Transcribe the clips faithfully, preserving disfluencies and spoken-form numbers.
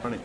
Running.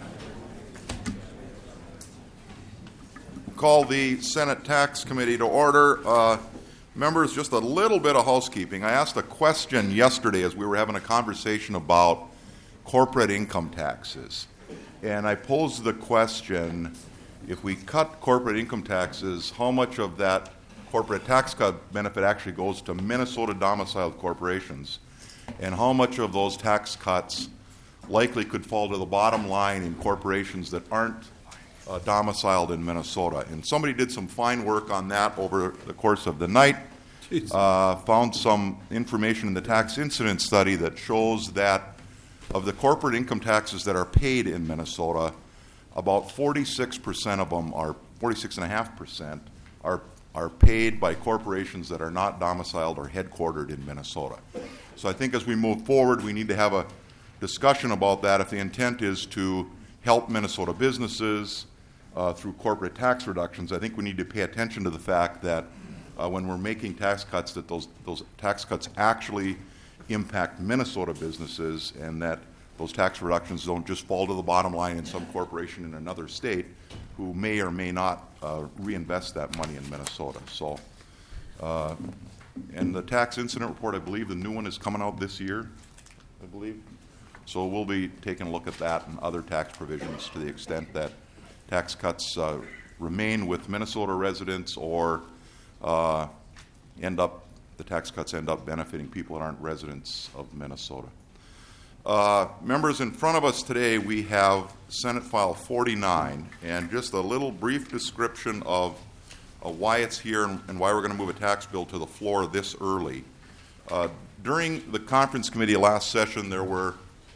Call the Senate Tax Committee to order. Uh, members, just a little bit of housekeeping. I asked a question yesterday as we were having a conversation about corporate income taxes. And I posed the question, if we cut corporate income taxes, how much of that corporate tax cut benefit actually goes to Minnesota domiciled corporations? And how much of those tax cuts likely could fall to the bottom line in corporations that aren't uh, domiciled in Minnesota? And somebody did some fine work on that over the course of the night, uh, found some information in the tax incident study that shows that of the corporate income taxes that are paid in Minnesota, about forty-six percent of them are, forty-six point five percent are, are paid by corporations that are not domiciled or headquartered in Minnesota. So I think as we move forward, we need to have a discussion about that. If the intent is to help Minnesota businesses uh, through corporate tax reductions, I think we need to pay attention to the fact that uh, when we're making tax cuts, that those, those tax cuts actually impact Minnesota businesses, and that those tax reductions don't just fall to the bottom line in some corporation in another state who may or may not uh, reinvest that money in Minnesota. So, uh, and the tax incident report, I believe the new one is coming out this year, I believe. So we'll be taking a look at that and other tax provisions to the extent that tax cuts uh, remain with Minnesota residents or uh, end up, the tax cuts end up benefiting people that aren't residents of Minnesota. Uh, members, in front of us today we have Senate File forty-nine, and just a little brief description of uh, why it's here and, and why we're going to move a tax bill to the floor this early. Uh, during the conference committee last session, there were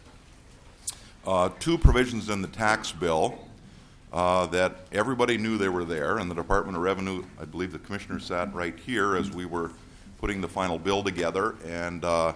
uh, two provisions in the tax bill uh, that everybody knew they were there, and the Department of Revenue, I believe the commissioner sat right here as we were putting the final bill together, and uh,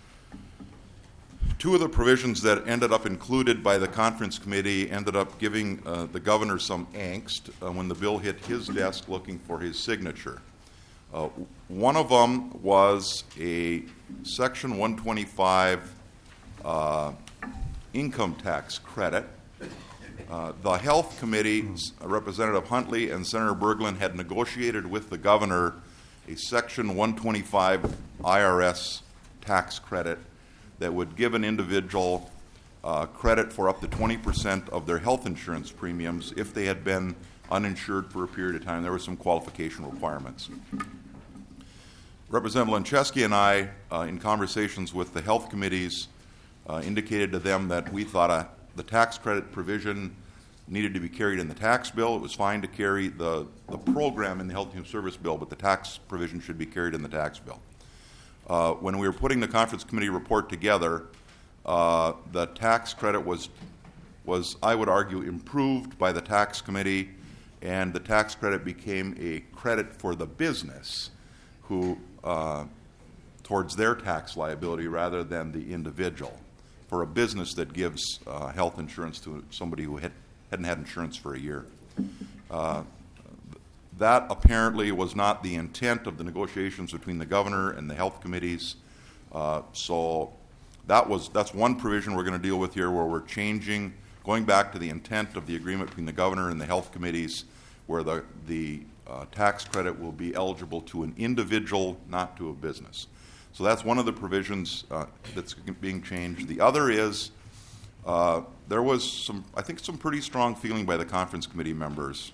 two of the provisions that ended up included by the conference committee ended up giving uh, the governor some angst uh, when the bill hit his desk looking for his signature. Uh, one of them was a Section one twenty-five uh, income tax credit. Uh, the Health Committee, Representative Huntley and Senator Berglund had negotiated with the governor a Section one twenty-five I R S tax credit that would give an individual uh, credit for up to twenty percent of their health insurance premiums if they had been uninsured for a period of time. There were some qualification requirements. Representative Lencheski and I, uh, in conversations with the health committees, uh, indicated to them that we thought uh, the tax credit provision needed to be carried in the tax bill. It was fine to carry the, the program in the Health and Human Service bill, but the tax provision should be carried in the tax bill. Uh, when we were putting the conference committee report together, uh, the tax credit was, was, I would argue, improved by the tax committee, and the tax credit became a credit for the business who, uh, towards their tax liability rather than the individual, for a business that gives uh, health insurance to somebody who had, hadn't had insurance for a year. Uh, That apparently was not the intent of the negotiations between the governor and the health committees. Uh, so that was that's one provision we're going to deal with here, where we're changing, going back to the intent of the agreement between the governor and the health committees, where the the uh, tax credit will be eligible to an individual, not to a business. So that's one of the provisions uh, that's being changed. The other is uh, there was some, I think, some pretty strong feeling by the conference committee members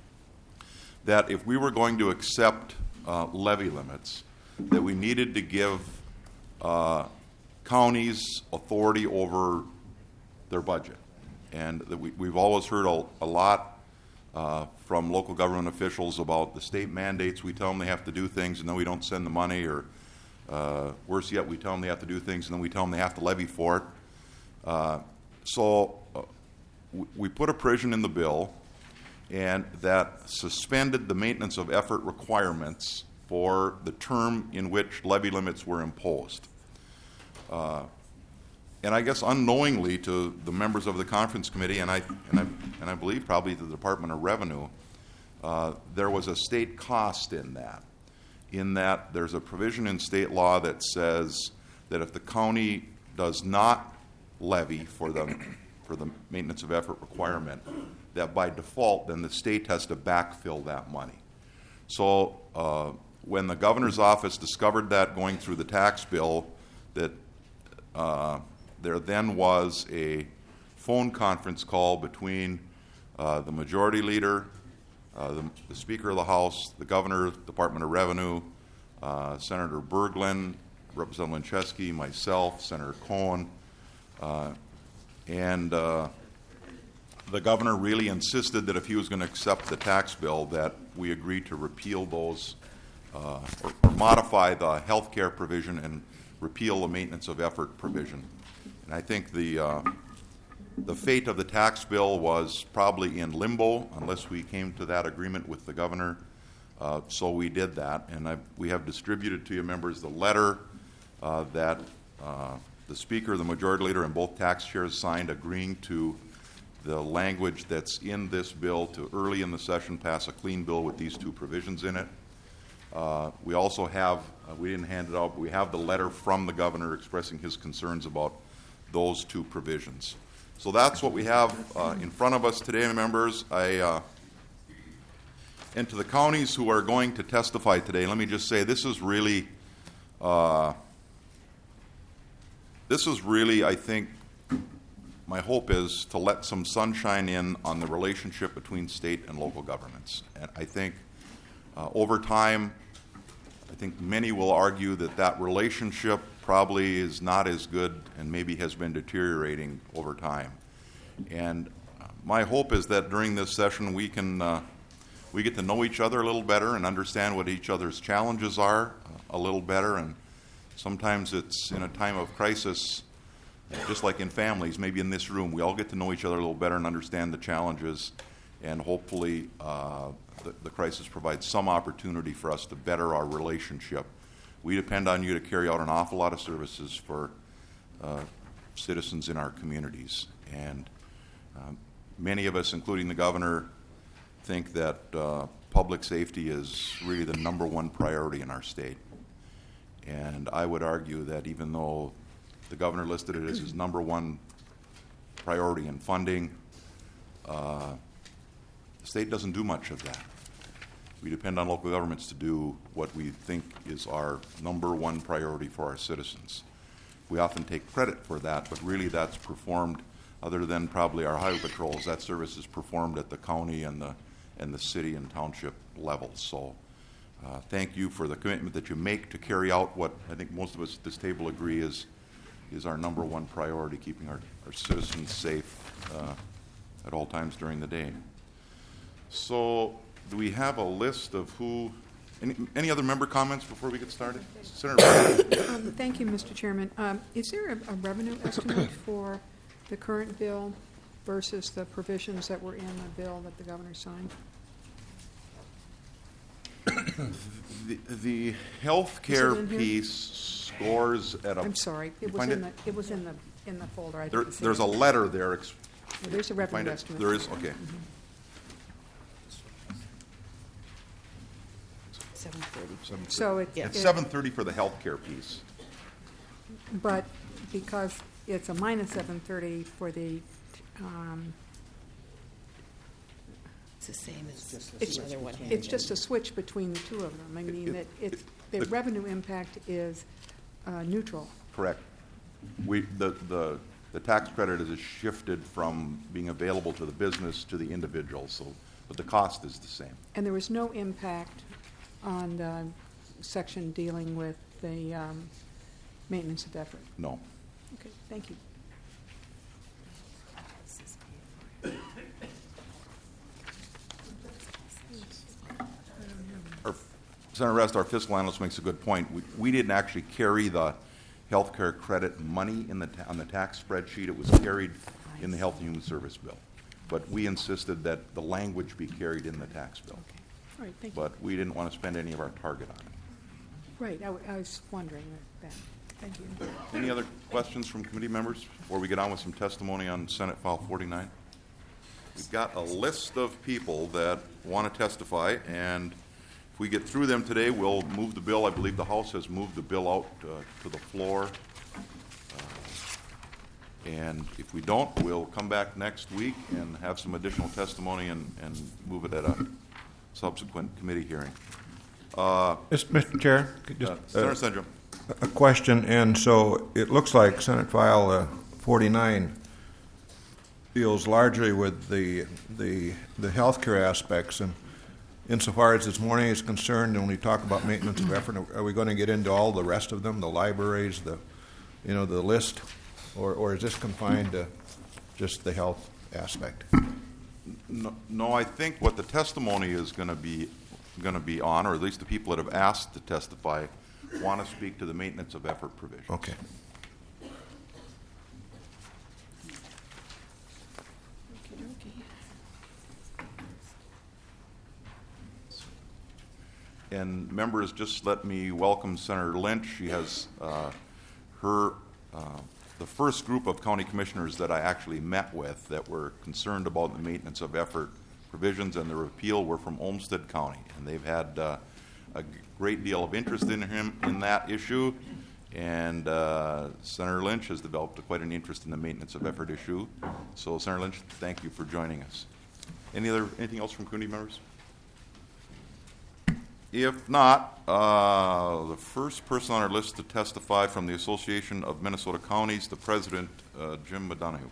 that if we were going to accept uh, levy limits, that we needed to give uh, counties authority over their budget. And that we, we've always heard a, a lot uh, from local government officials about the state mandates. We tell them they have to do things and then we don't send the money, or uh, worse yet, we tell them they have to do things and then we tell them they have to levy for it. Uh, so uh, w- we put a provision in the bill and that suspended the maintenance of effort requirements for the term in which levy limits were imposed. Uh, and I guess unknowingly to the members of the conference committee, and I and I, and I believe probably the Department of Revenue, uh, there was a state cost in that, in that there's a provision in state law that says that if the county does not levy for the for the maintenance of effort requirement, that by default, then the state has to backfill that money. So uh, when the governor's office discovered that going through the tax bill, that uh, there then was a phone conference call between uh, the majority leader, uh, the, the Speaker of the House, the Governor, Department of Revenue, uh, Senator Berglund, Representative Lincheski, myself, Senator Cohen, uh, and uh, the governor really insisted that if he was going to accept the tax bill, that we agree to repeal those uh, or, or modify the health care provision and repeal the maintenance of effort provision. And I think the uh, the fate of the tax bill was probably in limbo unless we came to that agreement with the governor. Uh, so we did that, and I, we have distributed to you members the letter uh, that uh, the Speaker, the Majority Leader, and both tax chairs signed agreeing to the language that's in this bill to early in the session pass a clean bill with these two provisions in it. Uh, we also have, uh, we didn't hand it out, but we have the letter from the governor expressing his concerns about those two provisions. So that's what we have uh, in front of us today, members. I, uh, and to the counties who are going to testify today, let me just say this is really, uh, this is really, I think, my hope is to let some sunshine in on the relationship between state and local governments. And I think uh, over time, I think many will argue that that relationship probably is not as good and maybe has been deteriorating over time. And my hope is that during this session we can uh, we get to know each other a little better and understand what each other's challenges are uh, a little better. And sometimes it's in a time of crisis, just like in families, maybe in this room, we all get to know each other a little better and understand the challenges, and hopefully uh, the, the crisis provides some opportunity for us to better our relationship. We depend on you to carry out an awful lot of services for uh, citizens in our communities. And uh, many of us, including the governor, think that uh, public safety is really the number one priority in our state. And I would argue that even though the governor listed it as his number one priority in funding, uh, the state doesn't do much of that. We depend on local governments to do what we think is our number one priority for our citizens. We often take credit for that, but really that's performed, other than probably our highway patrols, that service is performed at the county and the and the city and township levels. So uh, thank you for the commitment that you make to carry out what I think most of us at this table agree is is our number one priority, keeping our, our citizens safe uh, at all times during the day. So do we have a list of who, any, any other member comments before we get started? Senator um, Thank you, Mister Chairman. Um, is there a, a revenue estimate for the current bill versus the provisions that were in the bill that the governor signed? the, the health care piece scores at a... I'm sorry. It was in it? the it was in the in the folder. I there, didn't see there's it. a letter there. Ex- well, there's a revenue estimate. There is? Okay. Mm-hmm. seven thirty. So it, it's it, seven thirty for the health care piece. But because it's a minus seven thirty for the um, It's the same as it's, the other one. it's just a switch between the two of them. I mean, It- that it- it's, the the- revenue impact is uh, neutral. Correct. We the, the the tax credit is shifted from being available to the business to the individual. So, but the cost is the same. And there was no impact on the section dealing with the um, maintenance of effort. No. Okay, thank you. Our, Senator Rest, our fiscal analyst makes a good point. We, we didn't actually carry the health care credit money in the ta- on the tax spreadsheet. It was carried in the Health and Human Service bill. But we insisted that the language be carried in the tax bill. Okay. All right, thank you. But we didn't want to spend any of our target on it. Right, I, w- I was wondering that. Thank you. Any other questions from committee members before we get on with some testimony on Senate File forty-nine? We've got a list of people that want to testify, and if we get through them today, we'll move the bill. I believe the House has moved the bill out uh, to the floor. Uh, And if we don't, we'll come back next week and have some additional testimony and, and move it at a subsequent committee hearing. Uh, Mister Chair, just uh, Senator uh, Sendrum. a question. And so it looks like Senate File uh, forty-nine deals largely with the the the healthcare aspects. And insofar as this morning is concerned, when we talk about maintenance of effort, are we going to get into all the rest of them, the libraries, the you know the list, or or is this confined to just the health aspect? No, no, I think what the testimony is going to be going to be on, or at least the people that have asked to testify, want to speak to the maintenance of effort provisions. Okay. And members, just let me welcome Senator Lynch. She has uh, her uh, the first group of county commissioners that I actually met with that were concerned about the maintenance of effort provisions and the repeal were from Olmsted County, and they've had uh, a great deal of interest in him in that issue. And uh, Senator Lynch has developed a, quite an interest in the maintenance of effort issue. So, Senator Lynch, thank you for joining us. Any other anything else from committee members? If not, uh, the first person on our list to testify from the Association of Minnesota Counties, the president, uh, Jim McDonough.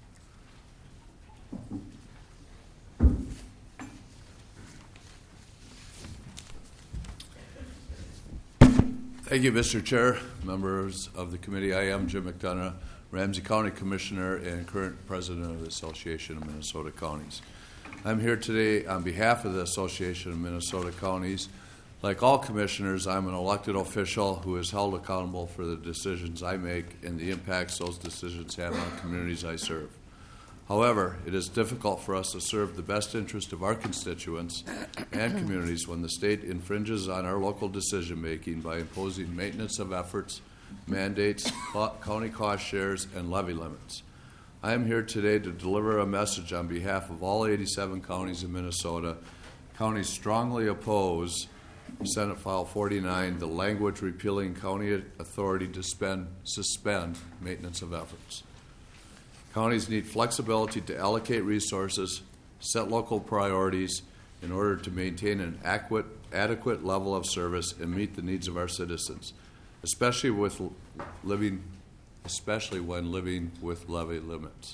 Thank you, Mister Chair, members of the committee. I am Jim McDonough, Ramsey County Commissioner and current president of the Association of Minnesota Counties. I'm here today on behalf of the Association of Minnesota Counties. Like all commissioners, I'm an elected official who is held accountable for the decisions I make and the impacts those decisions have on communities I serve. However, it is difficult for us to serve the best interest of our constituents and communities when the state infringes on our local decision-making by imposing maintenance of efforts, mandates, county cost shares, and levy limits. I am here today to deliver a message on behalf of all eighty-seven counties in Minnesota. Counties strongly oppose Senate File forty-nine, the language repealing county authority to spend, suspend maintenance of efforts. Counties need flexibility to allocate resources, set local priorities in order to maintain an adequate, adequate level of service and meet the needs of our citizens, especially with living, especially when living with levy limits.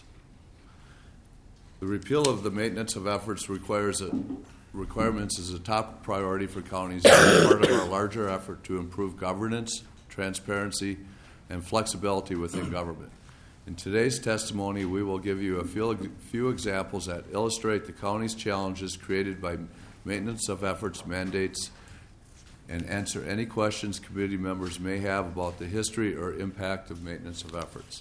The repeal of the maintenance of efforts requires a, requirements is a top priority for counties as part of our larger effort to improve governance, transparency, and flexibility within government. In today's testimony, we will give you a few, few examples that illustrate the county's challenges created by maintenance of efforts mandates and answer any questions committee members may have about the history or impact of maintenance of efforts.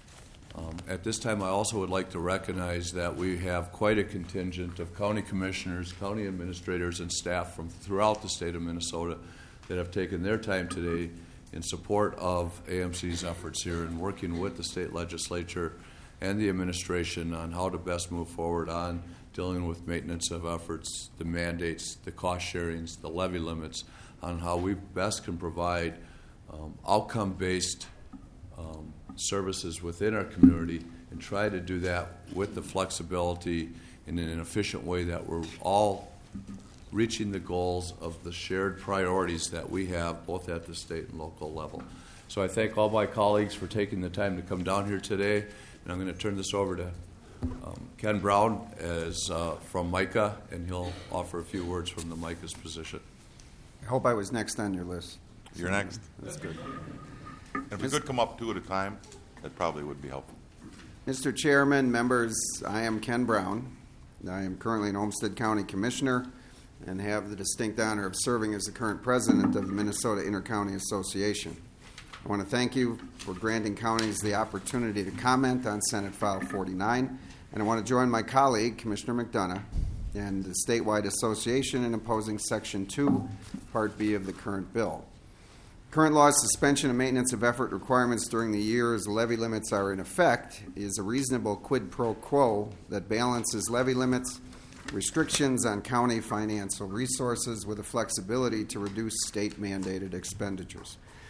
Um, at this time, I also would like to recognize that we have quite a contingent of county commissioners, county administrators, and staff from throughout the state of Minnesota that have taken their time today in support of A M C's efforts here and working with the state legislature and the administration on how to best move forward on dealing with maintenance of efforts, the mandates, the cost sharings, the levy limits, on how we best can provide um, outcome-based um, services within our community and try to do that with the flexibility in an efficient way that we're all reaching the goals of the shared priorities that we have both at the state and local level. So I thank all my colleagues for taking the time to come down here today, and I'm going to turn this over to um, Ken Brown as uh, from MICA, and he'll offer a few words from the MICA's position. I hope I was next on your list. You're next. That's good. If we could come up two at a time, that probably would be helpful. Mister Chairman, members, I am Ken Brown. I am currently an Olmsted County Commissioner and have the distinct honor of serving as the current president of the Minnesota Intercounty Association. I want to thank you for granting counties the opportunity to comment on Senate File forty-nine, and I want to join my colleague, Commissioner McDonough, and the statewide association in opposing Section two, Part B of the current bill. Current law's suspension of maintenance of effort requirements during the years levy limits are in effect is a reasonable quid pro quo that balances levy limits, restrictions on county financial resources with the flexibility to reduce state-mandated expenditures.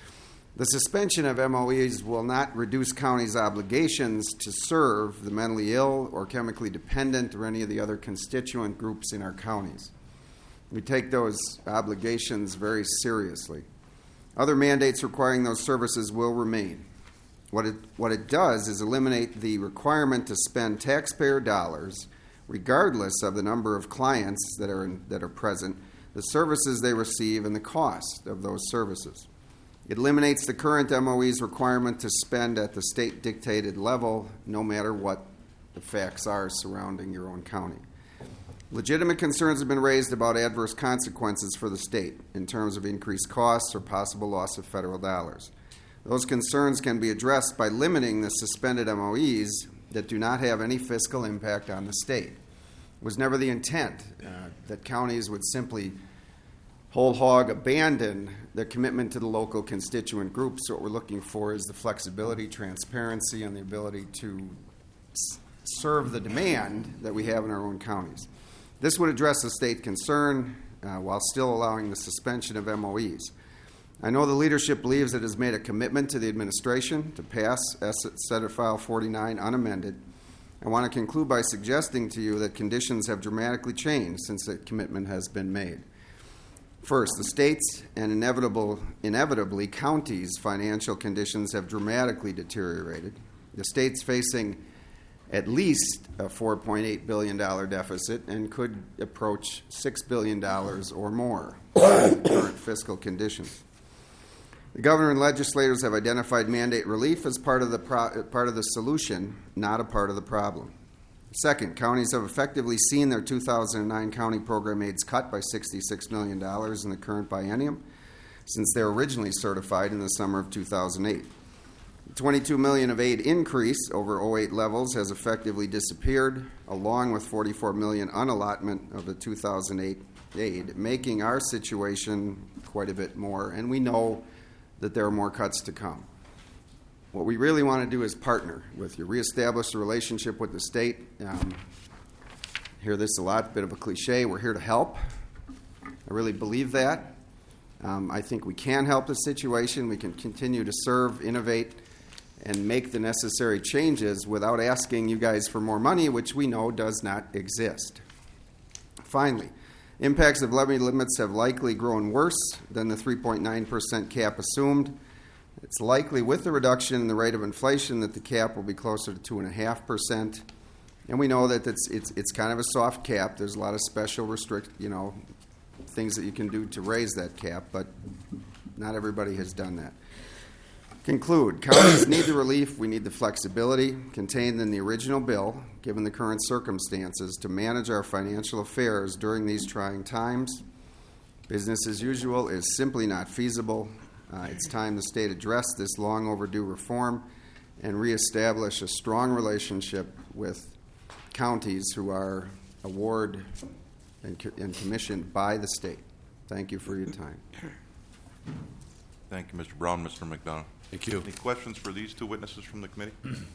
The suspension of M O Es will not reduce counties' obligations to serve the mentally ill or chemically dependent or any of the other constituent groups in our counties. We take those obligations very seriously. Other mandates requiring those services will remain. What it, what it does is eliminate the requirement to spend taxpayer dollars, regardless of the number of clients that are, in, that are present, the services they receive, and the cost of those services. It eliminates the current M O E's requirement to spend at the state-dictated level, no matter what the facts are surrounding your own county. Legitimate concerns have been raised about adverse consequences for the state in terms of increased costs or possible loss of federal dollars. Those concerns can be addressed by limiting the suspended M O Es that do not have any fiscal impact on the state. It was never the intent uh, that counties would simply whole hog abandon their commitment to the local constituent groups. What we're looking for is the flexibility, transparency, and the ability to s- serve the demand that we have in our own counties. This would address the state concern uh, while still allowing the suspension of M O Es. I know the leadership believes it has made a commitment to the administration to pass Senate File forty-nine unamended. I want to conclude by suggesting to you that conditions have dramatically changed since that commitment has been made. First, the states and inevitable, inevitably counties' financial conditions have dramatically deteriorated. The state's facing at least a four point eight billion dollars deficit and could approach six billion dollars or more in current fiscal conditions. The governor and legislators have identified mandate relief as part of the pro- part of the solution, not a part of the problem. Second, counties have effectively seen their two thousand nine county program aids cut by sixty-six million dollars in the current biennium since they were originally certified in the summer of two thousand eight. The twenty-two million dollars of aid increase over oh eight levels has effectively disappeared, along with forty-four million dollars unallotment of the two thousand eight aid, making our situation quite a bit more, and we know that there are more cuts to come. What we really want to do is partner with you, reestablish a relationship with the state. Um, hear this a lot, bit of a cliche. We're here to help. I really believe that. Um, I think we can help the situation. We can continue to serve, innovate, and make the necessary changes without asking you guys for more money, which we know does not exist. Finally, impacts of levy limits have likely grown worse than the three point nine percent cap assumed. It's likely with the reduction in the rate of inflation that the cap will be closer to two point five percent. And we know that it's, it's, it's kind of a soft cap. There's a lot of special restrict, you know, things that you can do to raise that cap, but not everybody has done that. Conclude, counties need the relief, we need the flexibility contained in the original bill, given the current circumstances, to manage our financial affairs during these trying times. Business as usual is simply not feasible. Uh, it's time the state address this long overdue reform and reestablish a strong relationship with counties who are awarded and, co- and commissioned by the state. Thank you for your time. Thank you, Mister Brown. Mister McDonough. Thank you. Any questions for these two witnesses from the committee?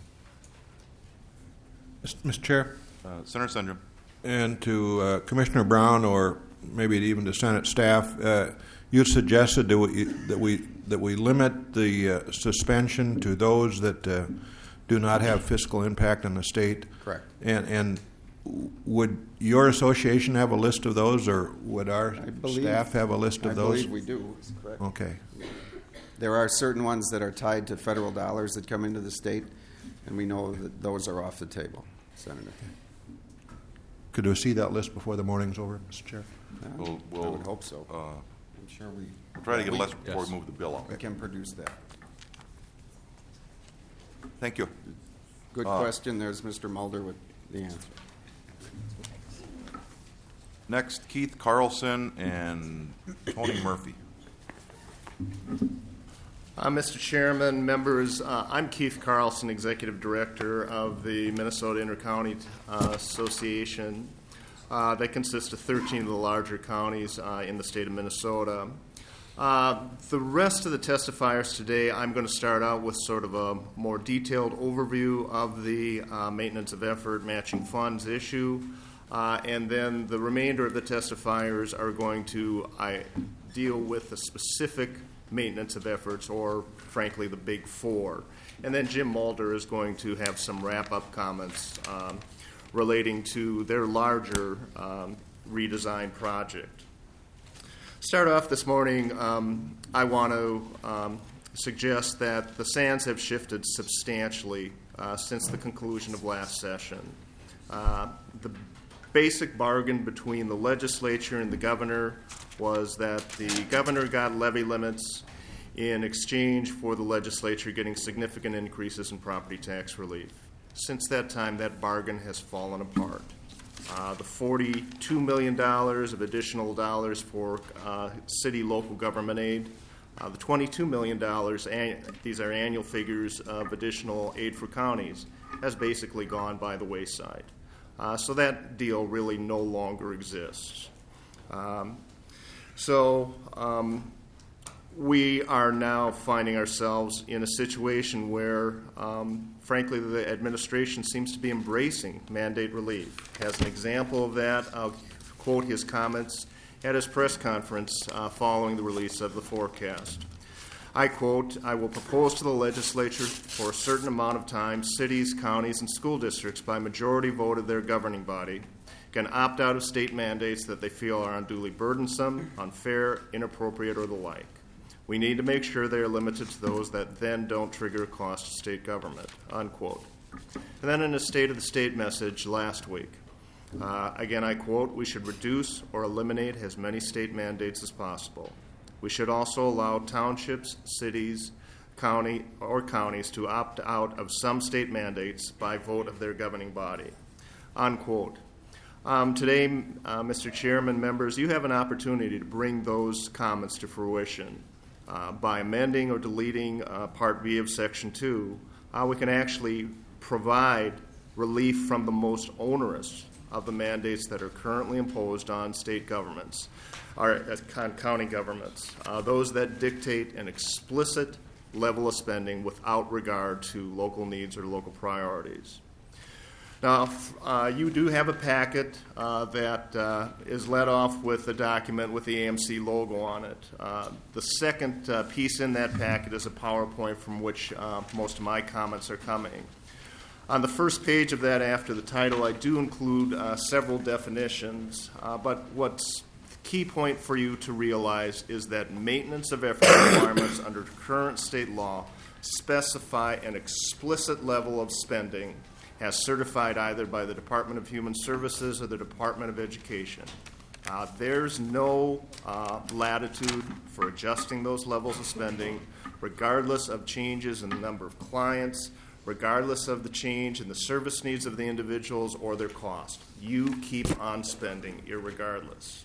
Mister Chair, Uh, Senator Sundrum. and to uh, Commissioner Brown, or maybe even to Senate staff, uh, you suggested that we that we that we limit the uh, suspension to those that uh, do not have fiscal impact on the state. Correct. And and would your association have a list of those, or would our I believe- staff have a list of I those? believe we do. Correct. Okay. There are certain ones that are tied to federal dollars that come into the state, and we know that those are off the table, Senator. Could we see that list before the morning's over, Mister Chair? Yeah, We'll, I we'll, would hope so. uh, I'm sure we, we'll try to get a we- list before Yes. we move the bill out. we can produce that. Thank you. Good Uh, question. There's Mister Mulder with the answer. Next, Keith Carlson and Tony Murphy. Uh, Mister Chairman, members, uh, I'm Keith Carlson, Executive Director of the Minnesota Intercounty uh, Association. Uh, that consists of thirteen of the larger counties uh, in the state of Minnesota. Uh, the rest of the testifiers today, I'm going to start out with sort of a more detailed overview of the uh, maintenance of effort matching funds issue, uh, and then the remainder of the testifiers are going to I, deal with the specific maintenance of efforts, or frankly, the big four. And then Jim Mulder is going to have some wrap-up comments um, relating to their larger um, redesign project. Start off this morning, um, I want to um, suggest that the sands have shifted substantially uh, since the conclusion of last session. Uh, the basic bargain between the legislature and the governor was that the governor got levy limits in exchange for the legislature getting significant increases in property tax relief. Since that time, that bargain has fallen apart. Uh, the forty-two million dollars of additional dollars for uh, city local government aid, uh, the twenty-two million dollars, an- these are annual figures of additional aid for counties, has basically gone by the wayside. Uh, so that deal really no longer exists. Um, so um, we are now finding ourselves in a situation where, um, frankly, the administration seems to be embracing mandate relief. As an example of that, I'll quote his comments at his press conference uh, following the release of the forecast. I quote, "I will propose to the legislature for a certain amount of time, cities, counties, and school districts by majority vote of their governing body can opt out of state mandates that they feel are unduly burdensome, unfair, inappropriate, or the like. We need to make sure they are limited to those that then don't trigger a cost to state government," unquote. And then in a State of the State message last week, uh, again I quote, "We should reduce or eliminate as many state mandates as possible. We should also allow townships, cities, county, or counties to opt out of some state mandates by vote of their governing body," unquote. Um, today, uh, Mister Chairman, members, you have an opportunity to bring those comments to fruition. Uh, by amending or deleting uh, Part B of Section two, uh, we can actually provide relief from the most onerous of the mandates that are currently imposed on state governments, or uh, on county governments, uh, those that dictate an explicit level of spending without regard to local needs or local priorities. Now, uh, you do have a packet uh, that uh, is led off with a document with the A M C logo on it. Uh, the second uh, piece in that packet is a PowerPoint from which uh, most of my comments are coming. On the first page of that, after the title, I do include uh, several definitions, uh, but what's the key point for you to realize is that maintenance of effort requirements under current state law specify an explicit level of spending as certified either by the Department of Human Services or the Department of Education. Uh, there's no uh, latitude for adjusting those levels of spending, regardless of changes in the number of clients, regardless of the change in the service needs of the individuals or their cost. You keep on spending, irregardless.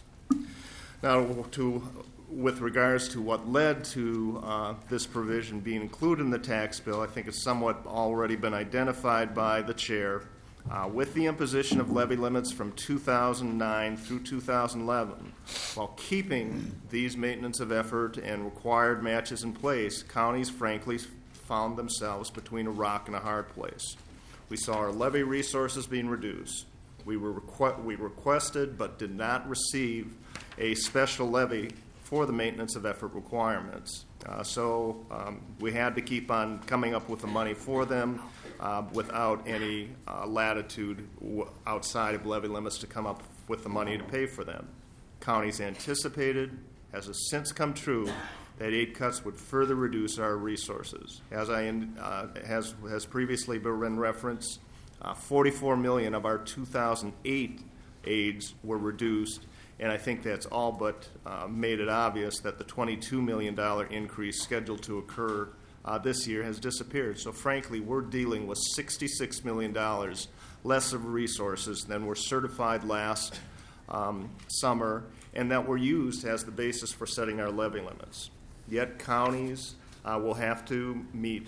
Now, to with regards to what led to uh, this provision being included in the tax bill, I think it's somewhat already been identified by the chair. Uh, with the imposition of levy limits from two thousand nine through two thousand eleven, while keeping these maintenance of effort and required matches in place, counties frankly found themselves between a rock and a hard place. We saw our levy resources being reduced. We were requ- we requested but did not receive a special levy for the maintenance of effort requirements. Uh, so um, we had to keep on coming up with the money for them uh, without any uh, latitude w- outside of levy limits to come up with the money to pay for them. Counties anticipated, has since come true, that aid cuts would further reduce our resources. As I uh, has has previously been referenced, uh, forty-four million of our two thousand eight aids were reduced. And I think that's all but uh, made it obvious that the twenty-two million dollars increase scheduled to occur uh, this year has disappeared. So frankly, we're dealing with sixty-six million dollars less of resources than were certified last um, summer and that were used as the basis for setting our levy limits. Yet counties uh, will have to meet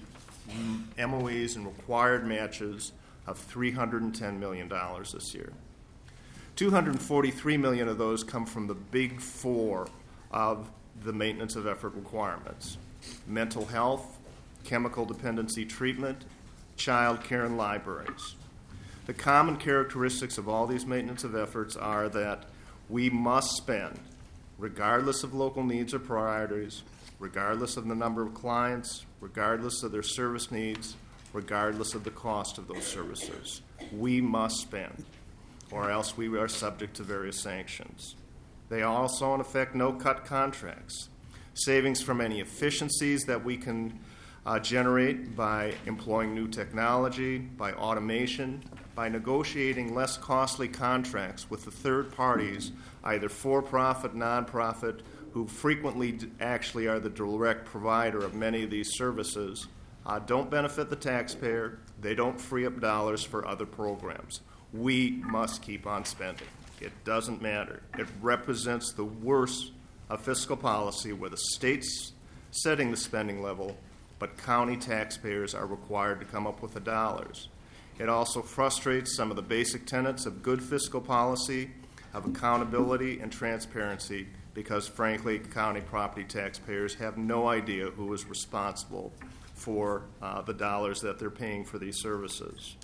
M O Es and required matches of three hundred ten million dollars this year. two hundred forty-three million dollars of those come from the big four of the maintenance of effort requirements: mental health, chemical dependency treatment, child care, and libraries. The common characteristics of all these maintenance of efforts are that we must spend, regardless of local needs or priorities, regardless of the number of clients, regardless of their service needs, regardless of the cost of those services. We must spend, or else we are subject to various sanctions. They also, in effect, no-cut contracts. Savings from any efficiencies that we can uh, generate by employing new technology, by automation, by negotiating less costly contracts with the third parties, either for-profit, non-profit, who frequently d- actually are the direct provider of many of these services, uh, don't benefit the taxpayer. They don't free up dollars for other programs. We must keep on spending. It doesn't matter. It represents the worst of fiscal policy where the state's setting the spending level, but county taxpayers are required to come up with the dollars. It also frustrates some of the basic tenets of good fiscal policy, of accountability and transparency, because frankly, county property taxpayers have no idea who is responsible for uh, the dollars that they're paying for these services.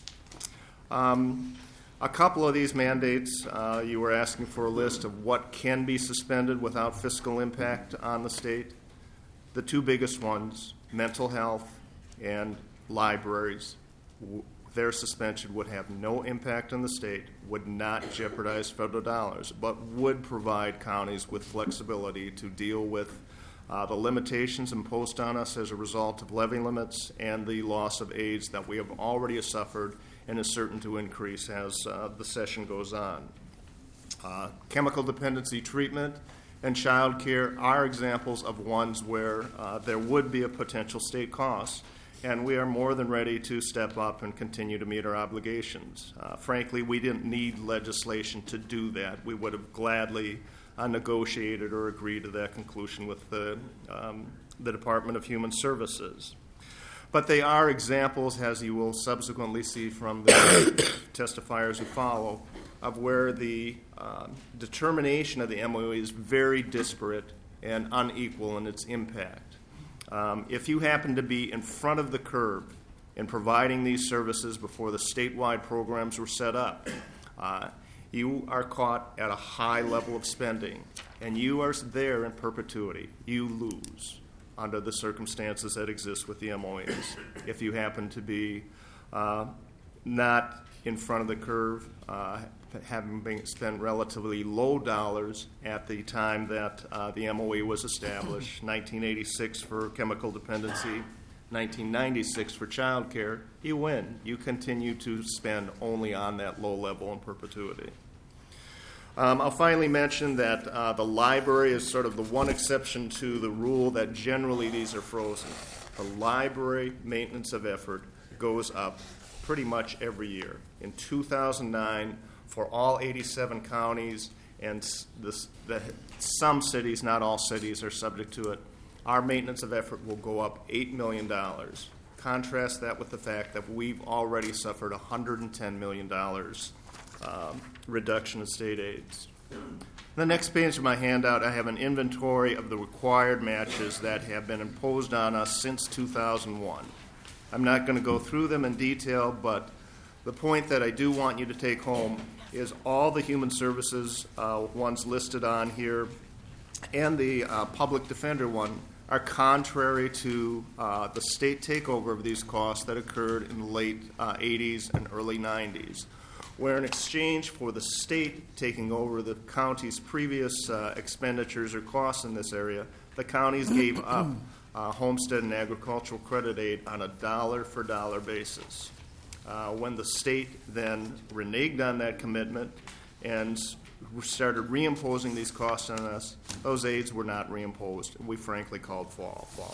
Um, a couple of these mandates, uh, you were asking for a list of what can be suspended without fiscal impact on the state. The two biggest ones, mental health and libraries, w- their suspension would have no impact on the state, would not jeopardize federal dollars, but would provide counties with flexibility to deal with uh, the limitations imposed on us as a result of levy limits and the loss of aids that we have already suffered and is certain to increase as uh, the session goes on. Uh, chemical dependency treatment and child care are examples of ones where uh, there would be a potential state cost, and we are more than ready to step up and continue to meet our obligations. Uh, frankly, we didn't need legislation to do that. We would have gladly uh, negotiated or agreed to that conclusion with the, um, the Department of Human Services. But they are examples, as you will subsequently see from the testifiers who follow, of where the uh, determination of the M O E is very disparate and unequal in its impact. Um, if you happen to be in front of the curve in providing these services before the statewide programs were set up, uh, you are caught at a high level of spending, and you are there in perpetuity. You lose under the circumstances that exist with the M O Es. If you happen to be uh, not in front of the curve, uh, having been spent relatively low dollars at the time that uh, the M O E was established, nineteen eighty-six for chemical dependency, nineteen ninety-six for child care, you win. You continue to spend only on that low level in perpetuity. Um, I'll finally mention that uh, the library is sort of the one exception to the rule that generally these are frozen. The library maintenance of effort goes up pretty much every year. In two thousand nine, for all eighty-seven counties and this, the, some cities, not all cities, are subject to it, our maintenance of effort will go up eight million dollars. Contrast that with the fact that we've already suffered one hundred ten million dollars um, reduction in state aids. The next page of my handout, I have an inventory of the required matches that have been imposed on us since two thousand one. I'm not going to go through them in detail, but the point that I do want you to take home is all the human services uh, ones listed on here and the uh, public defender one are contrary to uh, the state takeover of these costs that occurred in the late uh, eighties and early nineties, where in exchange for the state taking over the county's previous uh, expenditures or costs in this area, the counties gave up uh, homestead and agricultural credit aid on a dollar-for-dollar basis. Uh, when the state then reneged on that commitment and started reimposing these costs on us, those aids were not reimposed. We frankly called fall. fall.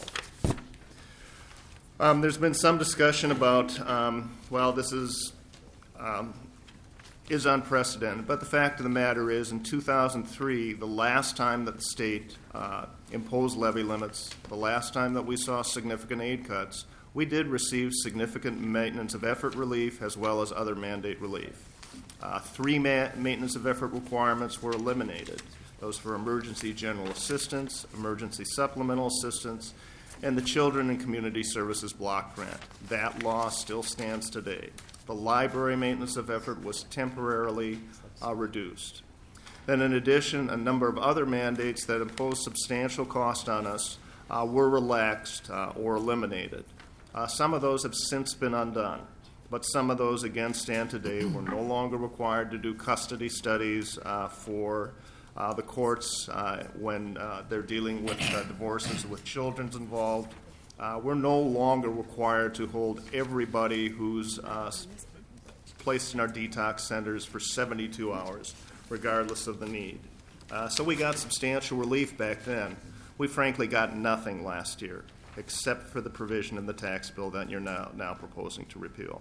Um, there's been some discussion about, um, well, this is um, is unprecedented, but the fact of the matter is, in two thousand three, the last time that the state uh, imposed levy limits, the last time that we saw significant aid cuts, we did receive significant maintenance of effort relief as well as other mandate relief. Uh, three ma- maintenance of effort requirements were eliminated. Those for emergency general assistance, emergency supplemental assistance, and the Children and Community Services Block Grant. That law still stands today. The library maintenance of effort was temporarily uh, reduced. Then in addition, a number of other mandates that impose substantial cost on us uh, were relaxed uh, or eliminated. Uh, some of those have since been undone, but some of those again stand today. We're no longer required to do custody studies uh, for uh, the courts uh, when uh, they're dealing with uh, divorces with children involved. Uh, we're no longer required to hold everybody who's uh, placed in our detox centers for seventy-two hours, regardless of the need. Uh, so we got substantial relief back then. We frankly got nothing last year, except for the provision in the tax bill that you're now, now proposing to repeal.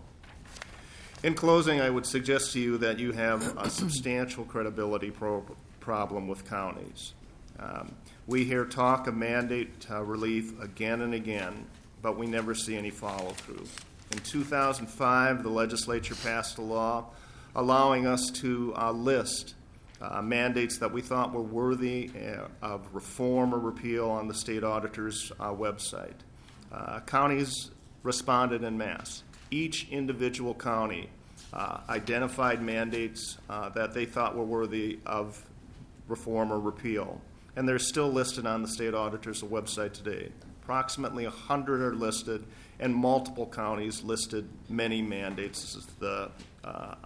In closing, I would suggest to you that you have a substantial credibility pro- problem with counties. Um, we hear talk of mandate uh, relief again and again, but we never see any follow-through. In two thousand five, the legislature passed a law allowing us to uh, list uh, mandates that we thought were worthy uh, of reform or repeal on the state auditor's uh, website. Uh, counties responded en masse. Each individual county uh, identified mandates uh, that they thought were worthy of reform or repeal, and they're still listed on the state auditor's website today. Approximately one hundred are listed, and multiple counties listed many mandates as the uh,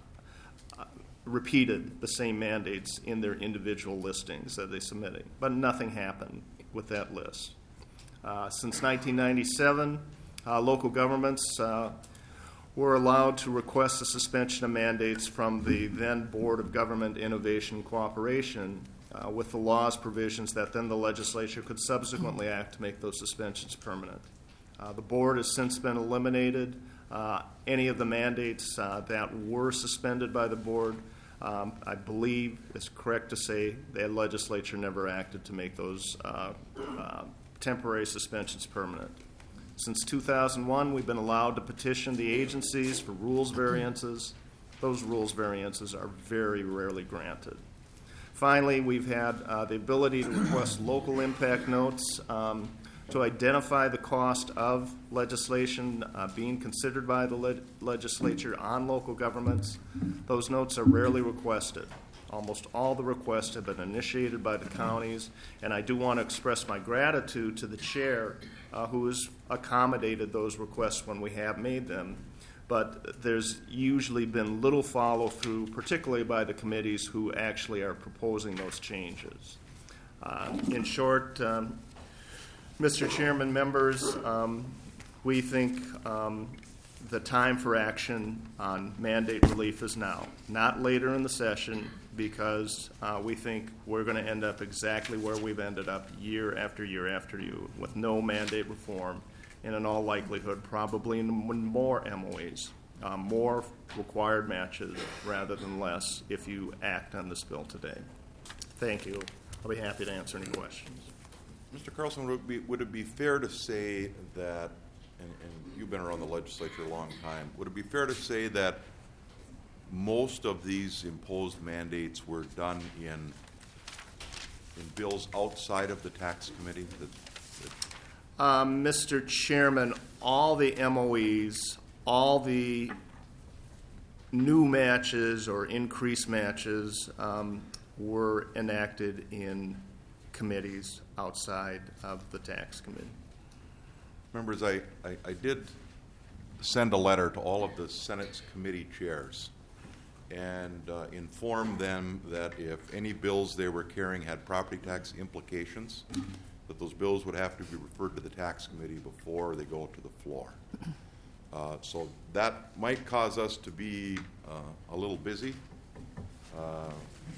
repeated the same mandates in their individual listings that they submitted, but nothing happened with that list. Uh, since nineteen ninety-seven, uh, local governments uh, were allowed to request the suspension of mandates from the then Board of Government Innovation and Cooperation uh, with the law's provisions that then the legislature could subsequently act to make those suspensions permanent. Uh, the board has since been eliminated. Uh, any of the mandates uh, that were suspended by the board, um, I believe it's correct to say the legislature never acted to make those uh, uh, temporary suspensions permanent. Since two thousand one, we've been allowed to petition the agencies for rules variances. Those rules variances are very rarely granted. Finally, we've had uh, the ability to request local impact notes um, to identify the cost of legislation uh, being considered by the le- legislature on local governments. Those notes are rarely requested. Almost all the requests have been initiated by the counties, and I do want to express my gratitude to the chair uh, who has accommodated those requests when we have made them. But there's usually been little follow-through, particularly by the committees who actually are proposing those changes. Uh, in short, um, Mister Chairman, members, um, we think um, the time for action on mandate relief is now, not later in the session, because uh, we think we're going to end up exactly where we've ended up year after year after year, with no mandate reform, and in all likelihood, probably in more M O Es, uh, more required matches rather than less if you act on this bill today. Thank you. I'll be happy to answer any questions. Mister Carlson, would it be, would it be fair to say that, and, and you've been around the legislature a long time, would it be fair to say that most of these imposed mandates were done in in bills outside of the tax committee? That, that Um, Mister Chairman, all the M O Es, all the new matches or increased matches um, were enacted in committees outside of the tax committee. Members, I, I, I did send a letter to all of the Senate's committee chairs and uh, inform them that if any bills they were carrying had property tax implications, that those bills would have to be referred to the tax committee before they go to the floor. Uh, so that might cause us to be uh, a little busy. Uh,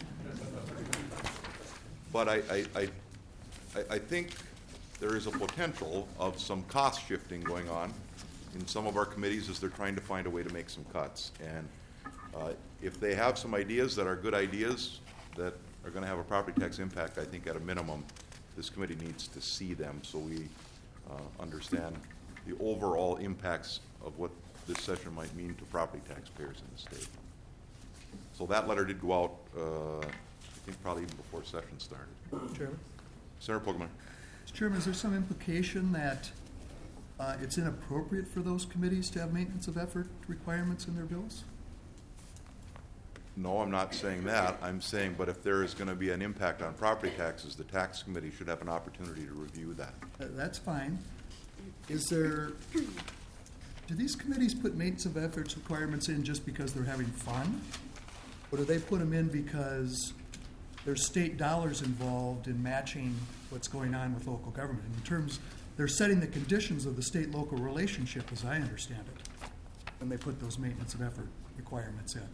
but I, I, I, I think there is a potential of some cost shifting going on in some of our committees as they're trying to find a way to make some cuts. And uh, if they have some ideas that are good ideas that are going to have a property tax impact, I think at a minimum this committee needs to see them so we uh, understand the overall impacts of what this session might mean to property taxpayers in the state. So that letter did go out, uh, I think probably even before session started. Chairman? Senator Poggemeyer. Mister Chairman, is there some implication that uh, it's inappropriate for those committees to have maintenance of effort requirements in their bills? No, I'm not saying that. I'm saying, but if there is going to be an impact on property taxes, the tax committee should have an opportunity to review that. Uh, That's fine. Is there, do these committees put maintenance of efforts requirements in just because they're having fun? Or do they put them in because there's state dollars involved in matching what's going on with local government? In terms, they're setting the conditions of the state-local relationship, as I understand it, when they put those maintenance of effort requirements in.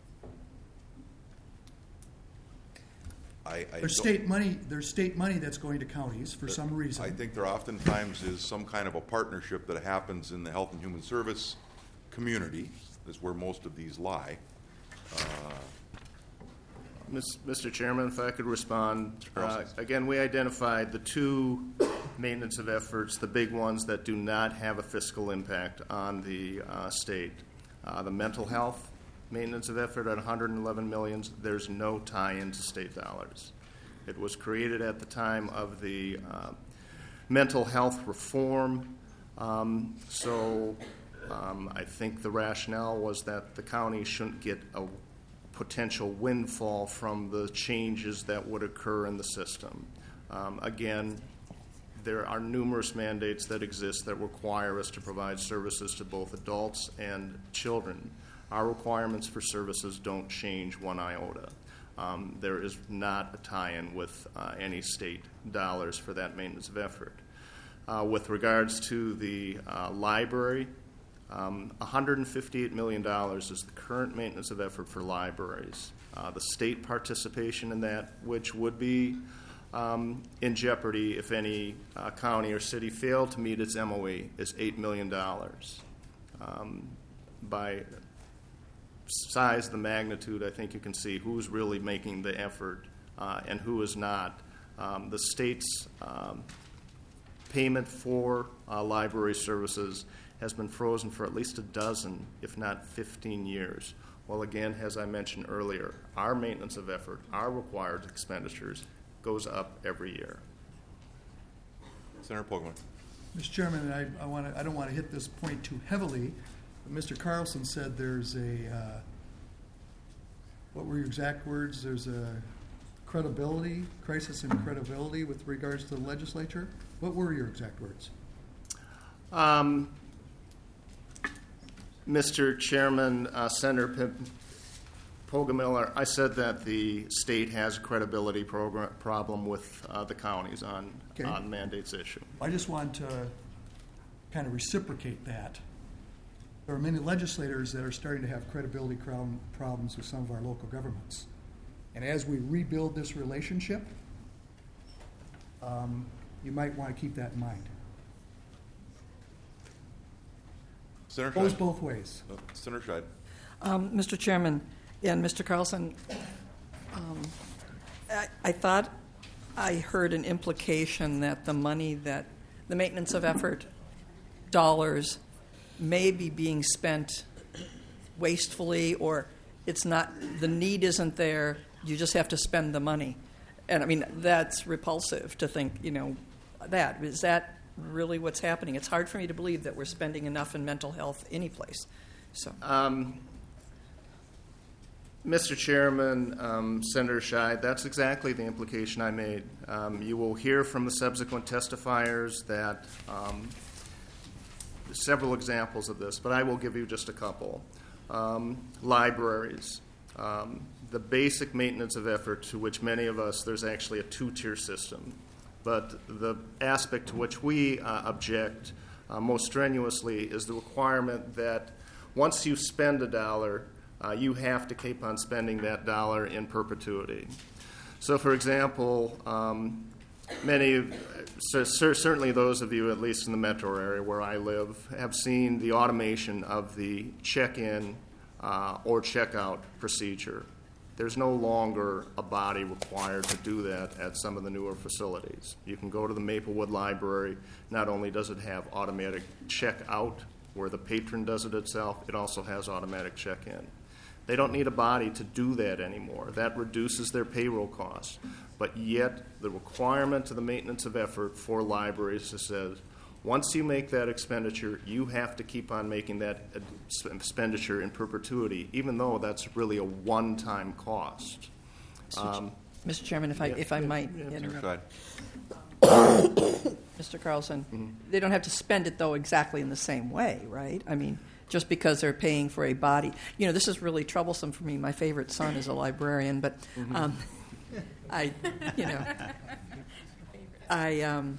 I, I There's don't- state money, there's state money that's going to counties for some reason. I think there oftentimes is some kind of a partnership that happens in the Health and Human Service community, is where most of these lie. Miz- Mister Chairman, if I could respond. Uh, Carlson. Again, we identified the two maintenance of efforts, the big ones that do not have a fiscal impact on the uh, state. Uh, The mental health maintenance of effort at one hundred eleven million dollars, there's no tie-in to state dollars. It was created at the time of the uh, mental health reform, um, so um, I think the rationale was that the county shouldn't get a potential windfall from the changes that would occur in the system. Um, again, there are numerous mandates that exist that require us to provide services to both adults and children. Our requirements for services don't change one iota. Um, there is not a tie-in with uh, any state dollars for that maintenance of effort. Uh, with regards to the uh, library, um, one hundred fifty-eight million dollars is the current maintenance of effort for libraries. Uh, the state participation in that, which would be um, in jeopardy if any uh, county or city failed to meet its M O E, is eight million dollars. Um, by size, the magnitude, I think you can see who's really making the effort uh, and who is not. Um, the state's um, payment for uh, library services has been frozen for at least a dozen, if not fifteen years. Well, again, as I mentioned earlier, our maintenance of effort, our required expenditures, goes up every year. Senator Pogler. Mister Chairman, I, I want to, I don't want to hit this point too heavily, but Mister Carlson said there's a, uh, what were your exact words? There's a credibility, crisis in credibility with regards to the legislature. What were your exact words? Um, Mister Chairman, uh, Senator P- Poggemiller, I said that the state has a credibility program, problem with uh, the counties on, Okay. on mandates issue. I just want to kind of reciprocate that. There are many legislators that are starting to have credibility crown problems with some of our local governments. And as we rebuild this relationship, um, you might want to keep that in mind. Senator Goes Scheid. both ways. Uh, Senator Scheid. Um, Mister Chairman and Mister Carlson, um, I, I thought I heard an implication that the money that the maintenance of effort dollars may be being spent wastefully, or it's not, the need isn't there, you just have to spend the money. And I mean, that's repulsive to think, you know, that. Is that really what's happening? It's hard for me to believe that we're spending enough in mental health anyplace. So. Um, Mister Chairman, um, Senator Scheid, that's exactly the implication I made. Um, you will hear from the subsequent testifiers that um, several examples of this, but I will give you just a couple. Um, libraries. Um, the basic maintenance of effort to which many of us, there's actually a two-tier system. But the aspect to which we uh, object uh, most strenuously is the requirement that once you spend a dollar, uh, you have to keep on spending that dollar in perpetuity. So, for example, um, many, of, so, certainly those of you, at least in the metro area where I live, have seen the automation of the check-in uh, or check-out procedure. There's no longer a body required to do that at some of the newer facilities. You can go to the Maplewood Library. Not only does it have automatic check-out where the patron does it itself, it also has automatic check-in. They don't need a body to do that anymore. That reduces their payroll costs. But yet, the requirement to the maintenance of effort for libraries says Once you make that expenditure, you have to keep on making that expenditure in perpetuity, even though that's really a one-time cost. Um, Mister Chairman, if I, yeah, if I yeah, might yeah. interrupt. Right. Mister Carlson, Mm-hmm. they don't have to spend it, though, exactly in the same way, right? I mean, just because they're paying for a body. You know, this is really troublesome for me. My favorite son is a librarian, but Mm-hmm. um, I, you know, I, um,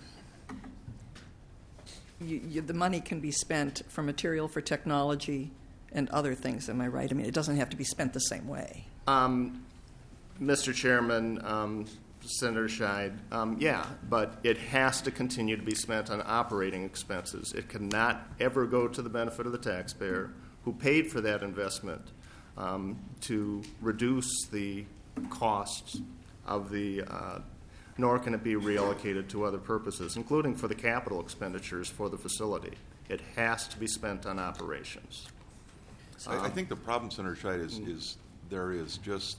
you, you, the money can be spent for material, for technology, and other things, am I right? I mean, it doesn't have to be spent the same way. Um, Mister Chairman, um, Senator Scheid, um, yeah, but it has to continue to be spent on operating expenses. It cannot ever go to the benefit of the taxpayer who paid for that investment um, to reduce the costs of the, uh, nor can it be reallocated to other purposes, including for the capital expenditures for the facility. It has to be spent on operations. I, I think the problem, Senator Scheid, is, is there is just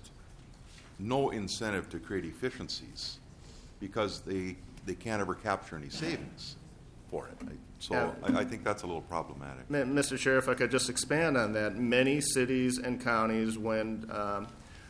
no incentive to create efficiencies because they they can't ever capture any savings for it. I- So Yeah. I, I think that's a little problematic. Ma- Mister Chair, if I could just expand on that, many cities and counties, when um,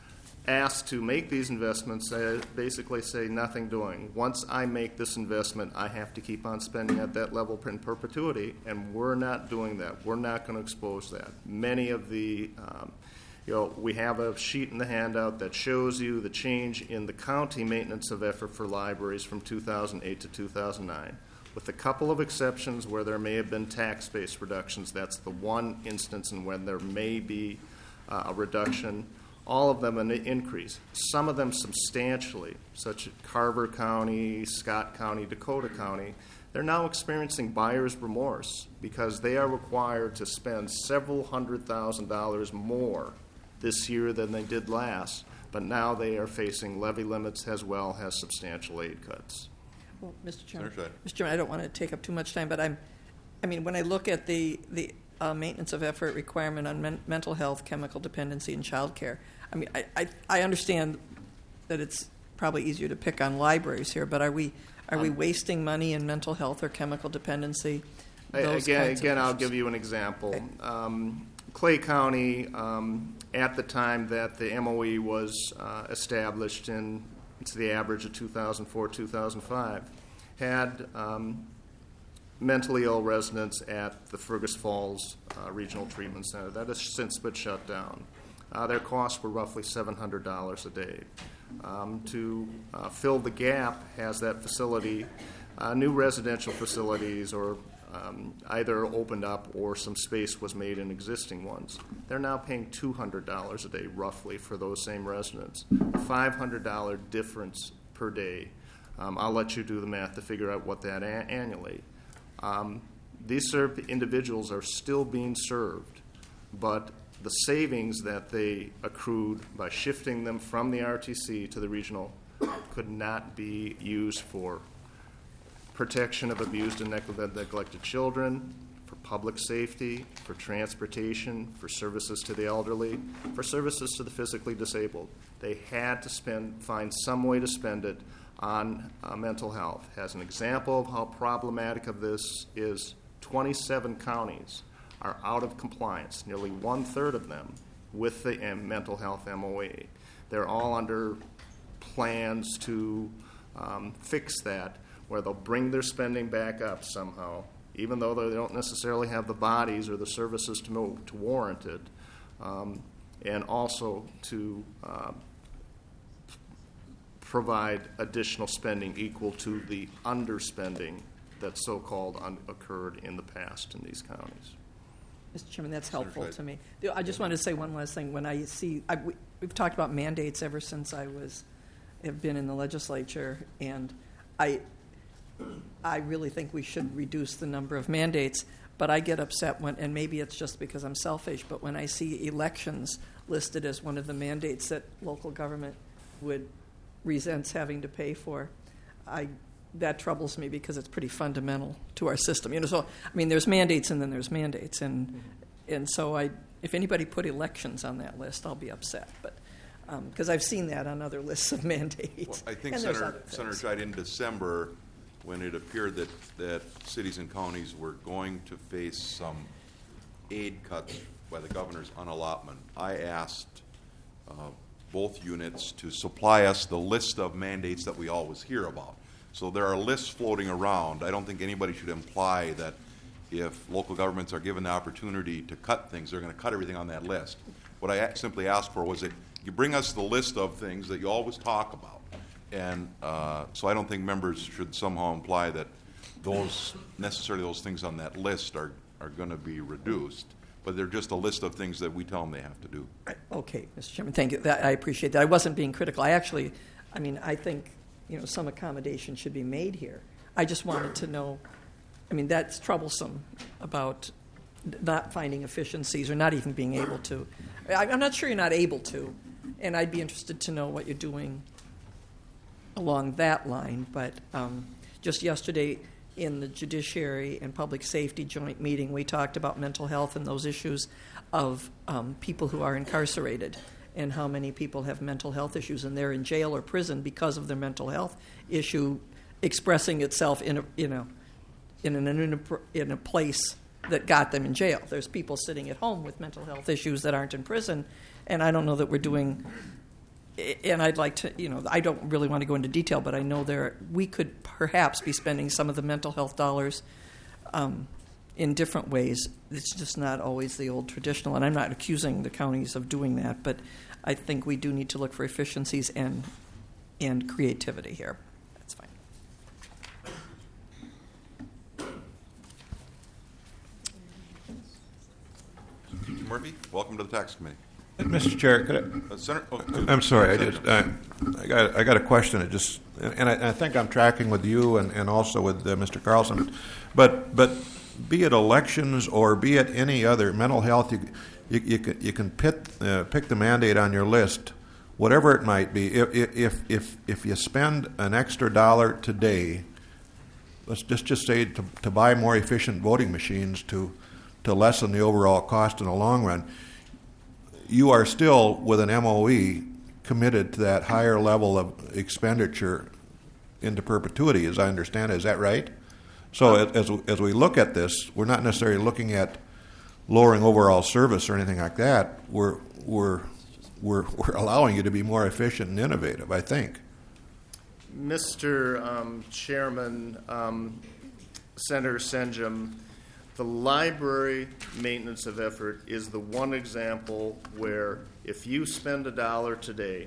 asked to make these investments, uh, basically say nothing doing. Once I make this investment, I have to keep on spending at that level in perpetuity, and we're not doing that. We're not going to expose that. Many of the, um, you know, we have a sheet in the handout that shows you the change in the county maintenance of effort for libraries from two thousand eight to two thousand nine. With a couple of exceptions where there may have been tax-based reductions, that's the one instance in when there may be uh, a reduction. All of them an increase, some of them substantially, such as Carver County, Scott County, Dakota County. They're now experiencing buyer's remorse because they are required to spend several hundred thousand dollars more this year than they did last, but now they are facing levy limits as well as substantial aid cuts. Well, Mister Chairman, Senator Scheid. Mister Chairman, I don't want to take up too much time, but I'm, I mean, when I look at the the uh, maintenance of effort requirement on men- mental health, chemical dependency, and child care, I mean, I, I I understand that it's probably easier to pick on libraries here, but are we are we wasting money in mental health or chemical dependency? I- Those Again, kinds of again, I'll issues? give you an example. Okay. Um, Clay County, um, at the time that the M O E was uh, established in, it's the average of two thousand four, two thousand five, had um, mentally ill residents at the Fergus Falls uh, Regional Treatment Center. That has since been shut down. Uh, their costs were roughly seven hundred dollars a day. Um, to uh, fill the gap, has that facility, uh, new residential facilities or um, either opened up or some space was made in existing ones. They're now paying two hundred dollars a day roughly for those same residents. five hundred dollars difference per day. Um, I'll let you do the math to figure out what that a- annually. Um, these served individuals are still being served, but the savings that they accrued by shifting them from the R T C to the regional could not be used for protection of abused and neglected children, for public safety, for transportation, for services to the elderly, for services to the physically disabled. They had to spend, find some way to spend it on uh, mental health. As an example of how problematic of this is, twenty-seven counties are out of compliance, nearly one-third of them, with the um, mental health M O E. They're all under plans to um, fix that, where they'll bring their spending back up somehow, even though they don't necessarily have the bodies or the services to, move, to warrant it, um, and also to uh, provide additional spending equal to the underspending that so-called un- occurred in the past in these counties. Mister Chairman, that's Senator helpful Scheid. to me. The- I just wanted to say one last thing. When I see, I, we, we've talked about mandates ever since I was, have been in the legislature, and I, I really think we should reduce the number of mandates. But I get upset when, and maybe it's just because I'm selfish, but when I see elections listed as one of the mandates that local government would resents having to pay for, I that troubles me because it's pretty fundamental to our system. You know, so I mean, there's mandates and then there's mandates, and mm-hmm. and so I, if anybody put elections on that list, I'll be upset. But because um, I've seen that on other lists of mandates. Well, I think and there's Senator, other things. Senator Scheid, in December, when it appeared that, that cities and counties were going to face some aid cuts by the governor's unallotment, I asked uh, both units to supply us the list of mandates that we always hear about. So there are lists floating around. I don't think anybody should imply that if local governments are given the opportunity to cut things, they're going to cut everything on that list. What I simply asked for was that you bring us the list of things that you always talk about. And uh, so I don't think members should somehow imply that those, necessarily those things on that list are, are going to be reduced. But they're just a list of things that we tell them they have to do. Okay, Mister Chairman, thank you. That, I appreciate that. I wasn't being critical. I actually, I mean, I think, you know, some accommodation should be made here. I just wanted to know, I mean, that's troublesome about not finding efficiencies or not even being able to. I, I'm not sure you're not able to, and I'd be interested to know what you're doing along that line. But um, just yesterday, in the Judiciary and Public Safety joint meeting, we talked about mental health and those issues of um, people who are incarcerated and how many people have mental health issues and they're in jail or prison because of their mental health issue expressing itself in a, in a, in, an, in, a, in a place that got them in jail. There's people sitting at home with mental health issues that aren't in prison, and I don't know that we're doing. And I'd like to, you know, I don't really want to go into detail, but I know there we could perhaps be spending some of the mental health dollars um, in different ways. It's just not always the old traditional, and I'm not accusing the counties of doing that, but I think we do need to look for efficiencies and and creativity here. That's fine. Murphy, welcome to the Tax Committee. Mister Chair, could I, Uh, Senator, oh, I'm sorry. I just I, I got I got a question. It just and I, I think I'm tracking with you and, and also with uh, Mister Carlson, but but be it elections or be it any other mental health, you you, you can you can pit, uh, pick the mandate on your list, whatever it might be. If if if if you spend an extra dollar today, let's just just say to to buy more efficient voting machines to to lessen the overall cost in the long run, you are still, with an M O E, committed to that higher level of expenditure into perpetuity, as I understand it. Is that right? So as, as we look at this, we're not necessarily looking at lowering overall service or anything like that. We're, we're, we're, we're allowing you to be more efficient and innovative, I think. Mister Um, Chairman, um, Senator Senjum, the library maintenance of effort is the one example where if you spend a dollar today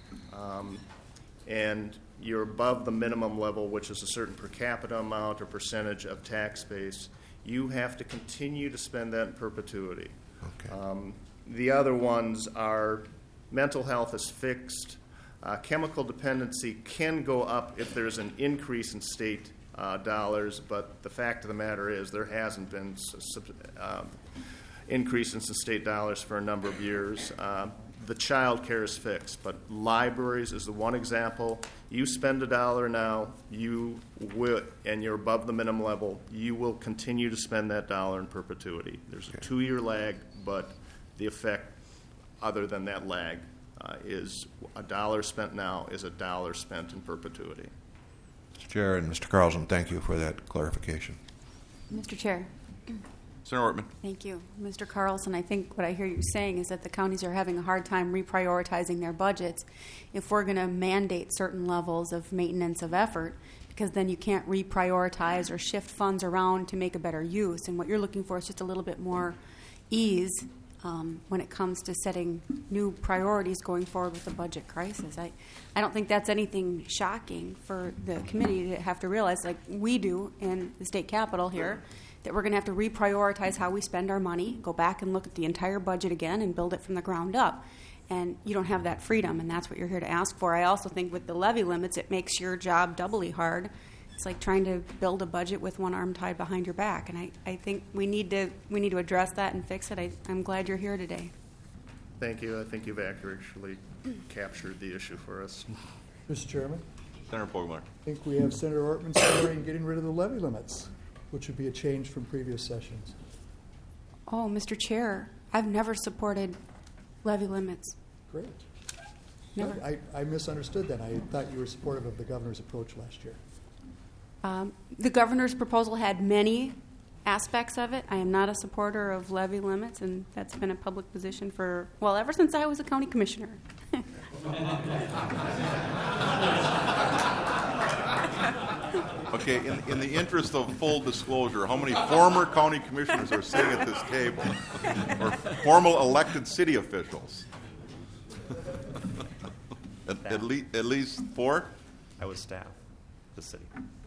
um, and you're above the minimum level, which is a certain per capita amount or percentage of tax base, you have to continue to spend that in perpetuity. Okay. Um, the other ones are mental health is fixed. Uh, chemical dependency can go up if there's an increase in state Uh, dollars, but the fact of the matter is there hasn't been uh, increase in some state dollars for a number of years. Uh, the child care is fixed, but libraries is the one example. You spend a dollar now, you will, and you're above the minimum level, you will continue to spend that dollar in perpetuity. There's a two-year lag, but the effect, other than that lag, uh, is a dollar spent now is a dollar spent in perpetuity. Mister Chair and Mister Carlson, thank you for that clarification. Mister Chair. Senator Ortman. Thank you. Mister Carlson, I think what I hear you saying is that the counties are having a hard time reprioritizing their budgets if we're going to mandate certain levels of maintenance of effort, because then you can't reprioritize or shift funds around to make a better use. And what you're looking for is just a little bit more ease Um, when it comes to setting new priorities going forward with the budget crisis. I, I don't think that's anything shocking for the committee to have to realize, like we do in the state capitol here, that we're going to have to reprioritize how we spend our money, go back and look at the entire budget again and build it from the ground up. And you don't have that freedom, and that's what you're here to ask for. I also think with the levy limits, it makes your job doubly hard. It's like trying to build a budget with one arm tied behind your back, and I, I think we need to we need to address that and fix it. I, I'm glad you're here today. Thank you. I think you've accurately captured the issue for us. Mister Chairman, Senator Poglemar. I think we have Senator Ortman supporting getting rid of the levy limits, which would be a change from previous sessions. Oh, Mister Chair, I've never supported levy limits. Great. Never. I, I misunderstood that. I thought you were supportive of the governor's approach last year. Um, the governor's proposal had many aspects of it. I am not a supporter of levy limits, and that's been a public position for, well, ever since I was a county commissioner. Okay, in, in the interest of full disclosure, how many former county commissioners are sitting at this table? Or formal elected city officials? at, at, le- at least four? I was staff, the city.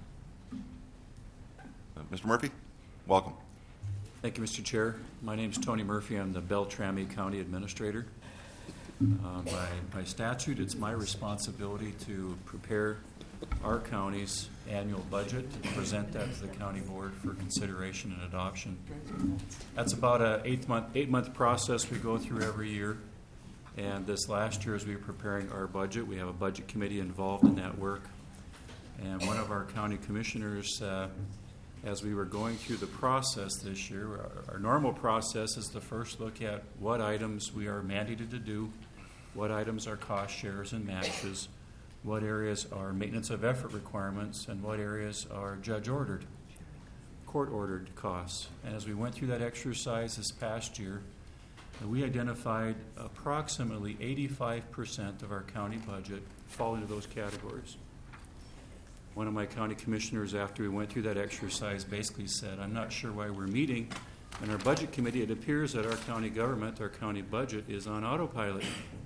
Uh, Mister Murphy, welcome. Thank you, Mister Chair. My name is Tony Murphy. I'm the Beltrami County Administrator. Uh, by, by statute, it's my responsibility to prepare our county's annual budget and present that to the county board for consideration and adoption. That's about a eight month eight month process we go through every year. And this last year, as we were preparing our budget, we have a budget committee involved in that work. And one of our county commissioners, uh, as we were going through the process this year, our, our normal process is to first look at what items we are mandated to do, what items are cost shares and matches, what areas are maintenance of effort requirements, and what areas are judge-ordered, court-ordered costs. And as we went through that exercise this past year, we identified approximately eighty-five percent of our county budget fall into those categories. One of my county commissioners, after we went through that exercise, basically said, I'm not sure why we're meeting. In our budget committee, it appears that our county government, our county budget, is on autopilot.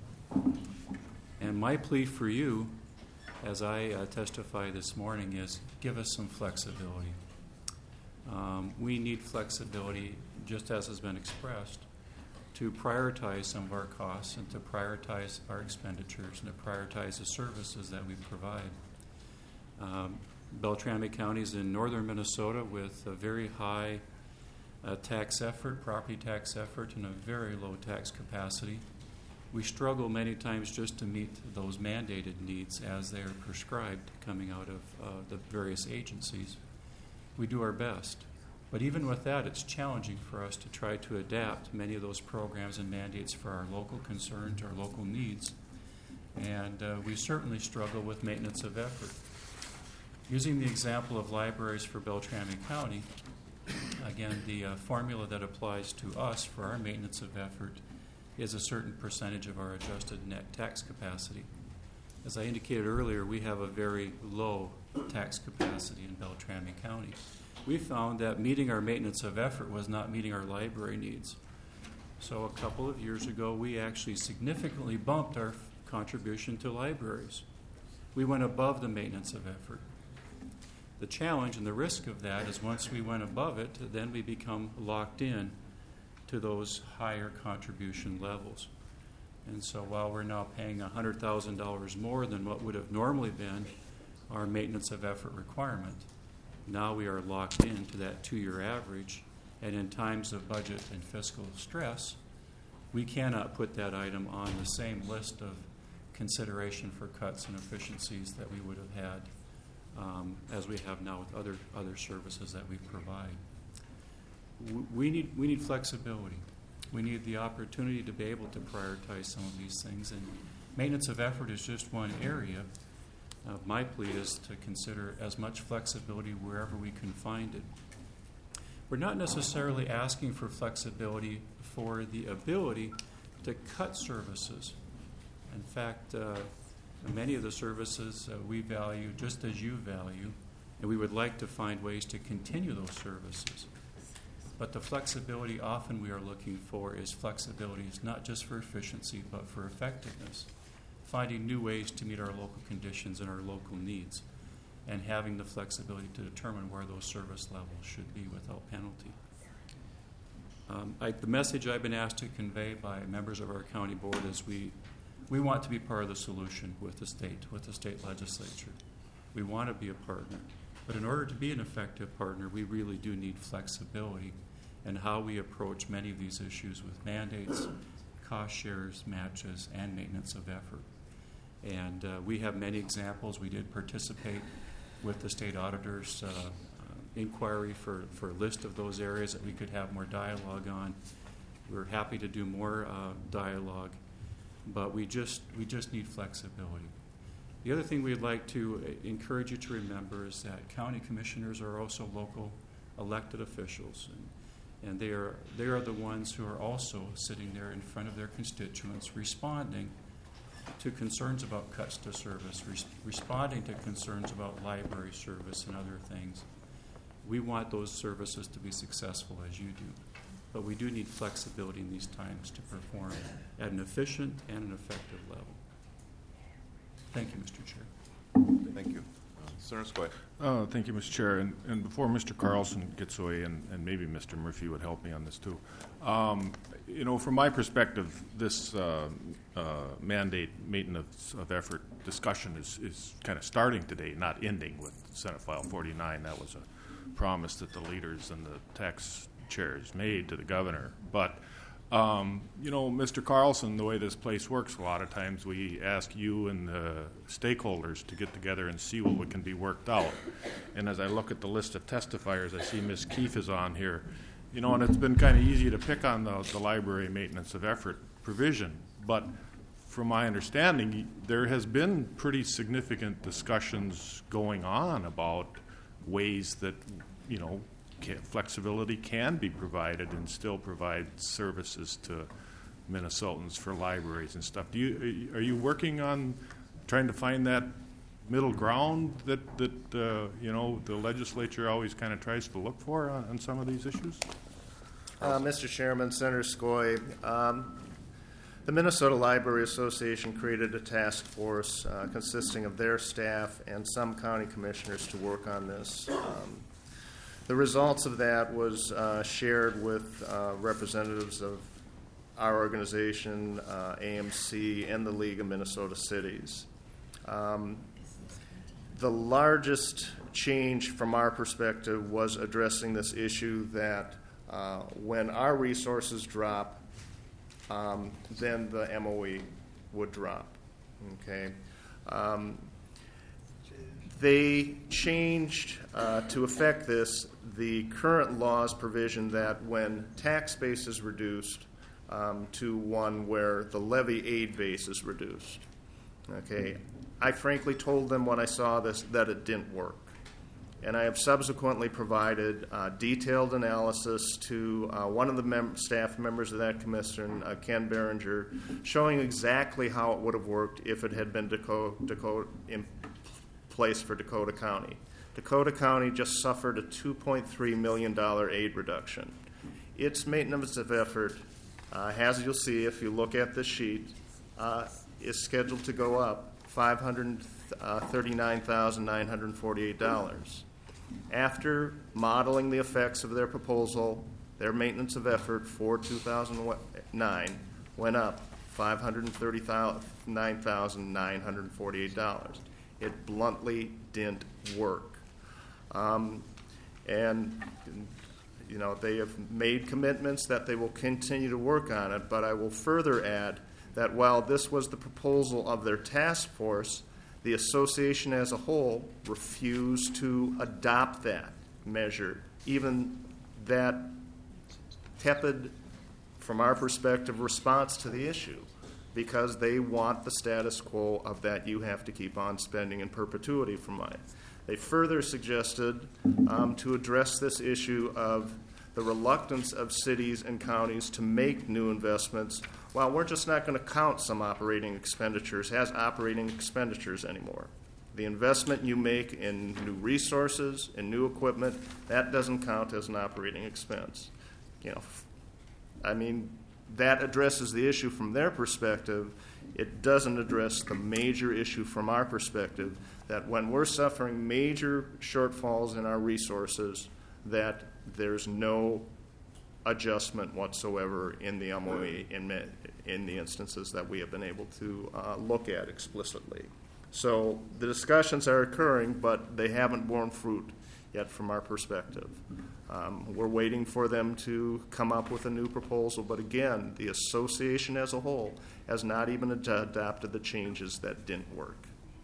And my plea for you, as I uh, testify this morning, is give us some flexibility. Um, we need flexibility, just as has been expressed, to prioritize some of our costs and to prioritize our expenditures and to prioritize the services that we provide. Um, Beltrami County is in northern Minnesota with a very high uh, tax effort, property tax effort, and a very low tax capacity. We struggle many times just to meet those mandated needs as they are prescribed coming out of uh, the various agencies. We do our best. But even with that, it's challenging for us to try to adapt many of those programs and mandates for our local concerns, our local needs. And uh, we certainly struggle with maintenance of effort. Using the example of libraries for Beltrami County, again, the uh, formula that applies to us for our maintenance of effort is a certain percentage of our adjusted net tax capacity. As I indicated earlier, we have a very low tax capacity in Beltrami County. We found that meeting our maintenance of effort was not meeting our library needs. So a couple of years ago, we actually significantly bumped our contribution to libraries. We went above the maintenance of effort. The challenge and the risk of that is once we went above it, then we become locked in to those higher contribution levels. And so while we're now paying one hundred thousand dollars more than what would have normally been our maintenance of effort requirement, now we are locked into that two-year average, and in times of budget and fiscal stress, we cannot put that item on the same list of consideration for cuts and efficiencies that we would have had um, as we have now with other other services that we provide. We need we need flexibility. We need the opportunity to be able to prioritize some of these things, and maintenance of effort is just one area. Uh, my plea is to consider as much flexibility wherever we can find it. We're not necessarily asking for flexibility for the ability to cut services. In fact, uh, many of the services uh, we value just as you value, and we would like to find ways to continue those services. But the flexibility often we are looking for is flexibility is not just for efficiency, but for effectiveness. Finding new ways to meet our local conditions and our local needs, and having the flexibility to determine where those service levels should be without penalty. Um, I, the message I've been asked to convey by members of our county board is we, we want to be part of the solution with the state, with the state legislature. We want to be a partner. But in order to be an effective partner, we really do need flexibility in how we approach many of these issues with mandates, cost shares, matches, and maintenance of effort. And uh, we have many examples. We did participate with the state auditor's uh, uh, inquiry for, for a list of those areas that we could have more dialogue on. We're happy to do more uh, dialogue, but we just we just need flexibility. The other thing we'd like to uh, encourage you to remember is that county commissioners are also local elected officials, and, and they are they are the ones who are also sitting there in front of their constituents, responding to concerns about cuts to service, res- responding to concerns about library service and other things. We want those services to be successful as you do, but we do need flexibility in these times to perform at an efficient and an effective level. Thank you, Mister Chair. Thank you. Senator Skoye. Uh, thank you, Mister Chair. And, and before Mister Carlson gets away, and, and maybe Mister Murphy would help me on this too, um, you know, from my perspective, this uh, uh, mandate maintenance of effort discussion is, is kind of starting today, not ending with Senate File forty-nine. That was a promise that the leaders and the tax chairs made to the governor. But Um, you know, Mister Carlson, the way this place works, a lot of times we ask you and the stakeholders to get together and see what can be worked out. And as I look at the list of testifiers, I see Miz Keefe is on here. You know, and it's been kind of easy to pick on the, the library maintenance of effort provision. But from my understanding, there has been pretty significant discussions going on about ways that, you know, Can, flexibility can be provided and still provide services to Minnesotans for libraries and stuff. Do you are you working on trying to find that middle ground that that uh, you know the legislature always kind of tries to look for on, on some of these issues? Uh, Mister Chairman, Senator Skoye, um, the Minnesota Library Association created a task force uh, consisting of their staff and some county commissioners to work on this. Um, The results of that was uh, shared with uh, representatives of our organization, uh, A M C, and the League of Minnesota Cities. Um, the largest change from our perspective was addressing this issue that uh, when our resources drop, um, then the M O E would drop. Okay. Um, They changed, uh, to affect this, the current law's provision that when tax base is reduced um, to one where the levy aid base is reduced. Okay, I frankly told them when I saw this that it didn't work. And I have subsequently provided uh, detailed analysis to uh, one of the mem- staff members of that commission, uh, Ken Berenger, showing exactly how it would have worked if it had been Dakota, Dakota in place for Dakota County. Dakota County just suffered a two point three million dollars aid reduction. Its maintenance of effort, uh, as you'll see if you look at this sheet, uh, is scheduled to go up five hundred thirty-nine thousand nine hundred forty-eight dollars. After modeling the effects of their proposal, their maintenance of effort for two thousand nine went up five hundred thirty-nine thousand nine hundred forty-eight dollars. It bluntly didn't work. Um, and, you know, they have made commitments that they will continue to work on it, but I will further add that while this was the proposal of their task force, the association as a whole refused to adopt that measure, even that tepid, from our perspective, response to the issue, because they want the status quo of that you have to keep on spending in perpetuity for money. They further suggested um, to address this issue of the reluctance of cities and counties to make new investments. Well, we're just not going to count some operating expenditures as operating expenditures anymore. The investment you make in new resources and new equipment, that doesn't count as an operating expense. You know, I mean, that addresses the issue from their perspective. It doesn't address the major issue from our perspective, that when we're suffering major shortfalls in our resources, that there's no adjustment whatsoever in the M O E in, in the instances that we have been able to uh, look at explicitly. So the discussions are occurring, but they haven't borne fruit yet from our perspective. Um, we're waiting for them to come up with a new proposal, but again, the association as a whole has not even ad- adopted the changes that didn't work.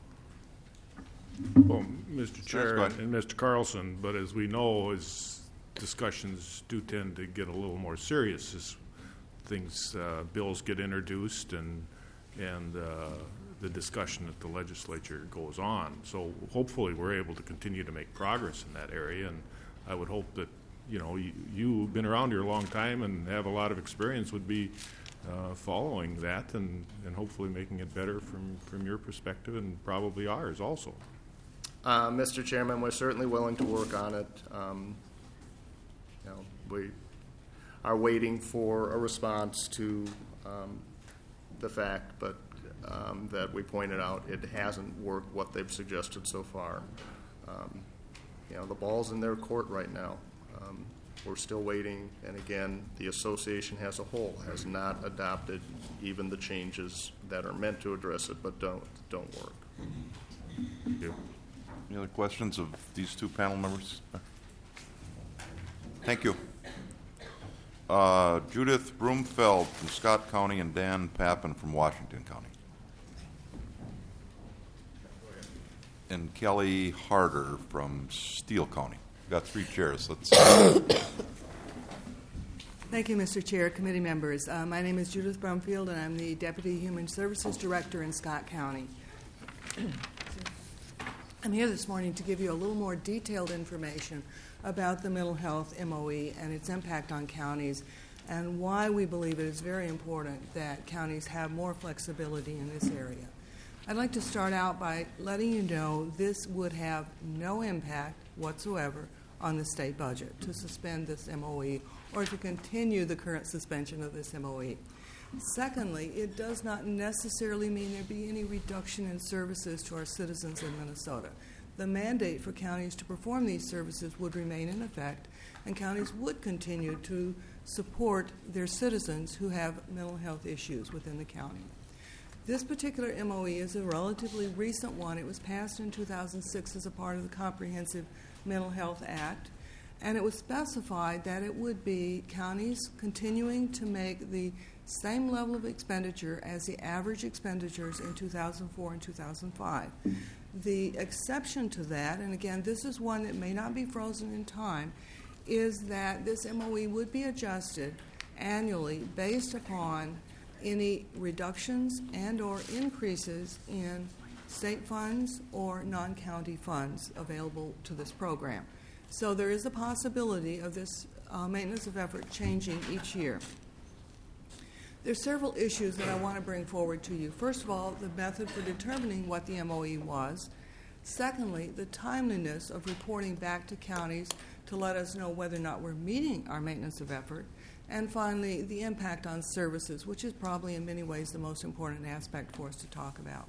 Well, Mister Chair and Mister Carlson, but as we know, as discussions do tend to get a little more serious as things, uh, bills get introduced and and uh, the discussion at the legislature goes on. So hopefully we're able to continue to make progress in that area, and I would hope that, you know, you, you've been around here a long time and have a lot of experience, would be uh, following that and, and hopefully making it better from, from your perspective and probably ours also. Uh, Mister Chairman, we're certainly willing to work on it. Um, you know, we are waiting for a response to um, the fact, but um, that we pointed out it hasn't worked what they've suggested so far. Um, you know, the ball's in their court right now. Um, we're still waiting, and again, the association as a whole has not adopted even the changes that are meant to address it, but don't don't work. Thank you. Any other questions of these two panel members? Thank you. Uh, Judith Broomfeld from Scott County and Dan Pappen from Washington County. And Kelly Harder from Steele County. We've got three chairs. Let's. Thank you, Mister Chair, committee members. Uh, my name is Judith Brumfield, and I'm the Deputy Human Services Director in Scott County. I'm here this morning to give you a little more detailed information about the mental health M O E and its impact on counties, and why we believe it is very important that counties have more flexibility in this area. I'd like to start out by letting you know this would have no impact whatsoever on the state budget to suspend this M O E or to continue the current suspension of this M O E. Secondly, it does not necessarily mean there be any reduction in services to our citizens in Minnesota. The mandate for counties to perform these services would remain in effect, and counties would continue to support their citizens who have mental health issues within the county. This particular M O E is a relatively recent one. It was passed in two thousand six as a part of the Comprehensive Mental Health Act, and it was specified that it would be counties continuing to make the same level of expenditure as the average expenditures in two thousand four and two thousand five. The exception to that, and again, this is one that may not be frozen in time, is that this M O E would be adjusted annually based upon any reductions and or increases in state funds or non-county funds available to this program. So there is a possibility of this uh, maintenance of effort changing each year. There's several issues that I want to bring forward to you. First of all, the method for determining what the M O E was. Secondly, the timeliness of reporting back to counties to let us know whether or not we're meeting our maintenance of effort. And finally, the impact on services, which is probably in many ways the most important aspect for us to talk about.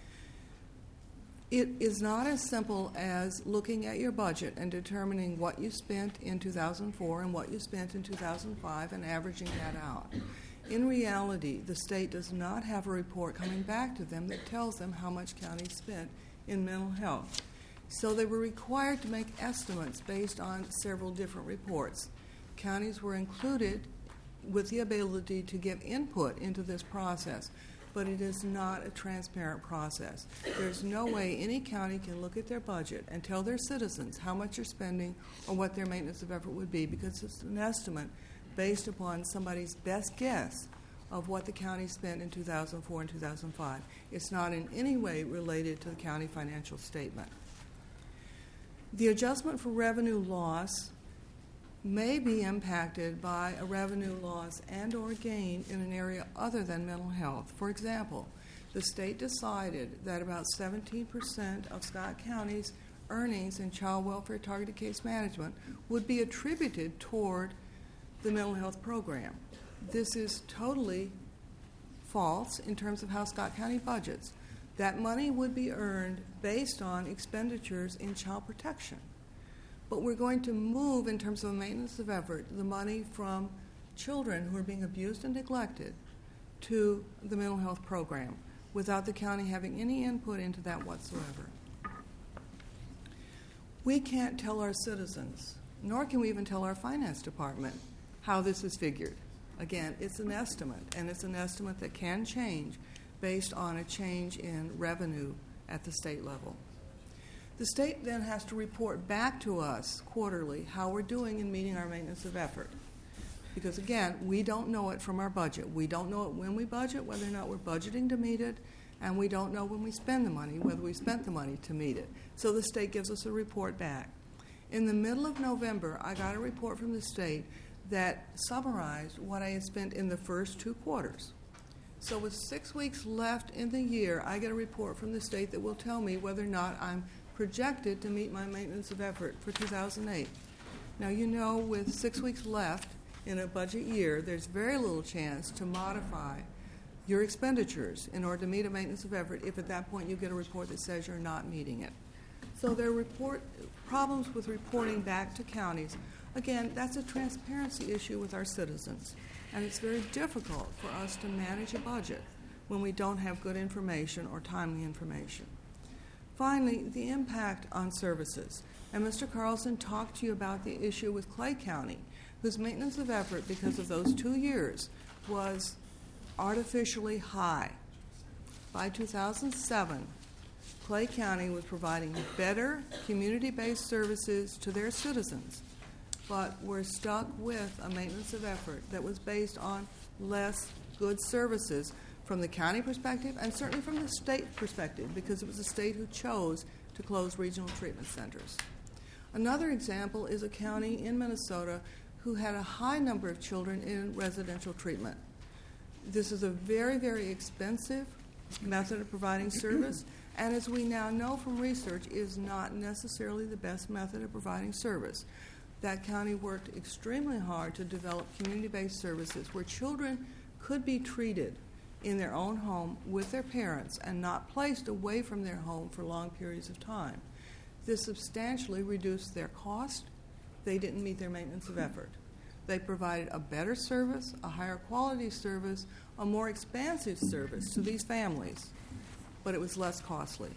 It is not as simple as looking at your budget and determining what you spent in two thousand four and what you spent in two thousand five and averaging that out. In reality, the state does not have a report coming back to them that tells them how much counties spent in mental health. So they were required to make estimates based on several different reports. Counties were included with the ability to give input into this process, but it is not a transparent process. There's no way any county can look at their budget and tell their citizens how much they're spending or what their maintenance of effort would be, because it's an estimate based upon somebody's best guess of what the county spent in two thousand four and two thousand five. It's not in any way related to the county financial statement. The adjustment for revenue loss may be impacted by a revenue loss and or gain in an area other than mental health. For example, the state decided that about seventeen percent of Scott County's earnings in child welfare targeted case management would be attributed toward the mental health program. This is totally false in terms of how Scott County budgets. That money would be earned based on expenditures in child protection. But we're going to move, in terms of maintenance of effort, the money from children who are being abused and neglected to the mental health program without the county having any input into that whatsoever. We can't tell our citizens, nor can we even tell our finance department, how this is figured. Again, it's an estimate, and it's an estimate that can change based on a change in revenue at the state level. The state then has to report back to us quarterly how we're doing in meeting our maintenance of effort. Because again, we don't know it from our budget. We don't know it when we budget, whether or not we're budgeting to meet it, And we don't know when we spend the money, whether we spent the money to meet it. So the state gives us a report back. In the middle of November, I got a report from the state that summarized what I had spent in the first two quarters. So with six weeks left in the year, I get a report from the state that will tell me whether or not I'm projected to meet my maintenance of effort for two thousand eight. Now, you know, with six weeks left in a budget year, there's very little chance to modify your expenditures in order to meet a maintenance of effort if at that point you get a report that says you're not meeting it. So there are report, problems with reporting back to counties. Again, that's a transparency issue with our citizens, and it's very difficult for us to manage a budget when we don't have good information or timely information. Finally, the impact on services. And Mister Carlson talked to you about the issue with Clay County, whose maintenance of effort, because of those two years, was artificially high. By two thousand seven, Clay County was providing better community-based services to their citizens, but were stuck with a maintenance of effort that was based on less good services from the county perspective and certainly from the state perspective, because it was the state who chose to close regional treatment centers. Another example is a county in Minnesota who had a high number of children in residential treatment. This is a very, very expensive method of providing service, and as we now know from research, is not necessarily the best method of providing service. That county worked extremely hard to develop community-based services where children could be treated in their own home with their parents and not placed away from their home for long periods of time. This substantially reduced their cost. They didn't meet their maintenance of effort. They provided a better service, a higher quality service, a more expansive service to these families, but it was less costly.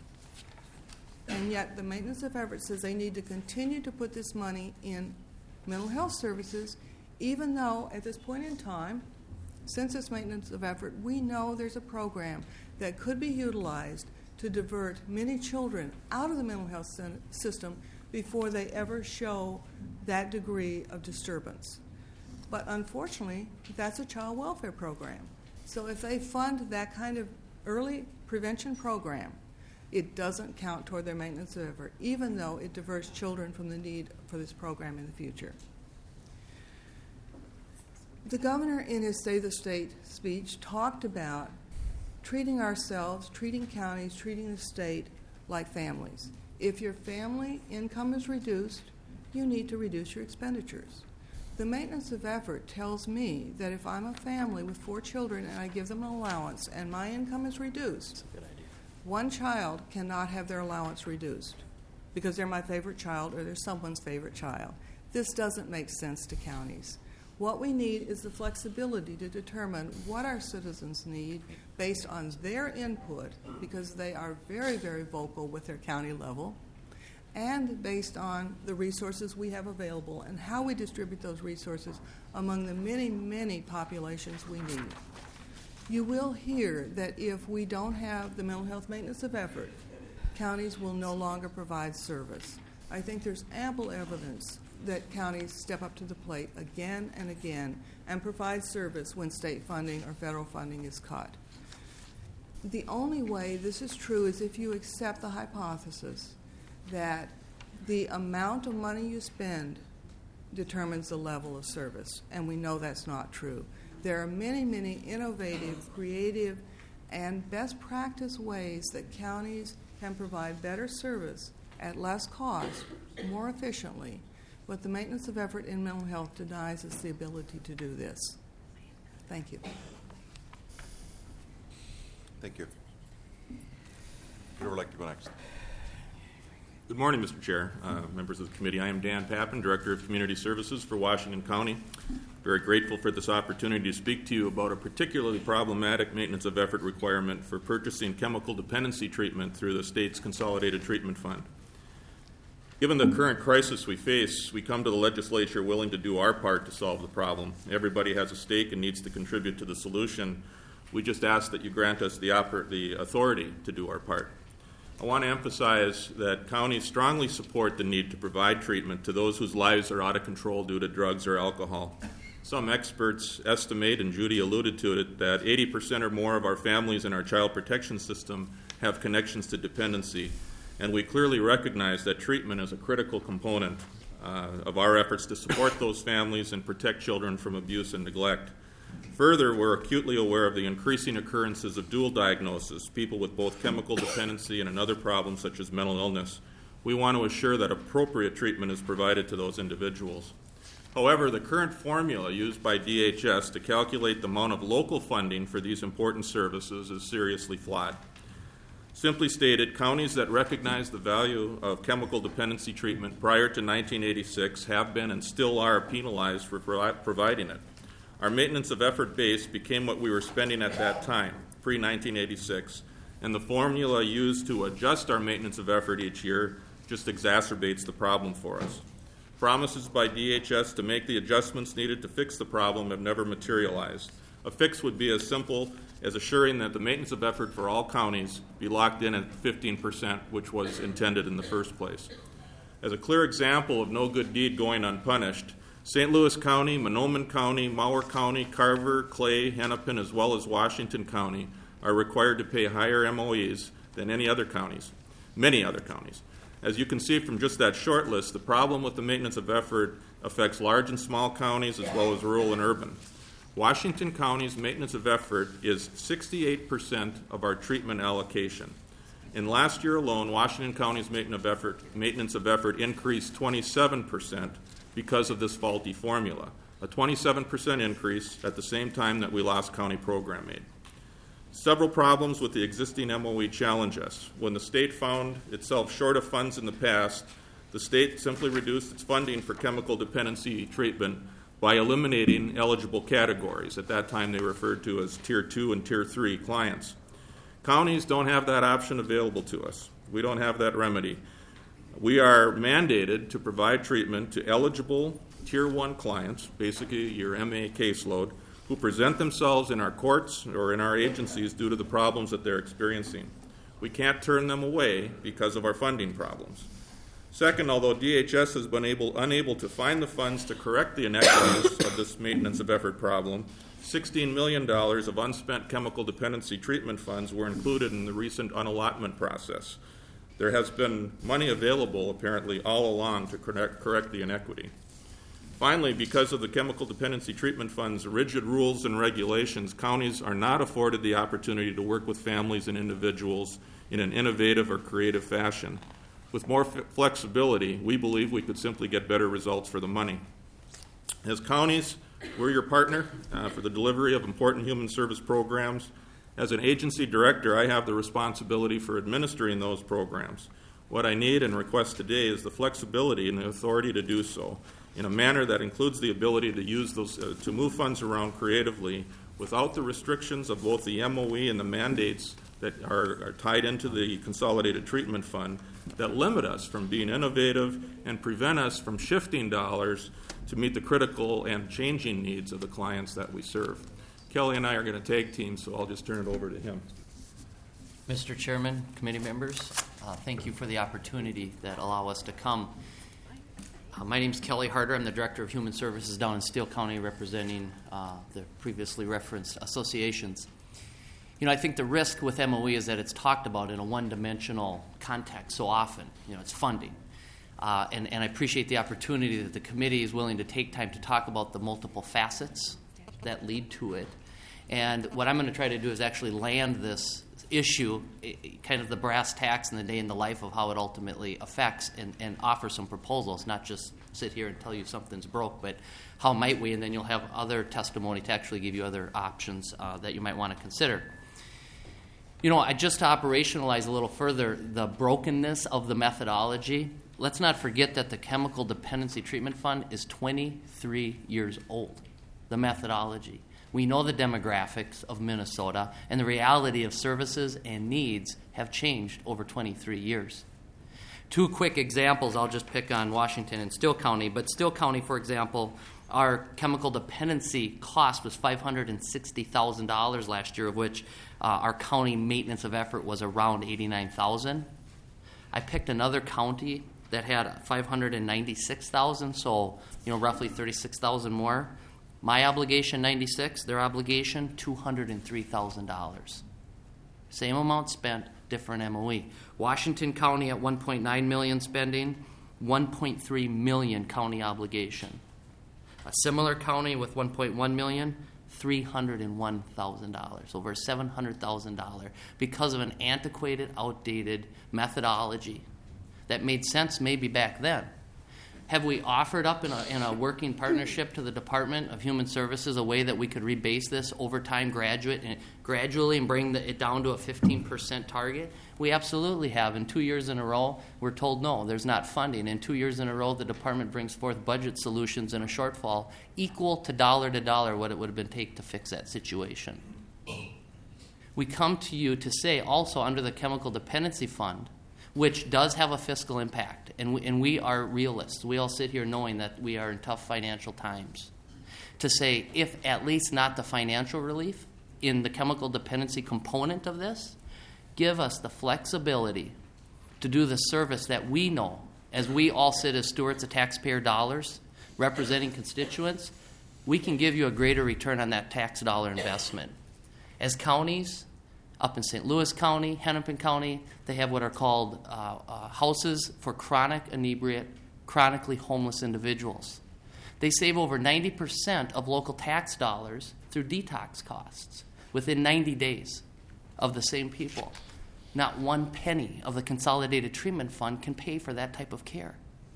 And yet the maintenance of effort says they need to continue to put this money in mental health services, even though at this point in time, since this maintenance of effort, we know there's a program that could be utilized to divert many children out of the mental health system before they ever show that degree of disturbance. But unfortunately, that's a child welfare program. So if they fund that kind of early prevention program, it doesn't count toward their maintenance of effort, even though it diverts children from the need for this program in the future. The governor, in his State of the State speech, talked about treating ourselves, treating counties, treating the state like families. If your family income is reduced, you need to reduce your expenditures. The maintenance of effort tells me that if I'm a family with four children and I give them an allowance and my income is reduced, one child cannot have their allowance reduced because they're my favorite child or they're someone's favorite child. This doesn't make sense to counties. What we need is the flexibility to determine what our citizens need based on their input, because they are very, very vocal with their county level, and based on the resources we have available and how we distribute those resources among the many, many populations we need. You will hear that if we don't have the mental health maintenance of effort, counties will no longer provide service. I think there's ample evidence that counties step up to the plate again and again and provide service when state funding or federal funding is cut. The only way this is true is if you accept the hypothesis that the amount of money you spend determines the level of service, and we know that's not true. There are many, many innovative, creative, and best practice ways that counties can provide better service at less cost, more efficiently, but the maintenance of effort in mental health denies us the ability to do this. Thank you. Thank you. Who would like to go next? Good morning, Mister Chair, uh, members of the committee. I am Dan Pappen, Director of Community Services for Washington County. Very grateful for this opportunity to speak to you about a particularly problematic maintenance of effort requirement for purchasing chemical dependency treatment through the state's Consolidated Treatment Fund. Given the current crisis we face, we come to the legislature willing to do our part to solve the problem. Everybody has a stake and needs to contribute to the solution. We just ask that you grant us the, oper- the authority to do our part. I want to emphasize that counties strongly support the need to provide treatment to those whose lives are out of control due to drugs or alcohol. Some experts estimate, and Judy alluded to it, that eighty percent or more of our families in our child protection system have connections to dependency, and we clearly recognize that treatment is a critical component uh, of our efforts to support those families and protect children from abuse and neglect. Further, we're acutely aware of the increasing occurrences of dual diagnosis, people with both chemical dependency and another problem such as mental illness. We want to assure that appropriate treatment is provided to those individuals. However, the current formula used by D H S to calculate the amount of local funding for these important services is seriously flawed. Simply stated, counties that recognize the value of chemical dependency treatment prior to nineteen eighty-six have been and still are penalized for pro- providing it. Our maintenance of effort base became what we were spending at that time, pre nineteen eighty-six, and the formula used to adjust our maintenance of effort each year just exacerbates the problem for us. Promises by D H S to make the adjustments needed to fix the problem have never materialized. A fix would be as simple as assuring that the maintenance of effort for all counties be locked in at fifteen percent, which was intended in the first place. As a clear example of no good deed going unpunished, Saint Louis County, Mahnomen County, Mower County, Carver, Clay, Hennepin, as well as Washington County are required to pay higher M O Es than any other counties, many other counties. As you can see from just that short list, the problem with the maintenance of effort affects large and small counties as well as rural and urban. Washington County's maintenance of effort is sixty-eight percent of our treatment allocation. In last year alone, Washington County's maintenance of effort, maintenance of effort increased twenty-seven percent because of this faulty formula, a twenty-seven percent increase at the same time that we lost county program aid. Several problems with the existing M O E challenge us. When the state found itself short of funds in the past, the state simply reduced its funding for chemical dependency treatment by eliminating eligible categories. At that time, they were referred to as Tier two and Tier three clients. Counties don't have that option available to us. We don't have that remedy. We are mandated to provide treatment to eligible Tier one clients, basically your M A caseload, who present themselves in our courts or in our agencies due to the problems that they're experiencing. We can't turn them away because of our funding problems. Second, although D H S has been able, unable to find the funds to correct the inequities of this maintenance of effort problem, sixteen million dollars of unspent chemical dependency treatment funds were included in the recent unallotment process. There has been money available, apparently, all along to correct, correct the inequity. Finally, because of the chemical dependency treatment fund's rigid rules and regulations, counties are not afforded the opportunity to work with families and individuals in an innovative or creative fashion. With more f- flexibility, we believe we could simply get better results for the money. As counties, we're your partner uh, for the delivery of important human service programs. As an agency director, I have the responsibility for administering those programs. What I need and request today is the flexibility and the authority to do so in a manner that includes the ability to use those uh, to move funds around creatively without the restrictions of both the M O E and the mandates that are, are tied into the Consolidated Treatment Fund that limit us from being innovative and prevent us from shifting dollars to meet the critical and changing needs of the clients that we serve. Kelly and I are going to tag team, so I'll just turn it over to him. Mister Chairman, committee members, uh, thank you for the opportunity that allow us to come. Uh, my name is Kelly Harder. I'm the Director of Human Services down in Steele County, representing uh, the previously referenced associations. You know, I think the risk with M O E is that it's talked about in a one-dimensional context so often. You know, it's funding. Uh, and, and I appreciate the opportunity that the committee is willing to take time to talk about the multiple facets that lead to it. And what I'm going to try to do is actually land this issue, kind of the brass tacks and the day in the life of how it ultimately affects, and, and offer some proposals, not just sit here and tell you something's broke, but how might we, and then you'll have other testimony to actually give you other options uh, that you might want to consider. You know, I just to operationalize a little further the brokenness of the methodology, let's not forget that the Chemical Dependency Treatment Fund is twenty-three years old, the methodology. We know the demographics of Minnesota, and the reality of services and needs have changed over twenty-three years. Two quick examples, I'll just pick on Washington and Steele County, but Steele County, for example, our chemical dependency cost was five hundred sixty thousand dollars last year, of which uh, our county maintenance of effort was around eighty-nine thousand dollars. I picked another county that had five hundred ninety-six thousand dollars, so you know roughly thirty-six thousand dollars more. My obligation, ninety-six, their obligation, two hundred three thousand dollars. Same amount spent, different M O E. Washington County at one point nine million dollars spending, one point three million dollars county obligation. A similar county with one point one million dollars, three hundred one thousand dollars, over seven hundred thousand dollars, because of an antiquated, outdated methodology that made sense maybe back then. Have we offered up in a, in a working partnership to the Department of Human Services a way that we could rebase this over time graduate and gradually and bring the, it down to a fifteen percent target? We absolutely have. And two years in a row, we're told no, there's not funding. And two years in a row, the department brings forth budget solutions in a shortfall equal to dollar to dollar what it would have been take to fix that situation. We come to you to say also under the Chemical Dependency Fund, which does have a fiscal impact, and we, and we are realists. We all sit here knowing that we are in tough financial times. To say, if at least not the financial relief in the chemical dependency component of this, give us the flexibility to do the service that we know, as we all sit as stewards of taxpayer dollars, representing constituents, we can give you a greater return on that tax dollar investment. As counties, up in Saint Louis County, Hennepin County, they have what are called uh, uh, houses for chronic inebriate, chronically homeless individuals. They save over ninety percent of local tax dollars through detox costs within ninety days of the same people. Not one penny of the Consolidated Treatment Fund can pay for that type of care.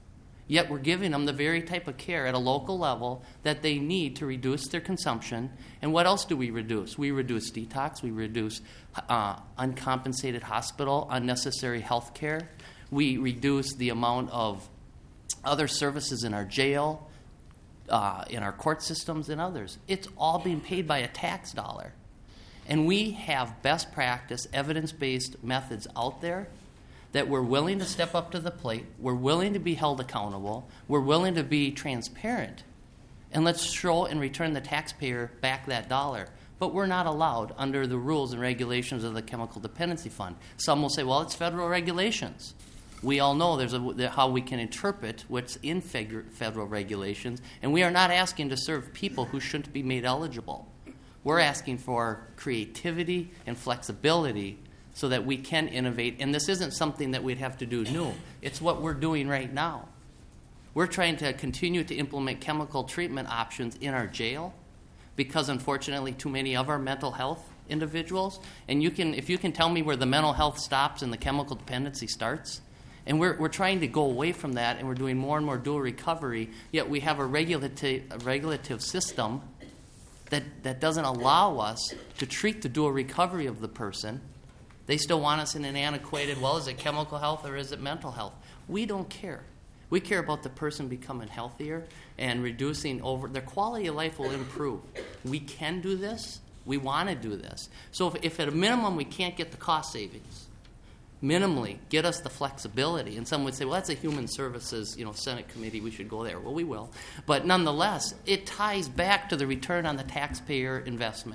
Yet we're giving them the very type of care at a local level that they need to reduce their consumption. And what else do we reduce? We reduce detox. We reduce uh, uncompensated hospital, unnecessary health care. We reduce the amount of other services in our jail, uh, in our court systems, and others. It's all being paid by a tax dollar. And we have best practice, evidence-based methods out there that we're willing to step up to the plate, we're willing to be held accountable, we're willing to be transparent, and let's show and return the taxpayer back that dollar. But we're not allowed under the rules and regulations of the Chemical Dependency Fund. Some will say, well, it's federal regulations. We all know there's a, how we can interpret what's in federal regulations, and we are not asking to serve people who shouldn't be made eligible. We're asking for creativity and flexibility so that we can innovate. And this isn't something that we'd have to do new. It's what we're doing right now. We're trying to continue to implement chemical treatment options in our jail because, unfortunately, too many of our mental health individuals, and you can, if you can tell me where the mental health stops and the chemical dependency starts, and we're, we're trying to go away from that, and we're doing more and more dual recovery, yet we have a regulative, a regulative system that, that doesn't allow us to treat the dual recovery of the person. They still want us in an antiquated, well, is it chemical health or is it mental health? We don't care. We care about the person becoming healthier and reducing over, their quality of life will improve. We can do this. We want to do this. So if, if at a minimum we can't get the cost savings, minimally get us the flexibility. And some would say, well, that's a human services, you know, Senate committee, we should go there. Well, we will. But nonetheless, it ties back to the return on the taxpayer investment.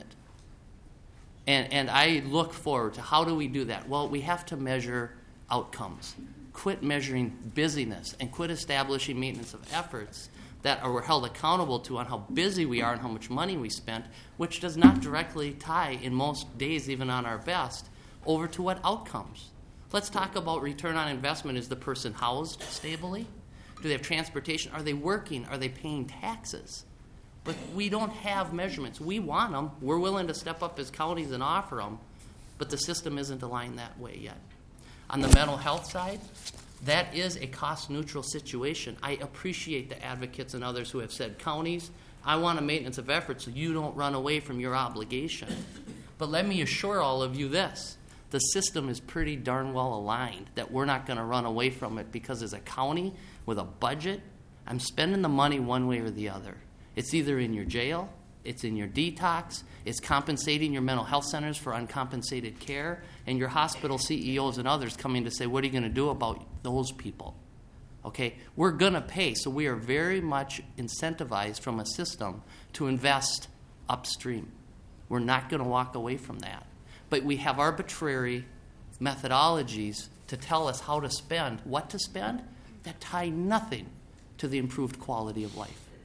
And, and I look forward to how do we do that? Well, we have to measure outcomes. Quit measuring busyness and quit establishing maintenance of efforts that are, we're held accountable to on how busy we are and how much money we spent, which does not directly tie, in most days, even on our best, over to what outcomes. Let's talk about return on investment. Is the person housed stably? Do they have transportation? Are they working? Are they paying taxes? But we don't have measurements. We want them. We're willing to step up as counties and offer them, but the system isn't aligned that way yet. On the mental health side, that is a cost-neutral situation. I appreciate the advocates and others who have said, counties, I want a maintenance of effort so you don't run away from your obligation. But let me assure all of you this. The system is pretty darn well aligned that we're not going to run away from it because as a county with a budget, I'm spending the money one way or the other. It's either in your jail, it's in your detox, it's compensating your mental health centers for uncompensated care, and your hospital C E Os and others coming to say, what are you going to do about those people? Okay, we're going to pay, so we are very much incentivized from a system to invest upstream. We're not going to walk away from that. But we have arbitrary methodologies to tell us how to spend, what to spend, that tie nothing to the improved quality of life.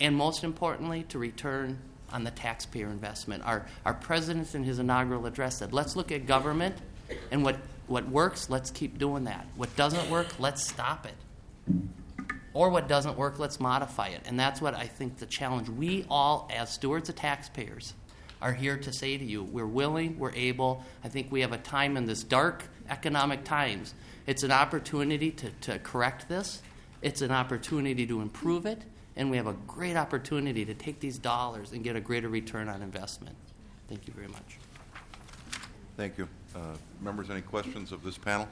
and most importantly, to return on the taxpayer investment. Our, our president in his inaugural address said, let's look at government, and what, what works, let's keep doing that. What doesn't work, let's stop it. Or what doesn't work, let's modify it. And that's what I think the challenge. We all, as stewards of taxpayers, are here to say to you, we're willing, we're able. I think we have a time in this dark economic times. It's an opportunity to, to correct this. It's an opportunity to improve it. And we have a great opportunity to take these dollars and get a greater return on investment. Thank you very much. Thank you. Uh, members, any questions of this panel?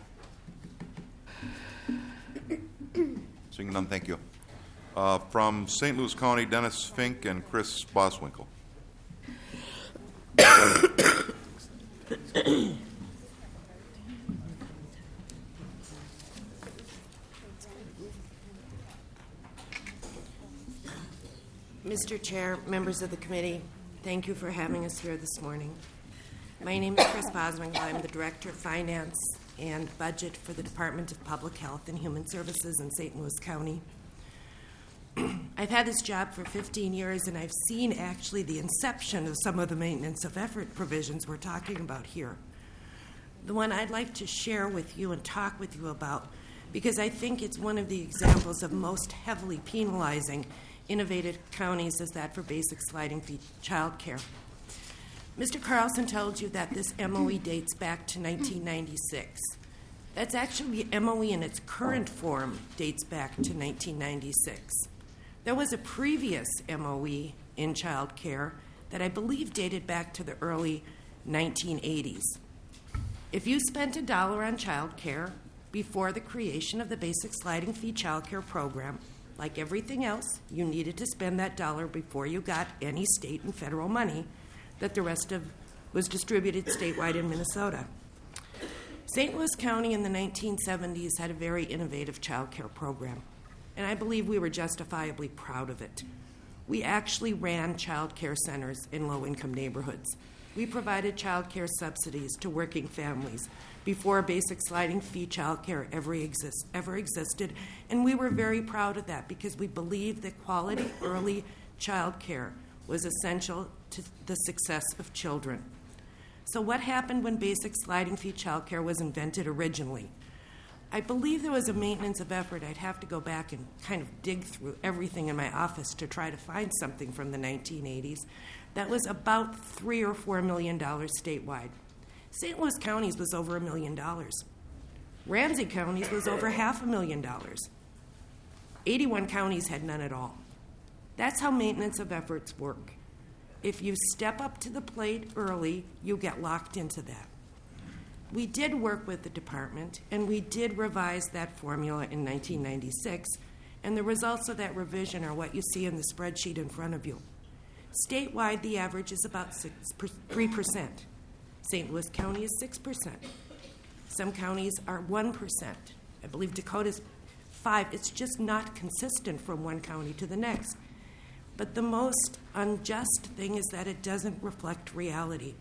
Seeing none, thank you. Uh, from Saint Louis County, Dennis Fink and Chris Boswinkle. Mister Chair, members of the committee, thank you for having us here this morning. My name is Chris Boswinkle. I'm the Director of Finance and Budget for the Department of Public Health and Human Services in Saint Louis County. I've had this job for fifteen years, and I've seen actually the inception of some of the maintenance of effort provisions we're talking about here. The one I'd like to share with you and talk with you about, because I think it's one of the examples of most heavily penalizing innovative counties, is that for basic sliding fee child care. Mister Carlson told you that this M O E dates back to nineteen ninety-six. That's actually M O E in its current form dates back to nineteen ninety-six. There was a previous M O E in child care that I believe dated back to the early nineteen eighties. If you spent a dollar on child care before the creation of the basic sliding fee child care program, like everything else, you needed to spend that dollar before you got any state and federal money that the rest of was distributed statewide in Minnesota. Saint Louis County in the nineteen seventies had a very innovative child care program, and I believe we were justifiably proud of it. We actually ran child care centers in low-income neighborhoods. We provided child care subsidies to working families before basic sliding fee child care ever, exist, ever existed, and we were very proud of that because we believed that quality early child care was essential to the success of children. So what happened when basic sliding fee child care was invented originally? I believe there was a maintenance of effort. I'd have to go back and kind of dig through everything in my office to try to find something from the nineteen eighties that was about three or four million dollars statewide. Saint Louis County's was over a million dollars. Ramsey County's was over half a million dollars. eighty-one counties had none at all. That's how maintenance of efforts work. If you step up to the plate early, you get locked into that. We did work with the department, and we did revise that formula in nineteen ninety-six, and the results of that revision are what you see in the spreadsheet in front of you. Statewide, the average is about six, three percent. Saint Louis County is six percent. Some counties are one percent. I believe Dakota's five. It's just not consistent from one county to the next. But the most unjust thing is that it doesn't reflect reality.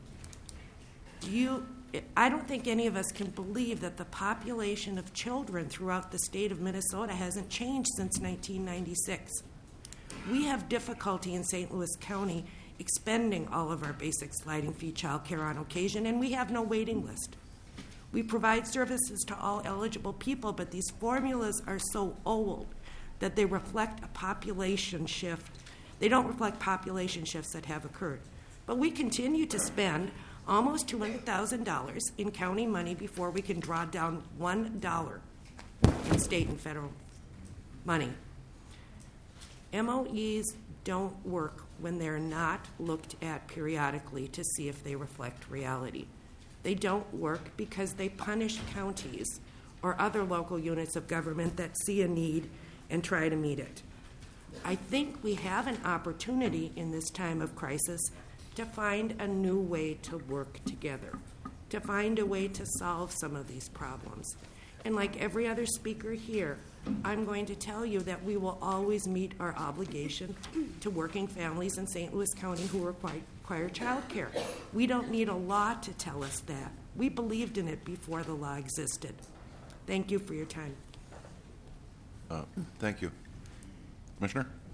Do you, I don't think any of us can believe that the population of children throughout the state of Minnesota hasn't changed since nineteen ninety-six. We have difficulty in Saint Louis County expending all of our basic sliding fee child care on occasion, and we have no waiting list. We provide services to all eligible people, but these formulas are so old that they reflect a population shift. They don't reflect population shifts that have occurred. But we continue to spend almost two hundred thousand dollars in county money before we can draw down one dollar in state and federal money. M O Es don't work when they're not looked at periodically to see if they reflect reality. They don't work because they punish counties or other local units of government that see a need and try to meet it. I think we have an opportunity in this time of crisis to find a new way to work together, to find a way to solve some of these problems. And like every other speaker here, I'm going to tell you that we will always meet our obligation to working families in Saint Louis County who require, require child care. We don't need a law to tell us that. We believed in it before the law existed. Thank you for your time. Uh, thank you. Commissioner?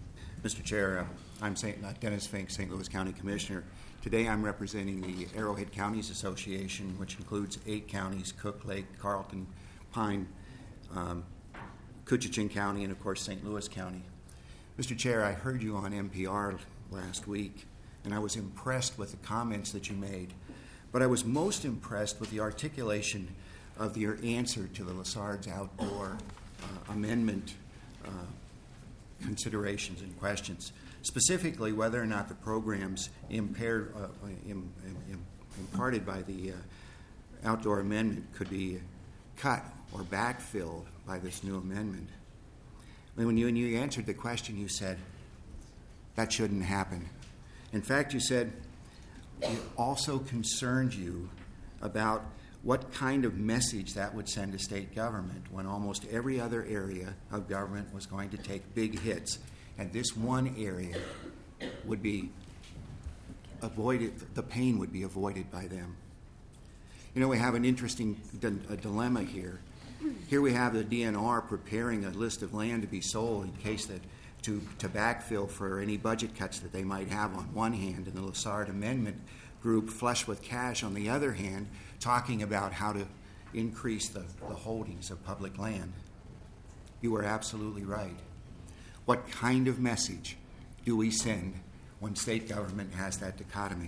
Mister Chair, uh, I'm Saint, uh, Dennis Fink, Saint Louis County Commissioner. Today I'm representing the Arrowhead Counties Association, which includes eight counties: Cook, Lake, Carlton, Pine, um, Coochin County, and of course Saint Louis County. Mister Chair, I heard you on N P R last week, and I was impressed with the comments that you made. But I was most impressed with the articulation of your answer to the Lessard's outdoor uh, amendment uh, considerations and questions, specifically whether or not the programs impaired, uh, im, im, imparted by the uh, outdoor amendment could be cut or backfilled by this new amendment. When you, when you answered the question, you said that shouldn't happen. In fact, you said it also concerned you about what kind of message that would send to state government when almost every other area of government was going to take big hits, and this one area would be avoided, the pain would be avoided by them. You know, we have an interesting d- a dilemma here. Here we have the D N R preparing a list of land to be sold in case that to, to backfill for any budget cuts that they might have on one hand, and the Lessard Amendment group, flush with cash, on the other hand, talking about how to increase the, the holdings of public land. You are absolutely right. What kind of message do we send when state government has that dichotomy?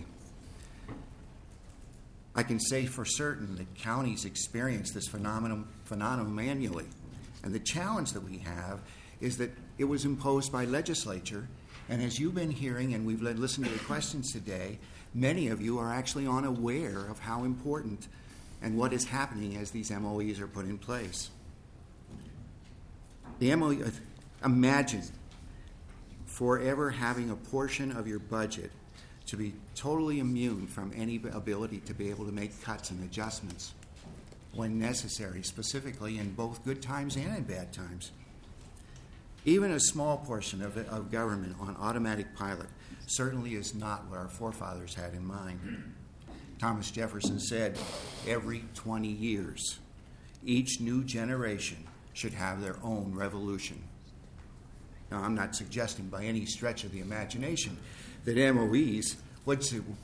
I can say for certain that counties experience this phenomenon, phenomenon annually. And the challenge that we have is that it was imposed by legislature, and as you've been hearing and we've listened to the questions today, many of you are actually unaware of how important and what is happening as these M O Es are put in place. The M O E, imagine forever having a portion of your budget to be totally immune from any ability to be able to make cuts and adjustments when necessary, specifically in both good times and in bad times. Even a small portion of, it, of government on automatic pilot certainly is not what our forefathers had in mind. Thomas Jefferson said, every twenty years, each new generation should have their own revolution. Now, I'm not suggesting by any stretch of the imagination that M O Es would,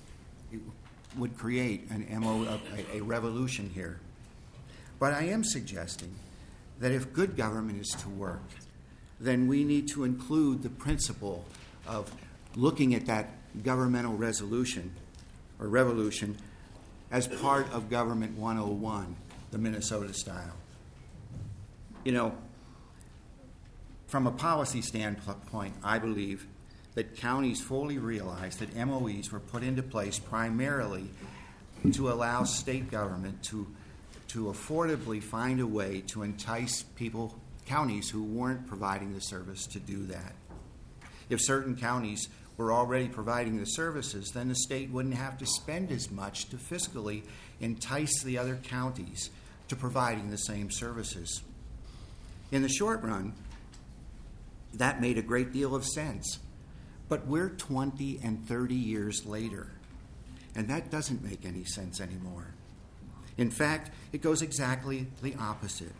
would create an M O, a, a revolution here. But I am suggesting that if good government is to work, then we need to include the principle of looking at that governmental resolution or revolution as part of Government one oh one, the Minnesota style. You know, from a policy standpoint, I believe that counties fully realize that M O Es were put into place primarily to allow state government to, to affordably find a way to entice people, counties who weren't providing the service, to do that. If certain counties were already providing the services, then the state wouldn't have to spend as much to fiscally entice the other counties to providing the same services. In the short run, that made a great deal of sense. But we're twenty and thirty years later, and that doesn't make any sense anymore. In fact, it goes exactly the opposite.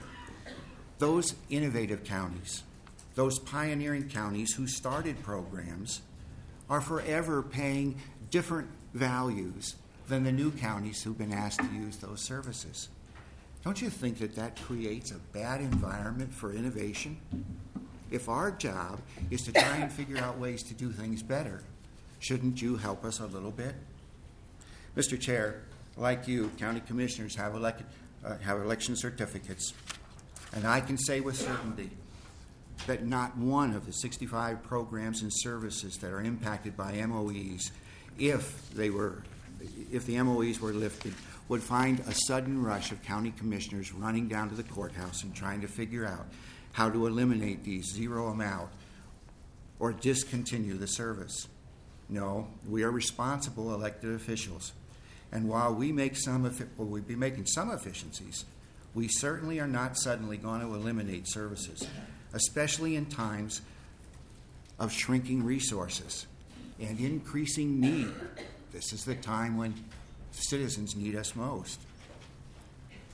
Those innovative counties, those pioneering counties who started programs, are forever paying different values than the new counties who've been asked to use those services. Don't you think that that creates a bad environment for innovation? If our job is to try and figure out ways to do things better, shouldn't you help us a little bit? Mister Chair, like you, county commissioners have, elect, uh, have election certificates, and I can say with certainty that not one of the sixty-five programs and services that are impacted by M O Es, if they were, if the M O Es were lifted, would find a sudden rush of county commissioners running down to the courthouse and trying to figure out how to eliminate these, zero them out, or discontinue the service. No, we are responsible elected officials, and while we make some, well, we'd be making some efficiencies, we certainly are not suddenly going to eliminate services, especially in times of shrinking resources and increasing need. This is the time when citizens need us most.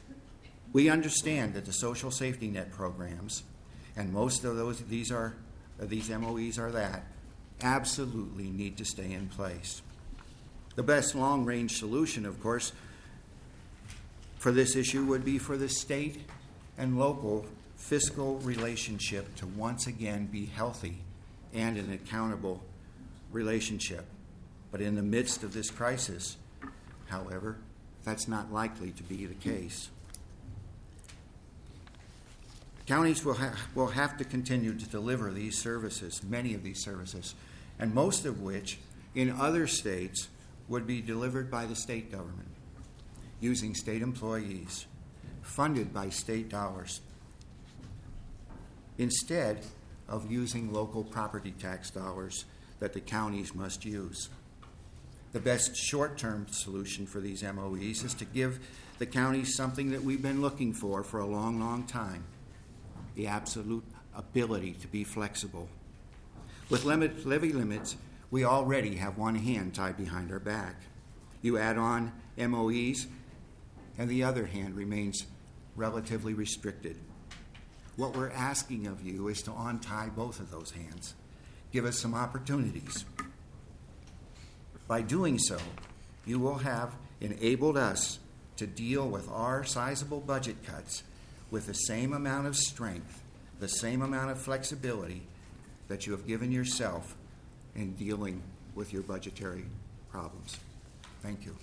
We understand that the social safety net programs, and most of those, these are uh, these M O Es are that, absolutely need to stay in place. The best long-range solution, of course, for this issue would be for the state and local fiscal relationship to once again be healthy and an accountable relationship. But in the midst of this crisis, however, that's not likely to be the case. Counties will, ha- will have to continue to deliver these services, many of these services, and most of which in other states would be delivered by the state government, using state employees, funded by state dollars, instead of using local property tax dollars that the counties must use. The best short-term solution for these M O Es is to give the counties something that we've been looking for for a long, long time, the absolute ability to be flexible. With limit, levy limits, we already have one hand tied behind our back. You add on M O Es, and the other hand remains relatively restricted. What we're asking of you is to untie both of those hands. Give us some opportunities. By doing so, you will have enabled us to deal with our sizable budget cuts with the same amount of strength, the same amount of flexibility that you have given yourself in dealing with your budgetary problems. Thank you.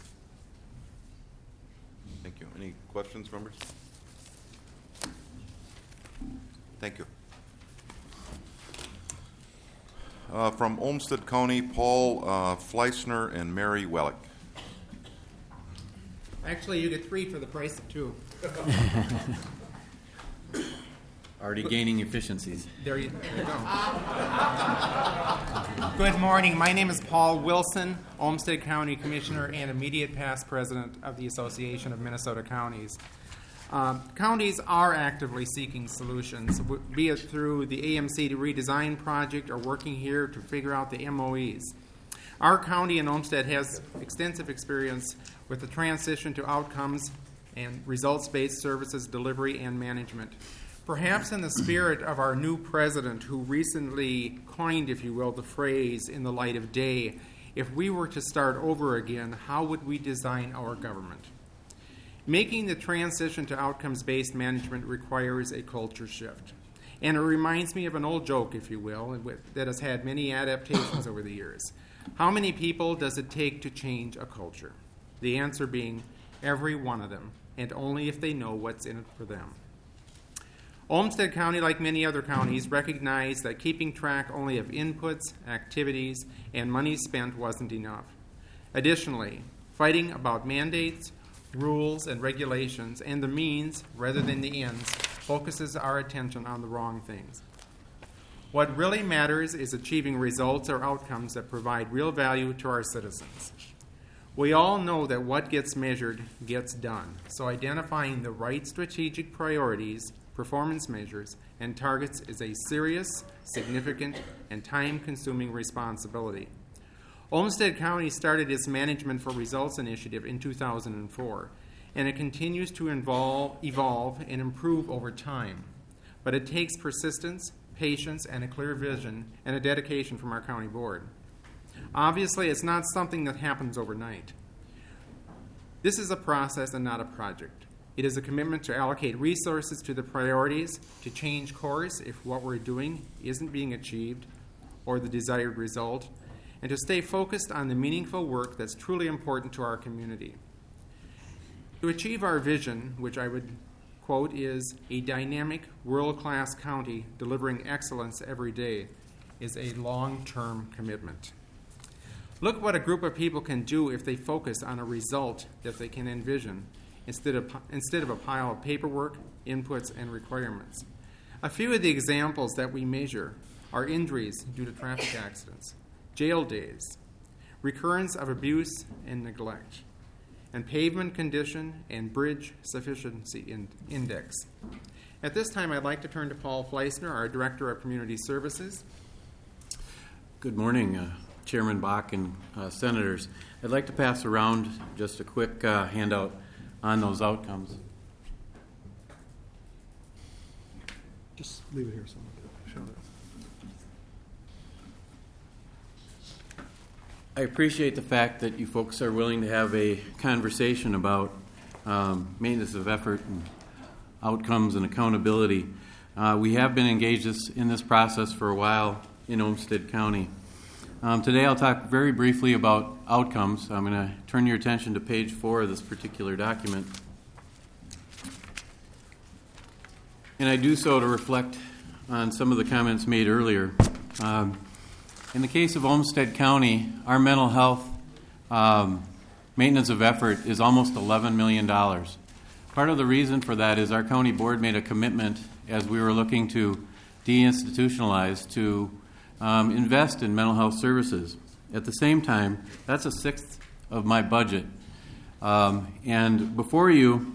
Thank you. Any questions, members? Thank you. Uh, from Olmsted County, Paul uh, Fleissner and Mary Wellick. Actually, you get three for the price of two. Already gaining efficiencies. There you, there you go. Good morning. My name is Paul Wilson, Olmsted County Commissioner and immediate past president of the Association of Minnesota Counties. Um, counties are actively seeking solutions, be it through the A M C to redesign project or working here to figure out the M O Es. Our county in Olmsted has extensive experience with the transition to outcomes and results-based services delivery and management. Perhaps in the spirit of our new president, who recently coined, if you will, the phrase "in the light of day," if we were to start over again, how would we design our government? Making the transition to outcomes-based management requires a culture shift. And it reminds me of an old joke, if you will, that has had many adaptations over the years. How many people does it take to change a culture? The answer being every one of them, and only if they know what's in it for them. Olmsted County, like many other counties, recognized that keeping track only of inputs, activities, and money spent wasn't enough. Additionally, fighting about mandates, rules, and regulations, and the means rather than the ends, focuses our attention on the wrong things. What really matters is achieving results or outcomes that provide real value to our citizens. We all know that what gets measured gets done, so identifying the right strategic priorities, performance measures, and targets is a serious, significant, and time-consuming responsibility. Olmsted County started its Management for Results initiative in two thousand four, and it continues to involve, evolve and improve over time. But it takes persistence, patience, and a clear vision, and a dedication from our county board. Obviously, it's not something that happens overnight. This is a process and not a project. It is a commitment to allocate resources to the priorities, to change course if what we're doing isn't being achieved or the desired result, and to stay focused on the meaningful work that's truly important to our community. To achieve our vision, which I would quote is a dynamic, world-class county delivering excellence every day, is a long-term commitment. Look what a group of people can do if they focus on a result that they can envision instead of, instead of a pile of paperwork, inputs, and requirements. A few of the examples that we measure are injuries due to traffic accidents, jail days, recurrence of abuse and neglect, and pavement condition and bridge sufficiency in- index. At this time, I'd like to turn to Paul Fleissner, our Director of Community Services. Good morning, uh, Chairman Bach and uh, Senators. I'd like to pass around just a quick uh, handout on those outcomes. Just leave it here so I can show it. I appreciate the fact that you folks are willing to have a conversation about um, maintenance of effort and outcomes and accountability. Uh, we have been engaged this, in this process for a while in Olmsted County. Um, today I'll talk very briefly about outcomes. I'm going to turn your attention to page four of this particular document. And I do so to reflect on some of the comments made earlier. Um, in the case of Olmsted County, our mental health um, maintenance of effort is almost eleven million dollars. Part of the reason for that is our county board made a commitment as we were looking to deinstitutionalize to um, invest in mental health services. At the same time, that's a sixth of my budget. Um, and before you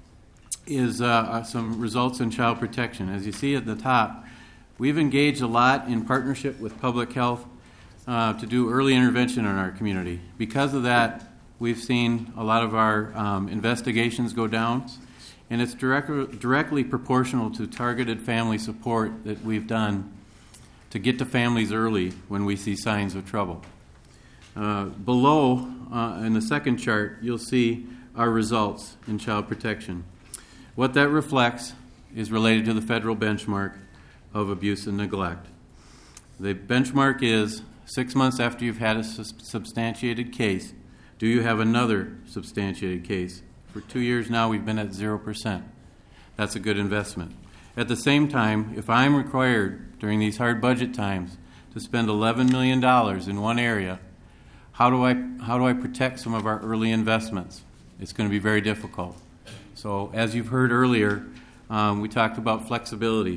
is uh, some results in child protection. As you see at the top, we've engaged a lot in partnership with public health uh, to do early intervention in our community. Because of that, we've seen a lot of our um, investigations go down, and it's direct, directly proportional to targeted family support that we've done to get to families early when we see signs of trouble. Uh, below, uh, in the second chart, you'll see our results in child protection. What that reflects is related to the federal benchmark of abuse and neglect. The benchmark is six months after you've had a substantiated case, do you have another substantiated case? For two years now, we've been at zero percent. That's a good investment. At the same time, if I'm required during these hard budget times to spend eleven million dollars in one area, how do I, how do I protect some of our early investments? It's going to be very difficult. So as you've heard earlier, um, we talked about flexibility.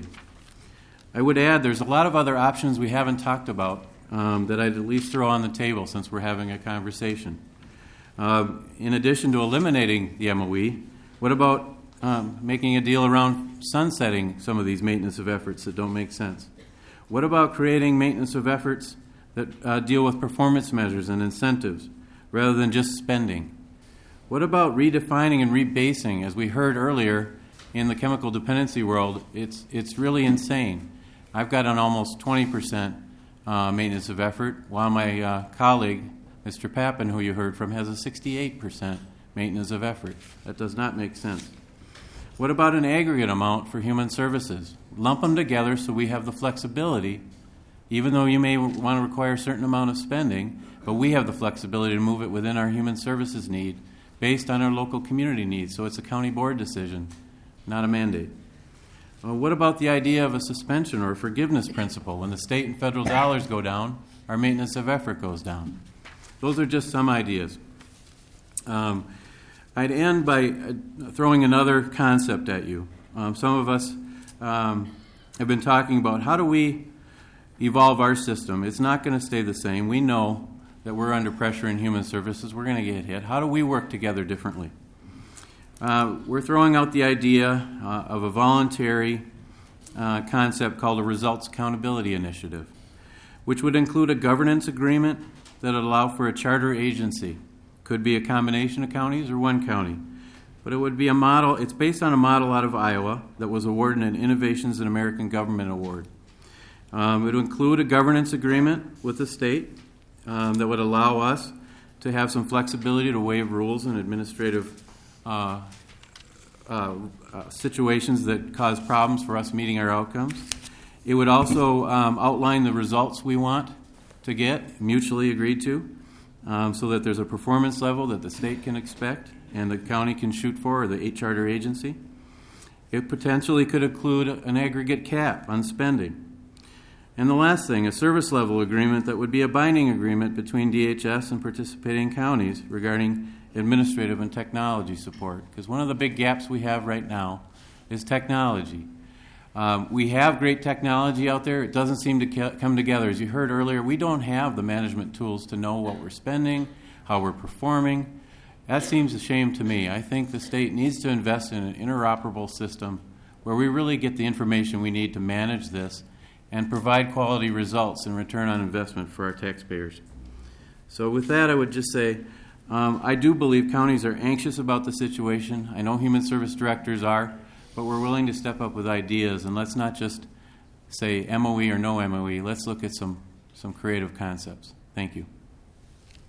I would add there's a lot of other options we haven't talked about um, that I'd at least throw on the table since we're having a conversation. Uh, in addition to eliminating the M O E, what about um, making a deal around sunsetting some of these maintenance of efforts that don't make sense? What about creating maintenance of efforts that uh, deal with performance measures and incentives rather than just spending? What about redefining and rebasing? As we heard earlier, in the chemical dependency world, it's it's really insane. I've got an almost twenty percent uh, maintenance of effort, while my uh, colleague, Mister Pappen, who you heard from, has a sixty-eight percent maintenance of effort. That does not make sense. What about an aggregate amount for human services? Lump them together so we have the flexibility, even though you may want to require a certain amount of spending, but we have the flexibility to move it within our human services need based on our local community needs. So it's a county board decision, not a mandate. Well, what about the idea of a suspension or a forgiveness principle? When the state and federal dollars go down, our maintenance of effort goes down. Those are just some ideas. Um, I'd end by uh, throwing another concept at you. Um, some of us um, have been talking about how do we evolve our system. It's not going to stay the same. We know that we're under pressure in human services. We're going to get hit. How do we work together differently? Uh, we're throwing out the idea uh, of a voluntary uh, concept called a Results Accountability Initiative, which would include a governance agreement that would allow for a charter agency. Could be a combination of counties or one county. But it would be a model, it's based on a model out of Iowa that was awarded an Innovations in American Government Award. Um, it would include a governance agreement with the state Um, that would allow us to have some flexibility to waive rules and administrative uh, uh, uh, situations that cause problems for us meeting our outcomes. It would also um, outline the results we want to get, mutually agreed to, um, so that there's a performance level that the state can expect and the county can shoot for, or the charter agency. It potentially could include an aggregate cap on spending. And the last thing, a service level agreement that would be a binding agreement between D H S and participating counties regarding administrative and technology support. Because one of the big gaps we have right now is technology. Um, we have great technology out there. It doesn't seem to ke- come together. As you heard earlier, we don't have the management tools to know what we're spending, how we're performing. That seems a shame to me. I think the state needs to invest in an interoperable system where we really get the information we need to manage this and provide quality results and return on investment for our taxpayers. So with that, I would just say, um, I do believe counties are anxious about the situation. I know human service directors are, but we're willing to step up with ideas, and let's not just say M O E or no M O E. Let's look at some, some creative concepts. Thank you.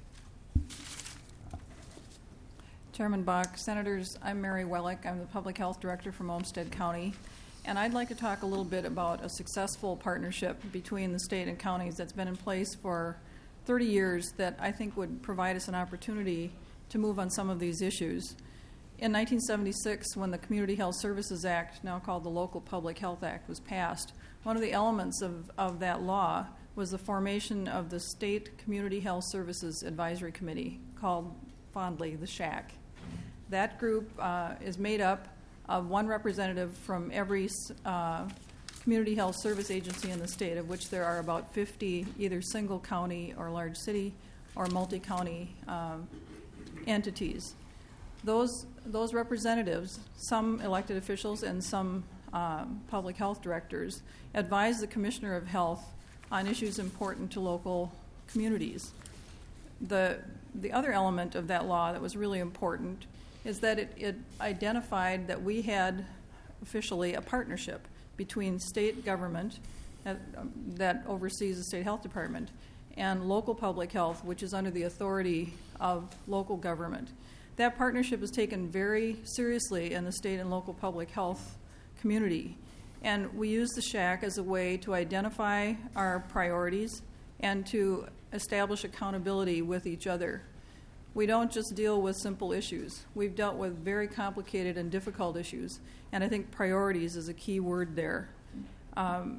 Chairman Bach, Senators, I'm Mary Wellick. I'm the Public Health Director from Olmsted County. And I'd like to talk a little bit about a successful partnership between the state and counties that's been in place for thirty years that I think would provide us an opportunity to move on some of these issues. In nineteen seventy-six, when the Community Health Services Act, now called the Local Public Health Act, was passed, one of the elements of, of that law was the formation of the State Community Health Services Advisory Committee, called fondly the SHAC. That group uh, is made up of one representative from every uh, community health service agency in the state, of which there are about fifty, either single county or large city or multi-county um, entities. Those, those representatives, some elected officials and some um, public health directors, advise the Commissioner of Health on issues important to local communities. The, the other element of that law that was really important is that it, it identified that we had officially a partnership between state government that, um, that oversees the state health department and local public health, which is under the authority of local government. That partnership is taken very seriously in the state and local public health community. And we use the SHAC as a way to identify our priorities and to establish accountability with each other. We don't just deal with simple issues. We've dealt with very complicated and difficult issues, and I think priorities is a key word there. Um,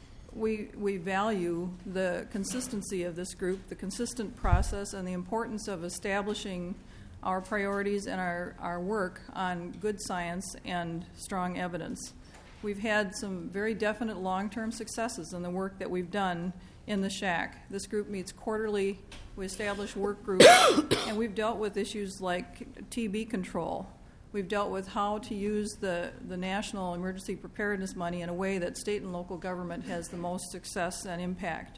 we, we value the consistency of this group, the consistent process, and the importance of establishing our priorities and our, our work on good science and strong evidence. We've had some very definite long-term successes in the work that we've done in the SHAC. This group meets quarterly. We establish work groups, and we've dealt with issues like T B control. We've dealt with how to use the, the national emergency preparedness money in a way that state and local government has the most success and impact.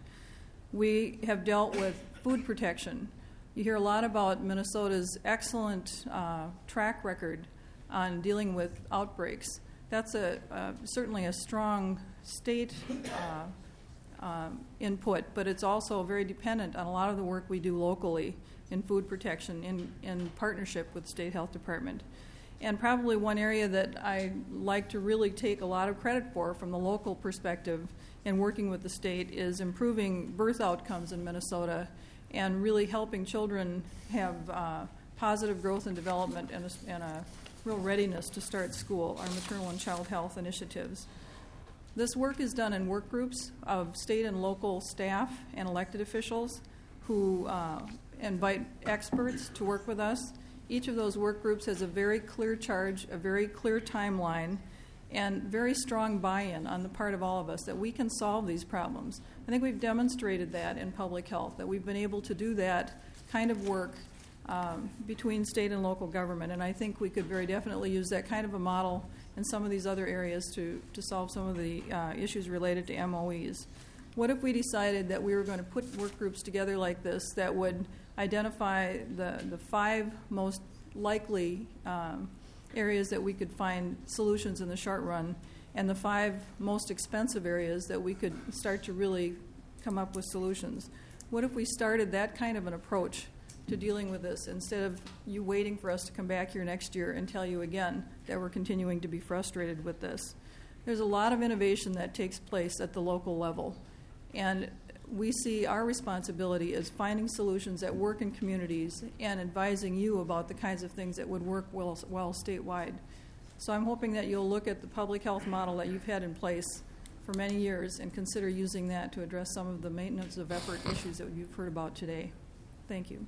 We have dealt with food protection. You hear a lot about Minnesota's excellent uh, track record on dealing with outbreaks. That's a, uh, certainly a strong state uh, uh, input, but it's also very dependent on a lot of the work we do locally in food protection in, in partnership with the State Health Department. And probably one area that I like to really take a lot of credit for from the local perspective in working with the state is improving birth outcomes in Minnesota and really helping children have uh, positive growth and development and a, and a real readiness to start school, our maternal and child health initiatives. This work is done in work groups of state and local staff and elected officials who uh, invite experts to work with us. Each of those work groups has a very clear charge, a very clear timeline, and very strong buy-in on the part of all of us that we can solve these problems. I think we've demonstrated that in public health, that we've been able to do that kind of work um, between state and local government, and I think we could very definitely use that kind of a model in some of these other areas to, to solve some of the uh, issues related to M O Es. What if we decided that we were going to put work groups together like this that would identify the, the five most likely um, areas that we could find solutions in the short run, and the five most expensive areas that we could start to really come up with solutions? What if we started that kind of an approach to dealing with this instead of you waiting for us to come back here next year and tell you again that we're continuing to be frustrated with this? There's a lot of innovation that takes place at the local level, and we see our responsibility as finding solutions that work in communities and advising you about the kinds of things that would work well, well statewide. So I'm hoping that you'll look at the public health model that you've had in place for many years and consider using that to address some of the maintenance of effort issues that you've heard about today. Thank you.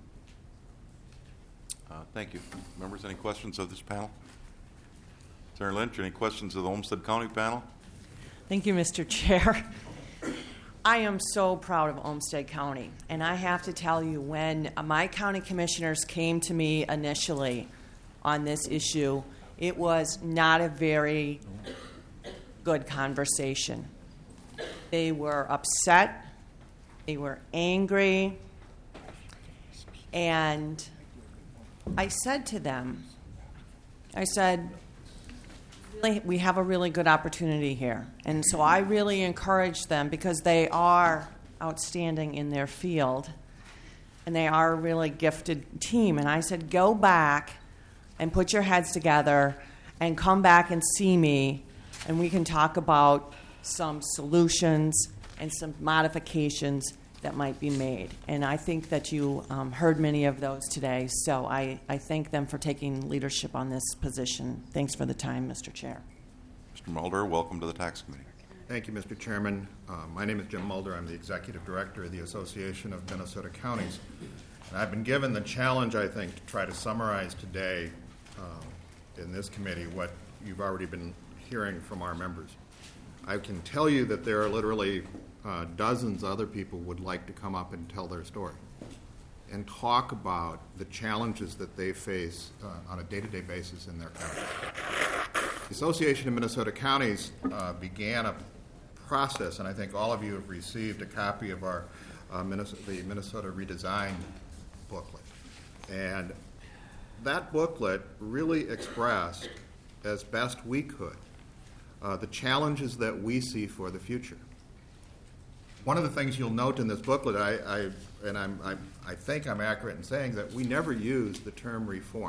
Uh, thank you. Members, any questions of this panel? Senator Lynch, any questions of the Olmsted County panel? Thank you, Mister Chair. I am so proud of Olmsted County, and I have to tell you, when my county commissioners came to me initially on this issue, it was not a very good conversation. They were upset, they were angry, and I said to them, I said, really, we have a really good opportunity here. And so I really encourage them, because they are outstanding in their field, and they are a really gifted team. And I said, go back and put your heads together and come back and see me, and we can talk about some solutions and some modifications that might be made. And I think that you um, heard many of those today, so I, I thank them for taking leadership on this position. Thanks for the time, Mister Chair. Mister Mulder, welcome to the Tax Committee. Thank you, Mister Chairman. Uh, my name is Jim Mulder. I'm the Executive Director of the Association of Minnesota Counties. And I've been given the challenge, I think, to try to summarize today uh, in this committee what you've already been hearing from our members. I can tell you that there are literally uh, dozens of other people would like to come up and tell their story and talk about the challenges that they face uh, on a day-to-day basis in their counties. The Association of Minnesota Counties uh, began a process, and I think all of you have received a copy of our uh, Minnesota, the Minnesota Redesign booklet. And that booklet really expressed, as best we could, uh, the challenges that we see for the future. One of the things you'll note in this booklet, I, I and I'm, I, I think I'm accurate in saying that we never use the term reform,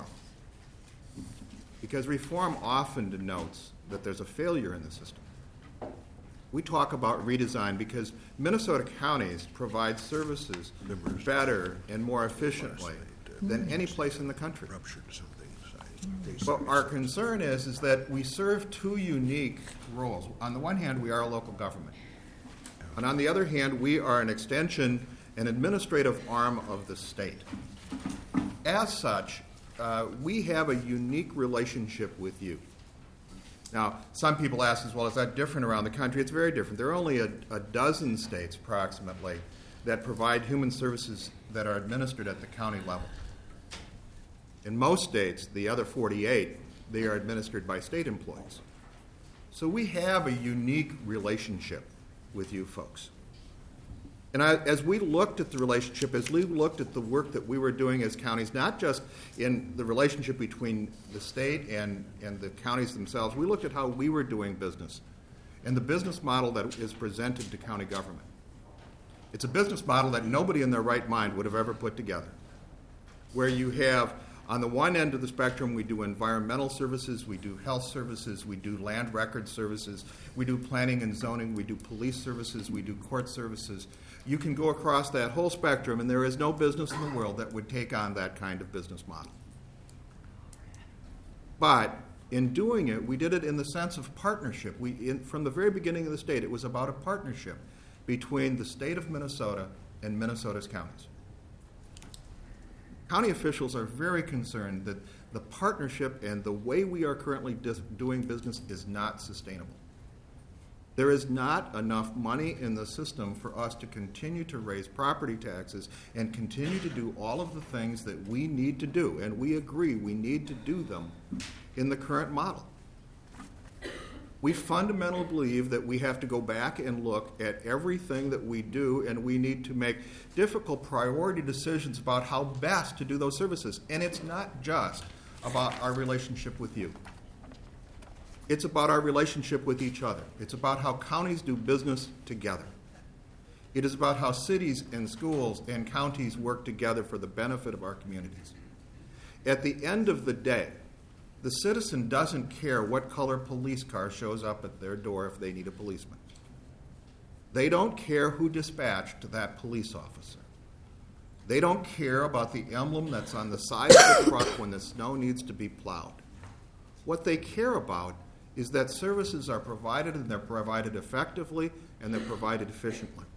because reform often denotes that there's a failure in the system. We talk about redesign because Minnesota counties provide services better and more efficiently than any place in the country. But our concern is, is that we serve two unique roles. On the one hand, we are a local government. And on the other hand, we are an extension, an administrative arm of the state. As such, uh, we have a unique relationship with you. Now, some people ask as well, is that different around the country? It's very different. There are only a, a dozen states, approximately, that provide human services that are administered at the county level. In most states, the other forty-eight, they are administered by state employees. So we have a unique relationship with you folks. And I, as we looked at the relationship, as we looked at the work that we were doing as counties, not just in the relationship between the state and, and the counties themselves, we looked at how we were doing business and the business model that is presented to county government. It's a business model that nobody in their right mind would have ever put together, where you have, on the one end of the spectrum, we do environmental services, we do health services, we do land record services, we do planning and zoning, we do police services, we do court services. You can go across that whole spectrum, and there is no business in the world that would take on that kind of business model. But in doing it, we did it in the sense of partnership. We, in, from the very beginning of the state, it was about a partnership between the state of Minnesota and Minnesota's counties. County officials are very concerned that the partnership and the way we are currently dis- doing business is not sustainable. There is not enough money in the system for us to continue to raise property taxes and continue to do all of the things that we need to do, and we agree we need to do them in the current model. We fundamentally believe that we have to go back and look at everything that we do, and we need to make difficult priority decisions about how best to do those services. And it's not just about our relationship with you. It's about our relationship with each other. It's about how counties do business together. It is about how cities and schools and counties work together for the benefit of our communities. At the end of the day, the citizen doesn't care what color police car shows up at their door if they need a policeman. They don't care who dispatched that police officer. They don't care about the emblem that's on the side of the truck when the snow needs to be plowed. What they care about is that services are provided, and they're provided effectively, and they're provided efficiently.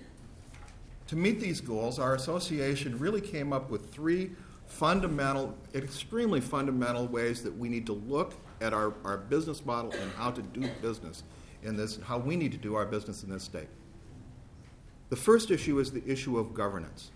To meet these goals, our association really came up with three fundamental, extremely fundamental ways that we need to look at our, our business model and how to do business in this, how we need to do our business in this state. The first issue is the issue of governance.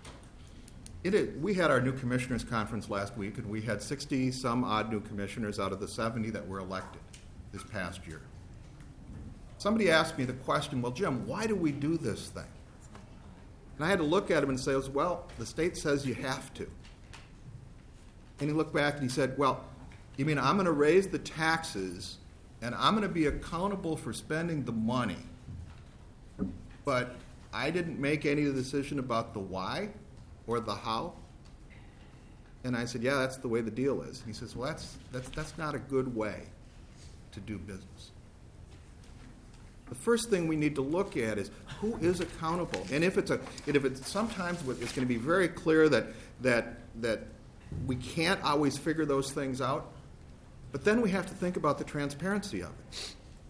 It is, we had our new commissioners conference last week, and we had sixty some odd new commissioners out of the seventy that were elected this past year. Somebody asked me the question, well, Jim, why do we do this thing? And I had to look at him and say, well, the state says you have to. And he looked back and he said, well, you mean I'm going to raise the taxes and I'm going to be accountable for spending the money, but I didn't make any decision about the why? or the how? And I said, yeah, that's the way the deal is. And he says, well, that's, that's, that's not a good way to do business. The first thing we need to look at is who is accountable. And if it's a, and if it's sometimes it's going to be very clear that, that, that we can't always figure those things out, but then we have to think about the transparency of it.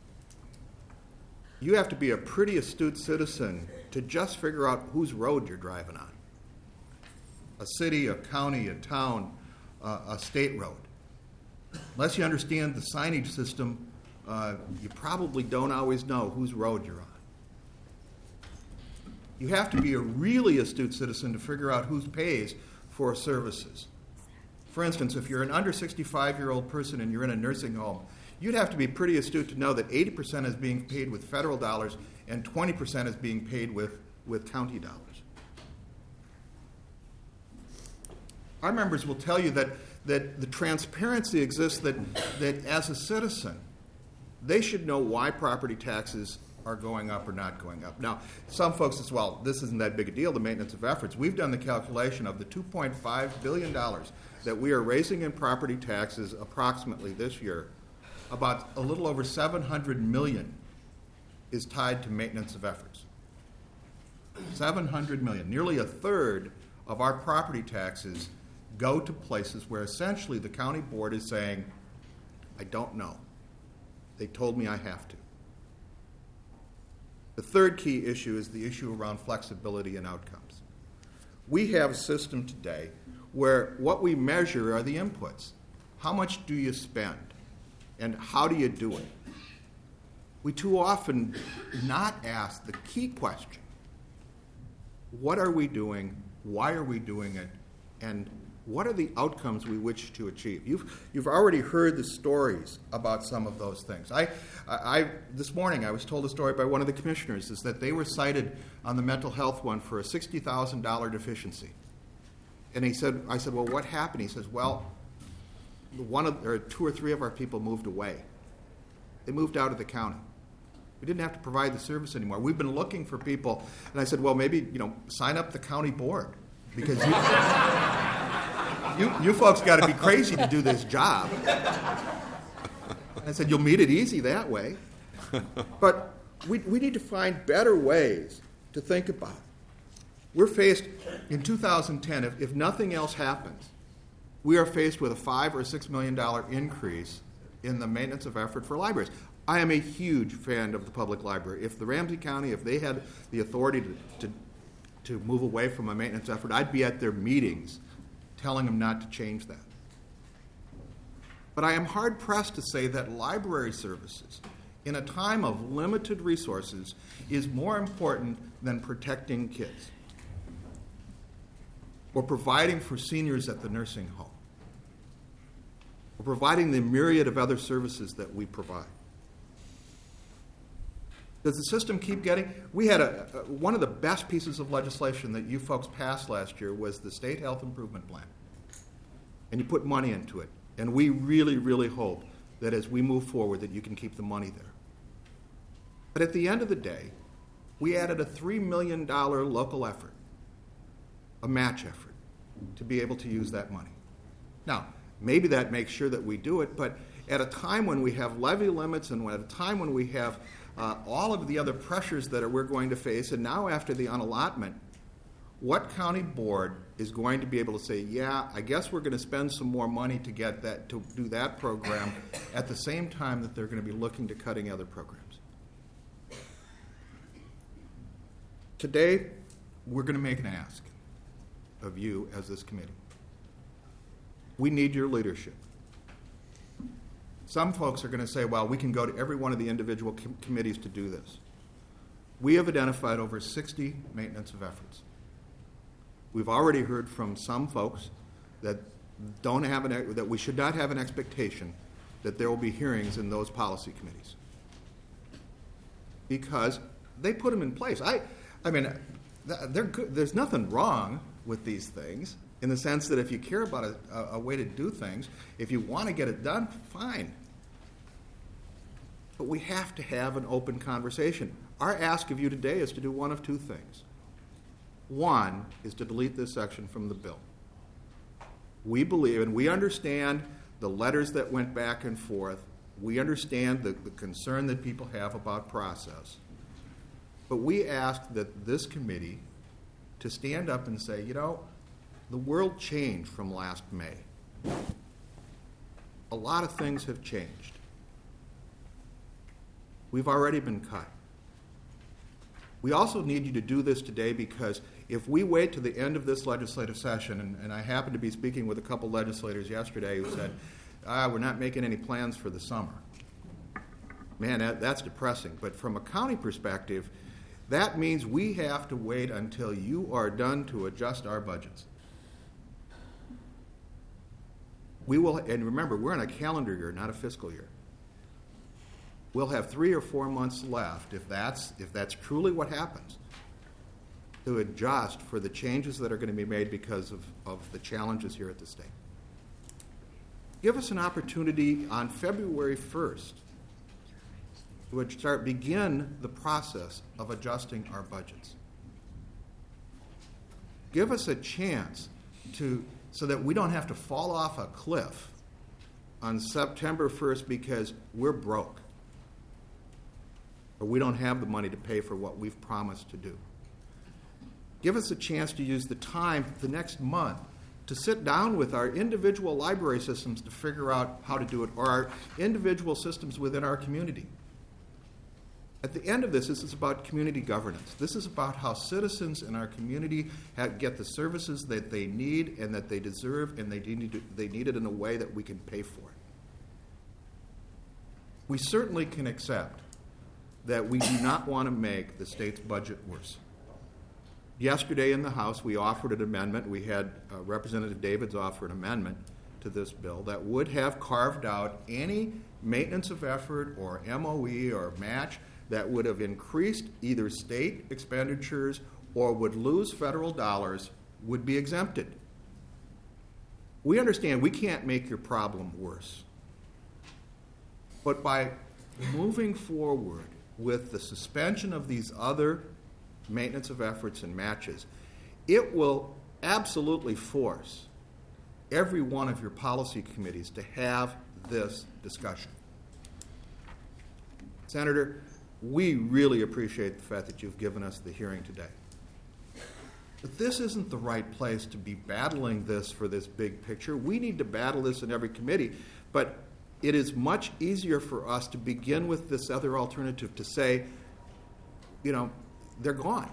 You have to be a pretty astute citizen to just figure out whose road you're driving on. A city, a county, a town, uh, a state road. Unless you understand the signage system, uh, you probably don't always know whose road you're on. You have to be a really astute citizen to figure out who pays for services. For instance, if you're an under sixty-five-year-old person and you're in a nursing home, you'd have to be pretty astute to know that eighty percent is being paid with federal dollars and twenty percent is being paid with, with county dollars. Our members will tell you that, that the transparency exists that, that as a citizen, they should know why property taxes are going up or not going up. Now, some folks say, well, this isn't that big a deal, the maintenance of efforts. We've done the calculation of the two point five billion dollars that we are raising in property taxes approximately this year. About a little over seven hundred million dollars is tied to maintenance of efforts. seven hundred million dollars. Nearly a third of our property taxes go to places where essentially the county board is saying, I don't know. They told me I have to. The third key issue is the issue around flexibility and outcomes. We have a system today where what we measure are the inputs. How much do you spend? And how do you do it? We too often not ask the key question. What are we doing? Why are we doing it? And what are the outcomes we wish to achieve? You've, you've already heard the stories about some of those things. I, I, this morning I was told a story by one of the commissioners is that they were cited on the mental health one for a sixty thousand dollars deficiency. And he said, I said, well, what happened? He says, well, one of, or two or three of our people moved away. They moved out of the county. We didn't have to provide the service anymore. We've been looking for people. And I said, well, maybe, you know, sign up the county board because you... You, you folks got to be crazy to do this job. I said, you'll meet it easy that way. But we, we need to find better ways to think about it. We're faced, in two thousand ten, if, if nothing else happens, we are faced with a five or six million dollar increase in the maintenance of effort for libraries. I am a huge fan of the public library. If the Ramsey County, if they had the authority to, to, to move away from a maintenance effort, I'd be at their meetings telling them not to change that. But I am hard-pressed to say that library services, in a time of limited resources, is more important than protecting kids or providing for seniors at the nursing home or providing the myriad of other services that we provide. Does the system keep getting? We had a, a, one of the best pieces of legislation that you folks passed last year was the State Health Improvement Plan. And you put money into it. And we really, really hope that as we move forward that you can keep the money there. But at the end of the day, we added a three million dollars local effort, a match effort, to be able to use that money. Now, maybe that makes sure that we do it, but at a time when we have levy limits and at a time when we have Uh, all of the other pressures that are, we're going to face, and now after the unallotment, what county board is going to be able to say, yeah, I guess we're going to spend some more money to get that, to do that program at the same time that they're going to be looking to cutting other programs? Today, we're going to make an ask of you as this committee. We need your leadership. Some folks are going to say, well, we can go to every one of the individual com- committees to do this. We have identified over sixty maintenance of efforts. We've already heard from some folks that don't have an, that we should not have an expectation that there will be hearings in those policy committees because they put them in place. I, I mean, they're good. There's nothing wrong with these things in the sense that if you care about a, a way to do things, if you want to get it done, fine. But we have to have an open conversation. Our ask of you today is to do one of two things. One is to delete this section from the bill. We believe, and we understand the letters that went back and forth. We understand the, the concern that people have about process. But we ask that this committee to stand up and say, you know, the world changed from last May. A lot of things have changed. We've already been cut. We also need you to do this today because if we wait to the end of this legislative session, and, and I happened to be speaking with a couple legislators yesterday who said, ah, we're not making any plans for the summer. Man, that, that's depressing. But from a county perspective, that means we have to wait until you are done to adjust our budgets. We will, and remember, we're in a calendar year, not a fiscal year. We'll have three or four months left, if that's, if that's truly what happens, to adjust for the changes that are going to be made because of, of the challenges here at the state. Give us an opportunity on February first to start begin the process of adjusting our budgets. Give us a chance to so that we don't have to fall off a cliff on September first because we're broke or we don't have the money to pay for what we've promised to do. Give us a chance to use the time the next month to sit down with our individual library systems to figure out how to do it, or our individual systems within our community. At the end of this, this is about community governance. This is about how citizens in our community have, get the services that they need and that they deserve, and they need, to, they need it in a way that we can pay for it. We certainly can accept that we do not want to make the state's budget worse. Yesterday in the House, we offered an amendment. We had uh, Representative Davids offer an amendment to this bill that would have carved out any maintenance of effort or M O E or match that would have increased either state expenditures or would lose federal dollars would be exempted. We understand we can't make your problem worse. But by moving forward with the suspension of these other maintenance of efforts and matches, it will absolutely force every one of your policy committees to have this discussion. Senator, we really appreciate the fact that you've given us the hearing today. But this isn't the right place to be battling this for this big picture. We need to battle this in every committee, but it is much easier for us to begin with this other alternative to say, you know, they're gone.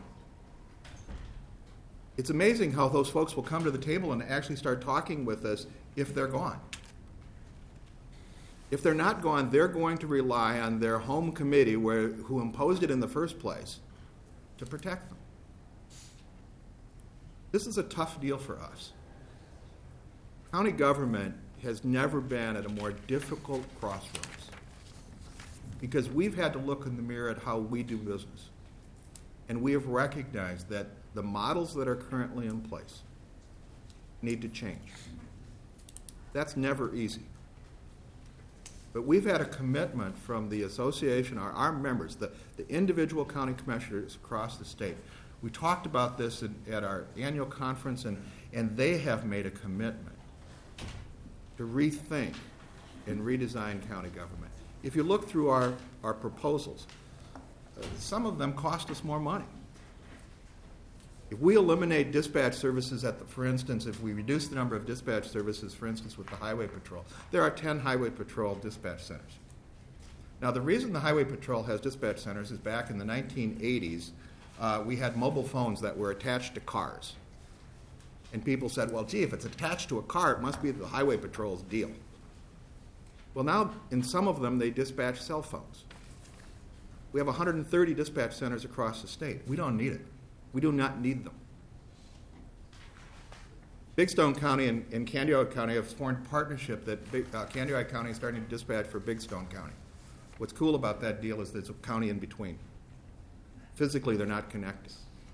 It's amazing how those folks will come to the table and actually start talking with us if they're gone. If they're not gone, they're going to rely on their home committee where, who imposed it in the first place to protect them. This is a tough deal for us. County government has never been at a more difficult crossroads because we've had to look in the mirror at how we do business. And we have recognized that the models that are currently in place need to change. That's never easy. But we've had a commitment from the association, our, our members, the, the individual county commissioners across the state. We talked about this in, at our annual conference, and, and they have made a commitment to rethink and redesign county government. If you look through our, our proposals, uh, some of them cost us more money. If we eliminate dispatch services at the, for instance, if we reduce the number of dispatch services, for instance, with the Highway Patrol, there are ten Highway Patrol dispatch centers. Now, the reason the Highway Patrol has dispatch centers is back in the nineteen eighties, uh, we had mobile phones that were attached to cars. And people said, well, gee, if it's attached to a car, it must be the Highway Patrol's deal. Well, now, in some of them, they dispatch cell phones. We have one hundred thirty dispatch centers across the state. We don't need it. We do not need them. Big Stone County and, and Candiota County have formed a partnership that Big, uh, Candiota County is starting to dispatch for Big Stone County. What's cool about that deal is there's a county in between. Physically, they're not connected.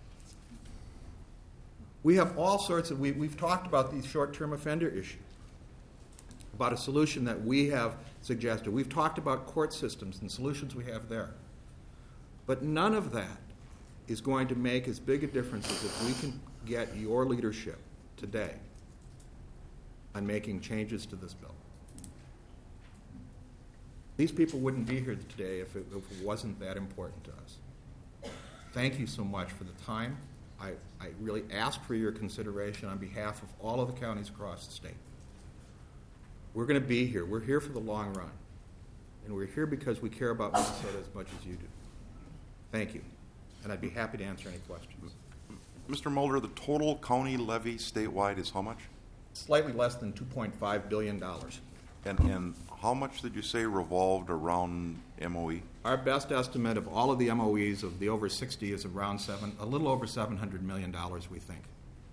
We have all sorts of, we, we've talked about these short-term offender issues, about a solution that we have suggested. We've talked about court systems and solutions we have there. But none of that is going to make as big a difference as if we can get your leadership today on making changes to this bill. These people wouldn't be here today if it, if it wasn't that important to us. Thank you so much for the time. I, I really ask for your consideration on behalf of all of the counties across the state. We're going to be here. We're here for the long run. And we're here because we care about Minnesota as much as you do. Thank you. And I'd be happy to answer any questions. Mister Mulder, the total county levy statewide is how much? Slightly less than two point five billion dollars. And, and how much did you say revolved around M O E? Our best estimate of all of the M O Es of the over sixty is around seven, a little over seven hundred million dollars, we think.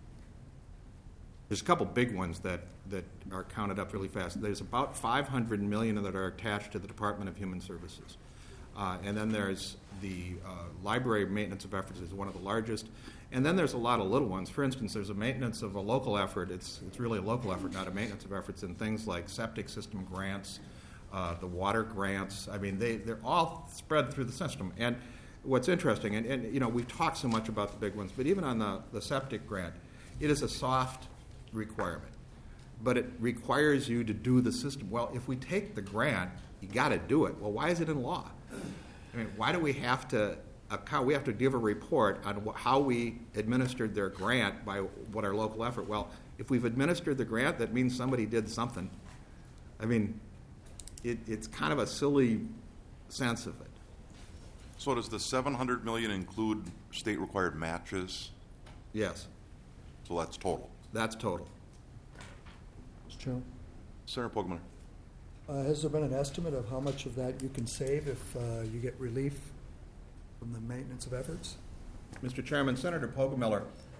There's a couple big ones that, that are counted up really fast. There's about five hundred million dollars that are attached to the Department of Human Services. Uh, and then there's the uh, library maintenance of efforts is one of the largest. And then there's a lot of little ones. For instance, there's a maintenance of a local effort. It's, it's really a local effort, not a maintenance of efforts in things like septic system grants, uh, the water grants. I mean, they, they're all spread through the system. And what's interesting, and, and you know, we've talked so much about the big ones, but even on the, the septic grant, it is a soft requirement. But it requires you to do the system. Well, if we take the grant, you got to do it. Well, why is it in law? I mean, why do we have to account, we have to give a report on wh- how we administered their grant by what our local effort? Well, if we've administered the grant, that means somebody did something. I mean, it, it's kind of a silly sense of it. So does the seven hundred million dollars include state-required matches? Yes. So that's total? That's total. Mister Chairman? Senator Pogmiller. Uh, has there been an estimate of how much of that you can save if uh, you get relief from the maintenance of efforts? Mister Chairman, Senator Pogmiller,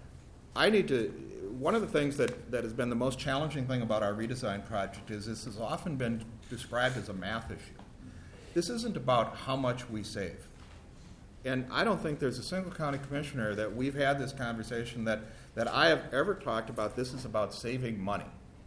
I need to, one of the things that, that has been the most challenging thing about our redesign project is this has often been described as a math issue. This isn't about how much we save. And I don't think there's a single county commissioner that we've had this conversation that, that I have ever talked about this is about saving money.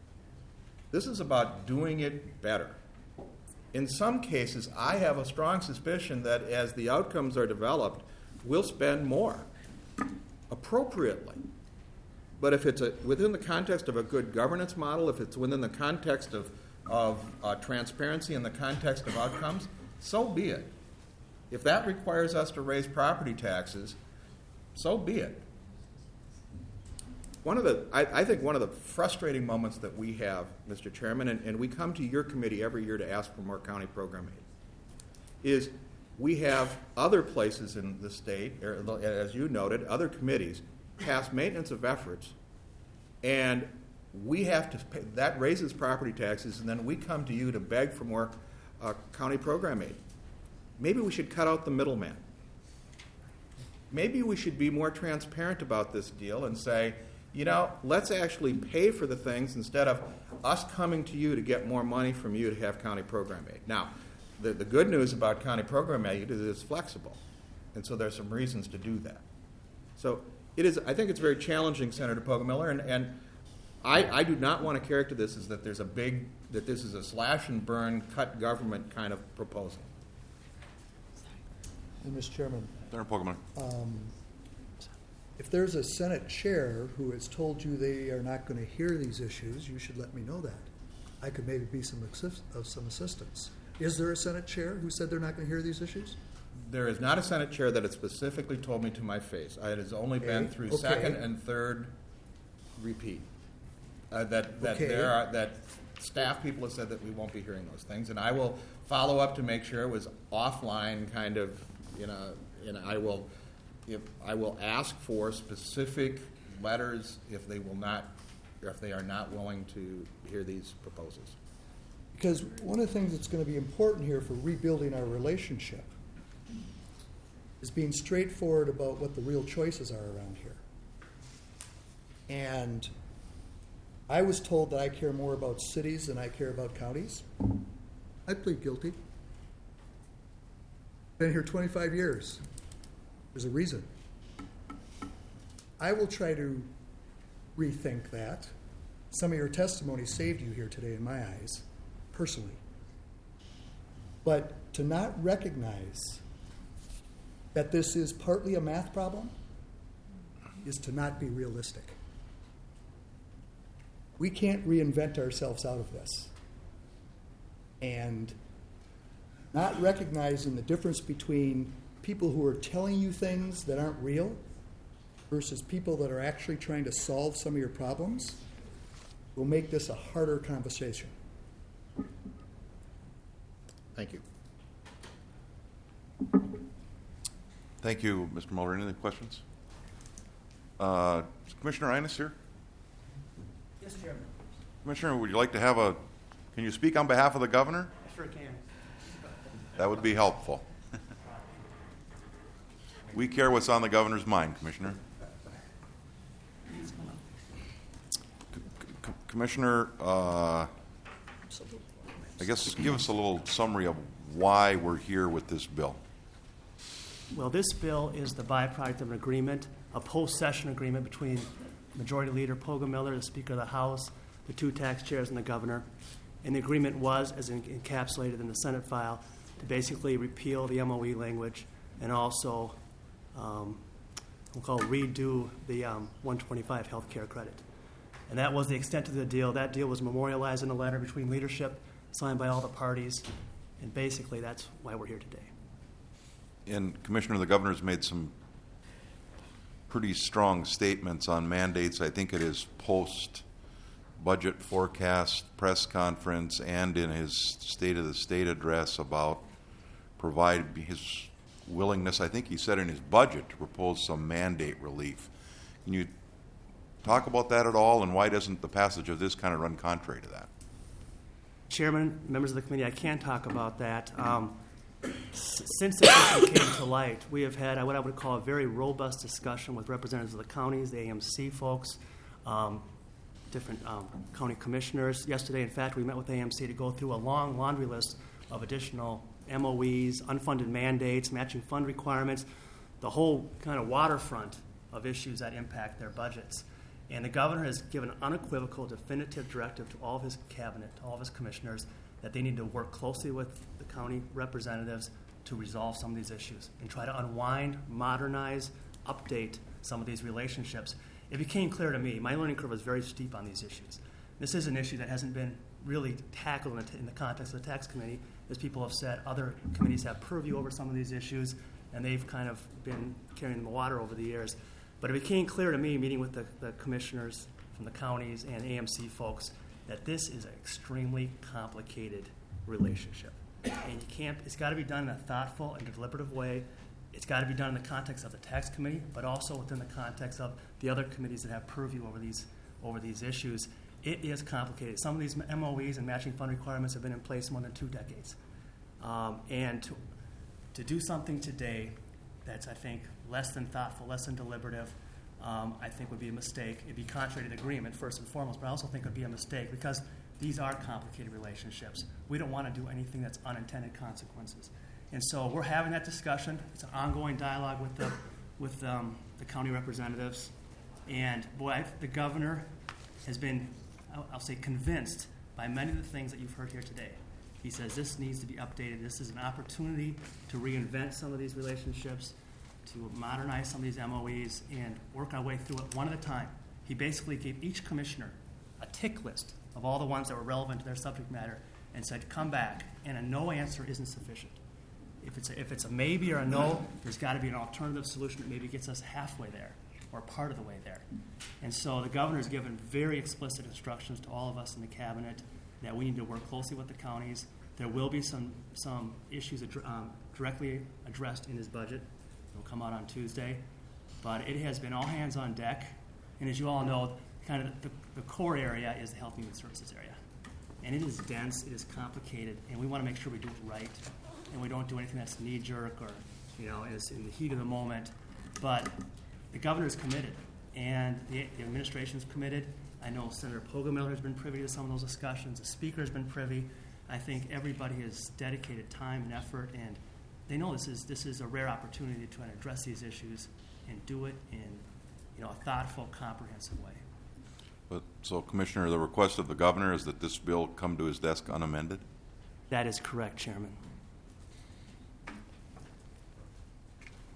This is about doing it better. In some cases, I have a strong suspicion that as the outcomes are developed, we'll spend more appropriately. But if it's a, within the context of a good governance model, if it's within the context of, of uh, transparency and the context of outcomes, so be it. If that requires us to raise property taxes, so be it. One of the, I, I think one of the frustrating moments that we have, Mister Chairman, and, and we come to your committee every year to ask for more county program aid, is we have other places in the state, or, as you noted, other committees pass maintenance of efforts, and we have to pay, that raises property taxes, and then we come to you to beg for more uh, county program aid. Maybe we should cut out the middleman. Maybe we should be more transparent about this deal and say, you know, let's actually pay for the things instead of us coming to you to get more money from you to have county program aid. Now, the, the good news about county program aid is it's flexible, and so there's some reasons to do that. So it is. I think it's very challenging, Senator Pogmiller, and, and I, I do not want to characterize this as that there's a big, that this is a slash and burn, cut government kind of proposal. And Mister Chairman, Senator Pogmiller. Um, if there's a Senate chair who has told you they are not going to hear these issues, you should let me know that. I could maybe be some assist- of some assistance. Is there a Senate chair who said they're not going to hear these issues? There is not a Senate chair that has specifically told me to my face. It has only Okay. been through Okay. second and third repeat. Uh, that that Okay. there are that staff people have said that we won't be hearing those things, and I will follow up to make sure it was offline, kind of, you know, and I will, if I will ask for specific letters if they will not, or if they are not willing to hear these proposals. Because one of the things that's going to be important here for rebuilding our relationship is being straightforward about what the real choices are around here. And I was told that I care more about cities than I care about counties. I plead guilty. Been here twenty-five years. There's a reason. I will try to rethink that. Some of your testimony saved you here today in my eyes, personally. But to not recognize that this is partly a math problem is to not be realistic. We can't reinvent ourselves out of this. And not recognizing the difference between people who are telling you things that aren't real versus people that are actually trying to solve some of your problems will make this a harder conversation. Thank you. Thank you, Mister Muller. Any other questions? Uh, is Commissioner Innes here? Yes, Chairman. Commissioner, would you like to have a, can you speak on behalf of the governor? I sure can. That would be helpful. We care what's on the governor's mind, Commissioner. C- C- Commissioner, uh, I guess give us a little summary of why we're here with this bill. Well, this bill is the byproduct of an agreement, a post-session agreement between Majority Leader Pogomiller, the Speaker of the House, the two tax chairs, and the governor. And the agreement was, as in, encapsulated in the Senate file, to basically repeal the M O E language and also um, we'll call it redo the um, one twenty-five health care credit. And that was the extent of the deal. That deal was memorialized in a letter between leadership, signed by all the parties, and basically that's why we're here today. And Commissioner, the governor's made some pretty strong statements on mandates. I think at his post-budget forecast press conference and in his State of the State address about provide his willingness, I think he said in his budget, to propose some mandate relief. Can you talk about that at all, and why doesn't the passage of this kind of run contrary to that? Chairman, members of the committee, I can talk about that. Um, s- since this issue came to light, we have had what I would call a very robust discussion with representatives of the counties, the A M C folks, um, different um, county commissioners. Yesterday, in fact, we met with A M C to go through a long laundry list of additional M O Es, unfunded mandates, matching fund requirements, the whole kind of waterfront of issues that impact their budgets. And the governor has given unequivocal, definitive directive to all of his cabinet, to all of his commissioners, that they need to work closely with the county representatives to resolve some of these issues and try to unwind, modernize, update some of these relationships. It became clear to me, my learning curve was very steep on these issues. This is an issue that hasn't been really tackled in the, in the context of the tax committee. As people have said, other committees have purview over some of these issues, and they've kind of been carrying the water over the years. But it became clear to me, meeting with the, the commissioners from the counties and A M C folks, that this is an extremely complicated relationship. And you can't, it's got to be done in a thoughtful and deliberative way. It's got to be done in the context of the tax committee, but also within the context of the other committees that have purview over these, over these issues. It is complicated. Some of these M O Es and matching fund requirements have been in place more than two decades. Um, and to, to do something today that's, I think, less than thoughtful, less than deliberative, um, I think would be a mistake. It'd be contrary to the agreement, first and foremost, but I also think it would be a mistake because these are complicated relationships. We don't want to do anything that's unintended consequences. And so we're having that discussion. It's an ongoing dialogue with the, with um, the county representatives. And, boy, I, the governor has been, I'll, I'll say, convinced by many of the things that you've heard here today. He says this needs to be updated. This is an opportunity to reinvent some of these relationships, to modernize some of these M O Es, and work our way through it one at a time. He basically gave each commissioner a tick list of all the ones that were relevant to their subject matter and said, come back, and a no answer isn't sufficient. If it's a, if it's a maybe or a no, there's got to be an alternative solution that maybe gets us halfway there or part of the way there. And so the governor has given very explicit instructions to all of us in the cabinet that we need to work closely with the counties. There will be some, some issues ad- um, directly addressed in his budget. They'll come out on Tuesday. But it has been all hands on deck. And as you all know, kind of the, the core area is the Health and Human Services area. And it is dense, it is complicated, and we want to make sure we do it right. And we don't do anything that's knee-jerk or, you know, is in the heat of the moment. But the governor is committed, and the, the administration is committed. I know Senator Pogomiller has been privy to some of those discussions. The Speaker has been privy. I think everybody has dedicated time and effort, and they know this is this is a rare opportunity to try to address these issues and do it in, you know, a thoughtful, comprehensive way. But, so, Commissioner, the request of the governor is that this bill come to his desk unamended? That is correct, Chairman.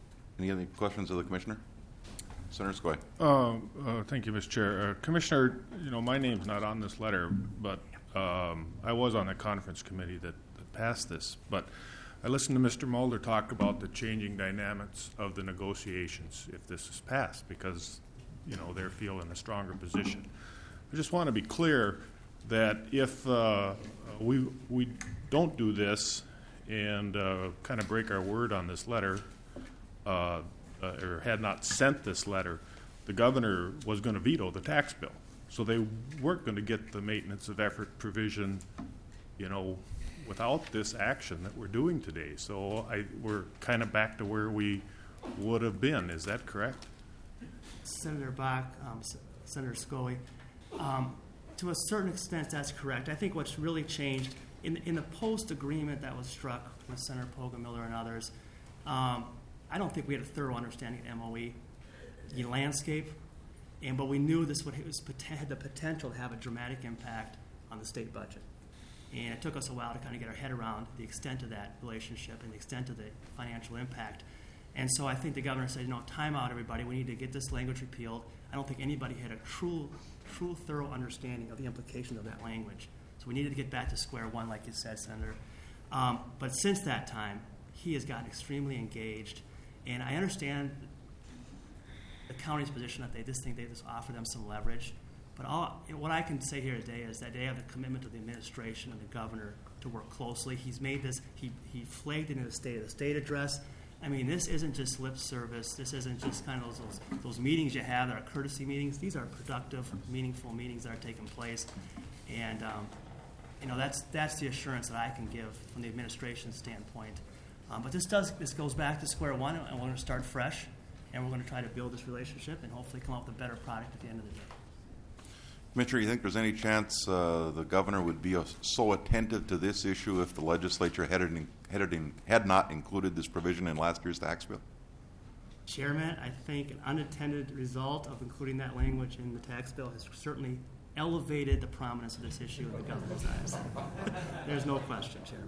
Any other questions of the Commissioner? Senator Skoye. Uh, uh, thank you, Mister Chair. Uh, Commissioner, you know, my name's not on this letter, but um, I was on the conference committee that, that passed this. But I listened to Mister Mulder talk about the changing dynamics of the negotiations if this is passed, because, you know, they're feeling a stronger position. I just want to be clear that if uh, we we don't do this and uh, kind of break our word on this letter, uh, uh, or had not sent this letter, the governor was going to veto the tax bill. So they weren't going to get the maintenance of effort provision, you know, without this action that we're doing today. So I, we're kind of back to where we would have been. Is that correct? Senator Bach, um, S- Senator Skoye, um, to a certain extent, that's correct. I think what's really changed in, in the post-agreement that was struck with Senator Poggemiller and others, um, I don't think we had a thorough understanding of M O E, the landscape, and but we knew this would was, had the potential to have a dramatic impact on the state budget. And it took us a while to kind of get our head around the extent of that relationship and the extent of the financial impact. And so I think the governor said, you know, time out, everybody. We need to get this language repealed. I don't think anybody had a true, true, thorough understanding of the implications of that language. So we needed to get back to square one, like you said, Senator. Um, but since that time, he has gotten extremely engaged. And I understand the county's position that they just think they just offer them some leverage. But all, you know, what I can say here today is that they have the commitment of the administration and the governor to work closely. He's made this, he, he flagged it in the State of the State address. I mean, this isn't just lip service. This isn't just kind of those, those, those meetings you have that are courtesy meetings. These are productive, meaningful meetings that are taking place. And, um, you know, that's, that's the assurance that I can give from the administration standpoint. Um, but this does this goes back to square one, and we're going to start fresh, and we're going to try to build this relationship and hopefully come up with a better product at the end of the day. Commissioner, you think there's any chance uh, the governor would be uh, so attentive to this issue if the legislature had, in, had, in, had not included this provision in last year's tax bill? Chairman, I think an unintended result of including that language in the tax bill has certainly elevated the prominence of this issue in the governor's eyes. There's no question, Chairman.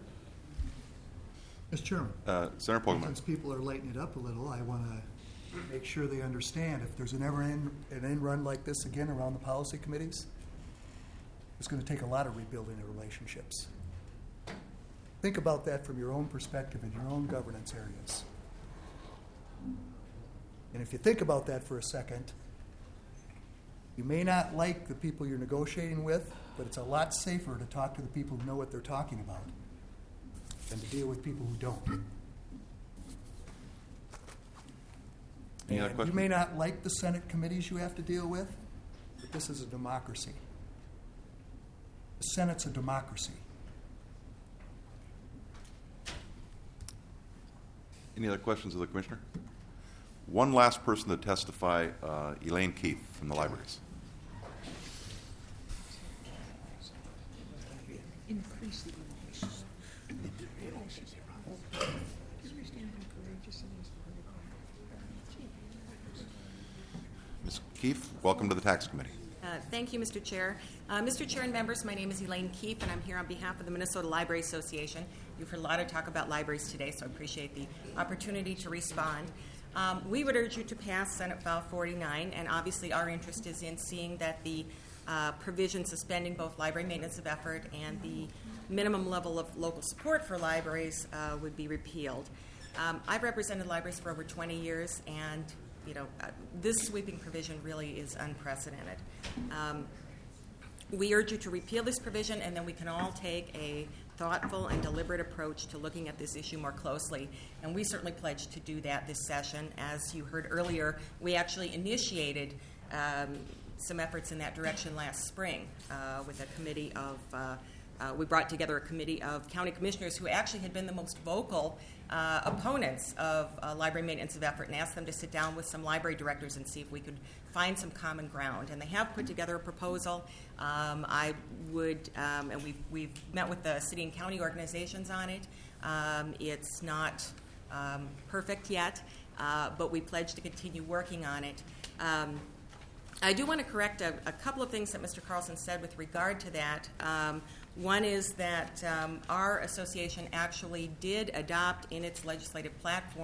Mister Chairman. Uh, Senator Poggemiller. Since people are lightening it up a little, I want to make sure they understand if there's an ever end, an end run like this again around the policy committees, it's going to take a lot of rebuilding of relationships. Think about that from your own perspective in your own governance areas. And if you think about that for a second, you may not like the people you're negotiating with, but it's a lot safer to talk to the people who know what they're talking about than to deal with people who don't. Any other And questions? you may not like the Senate committees you have to deal with, but this is a democracy. The Senate's a democracy. Any other questions of the Commissioner? One last person to testify, uh, Elaine Keefe from the libraries. Miz Keefe, welcome to the Tax Committee. Uh, thank you, Mister Chair. Uh, Mister Chair and members, my name is Elaine Keefe, and I'm here on behalf of the Minnesota Library Association. You've heard a lot of talk about libraries today, so I appreciate the opportunity to respond. Um, we would urge you to pass Senate File forty-nine, and obviously our interest is in seeing that the uh, provision suspending both library maintenance of effort and the minimum level of local support for libraries uh, would be repealed. Um, I've represented libraries for over twenty years, and you know, uh, this sweeping provision really is unprecedented. Um, we urge you to repeal this provision, and then we can all take a thoughtful and deliberate approach to looking at this issue more closely. And we certainly pledge to do that this session. As you heard earlier, we actually initiated um, some efforts in that direction last spring uh, with a committee of uh, Uh, we brought together a committee of county commissioners who actually had been the most vocal uh, opponents of uh, library maintenance of effort, and asked them to sit down with some library directors and see if we could find some common ground. And they have put together a proposal. Um, I would, um, and we've, we've met with the city and county organizations on it. Um, it's not um, perfect yet, uh, but we pledge to continue working on it. Um, I do want to correct a, a couple of things that Mister Carlson said with regard to that. Um, One is that um, our association actually did adopt in its legislative platform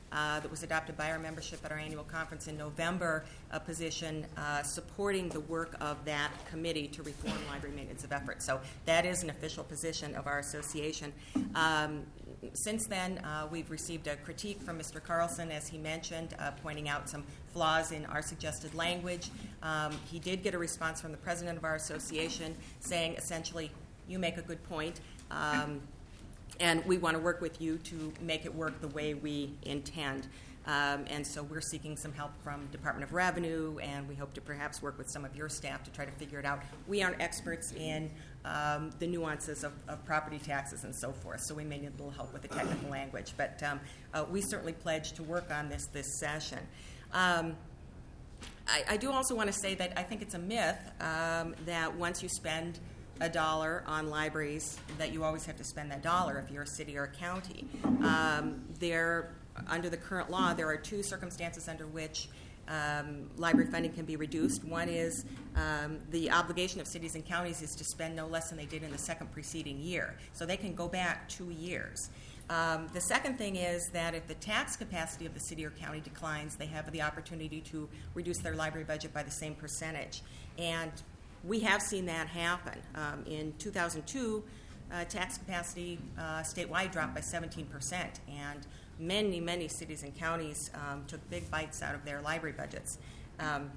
uh, that was adopted by our membership at our annual conference in November, a position uh, supporting the work of that committee to reform library maintenance of effort. So that is an official position of our association. Um, since then, uh, we've received a critique from Mister Carlson, as he mentioned, uh, pointing out some flaws in our suggested language. Um, he did get a response from the president of our association saying, essentially, you make a good point. Um, And we want to work with you to make it work the way we intend. Um, and so we're seeking some help from Department of Revenue, and we hope to perhaps work with some of your staff to try to figure it out. We aren't experts in um, the nuances of, of property taxes and so forth, so we may need a little help with the technical language. But um, uh, we certainly pledge to work on this this session. Um, I, I do also want to say that I think it's a myth um, that once you spend a dollar on libraries, that you always have to spend that dollar if you're a city or a county. Um, there, under the current law, there are two circumstances under which um, library funding can be reduced. One is um, the obligation of cities and counties is to spend no less than they did in the second preceding year. So they can go back two years. Um, the second thing is that if the tax capacity of the city or county declines, they have the opportunity to reduce their library budget by the same percentage. And we have seen that happen. Um, in two thousand two, uh, tax capacity uh, statewide dropped by seventeen percent, and many, many cities and counties um, took big bites out of their library budgets. Um,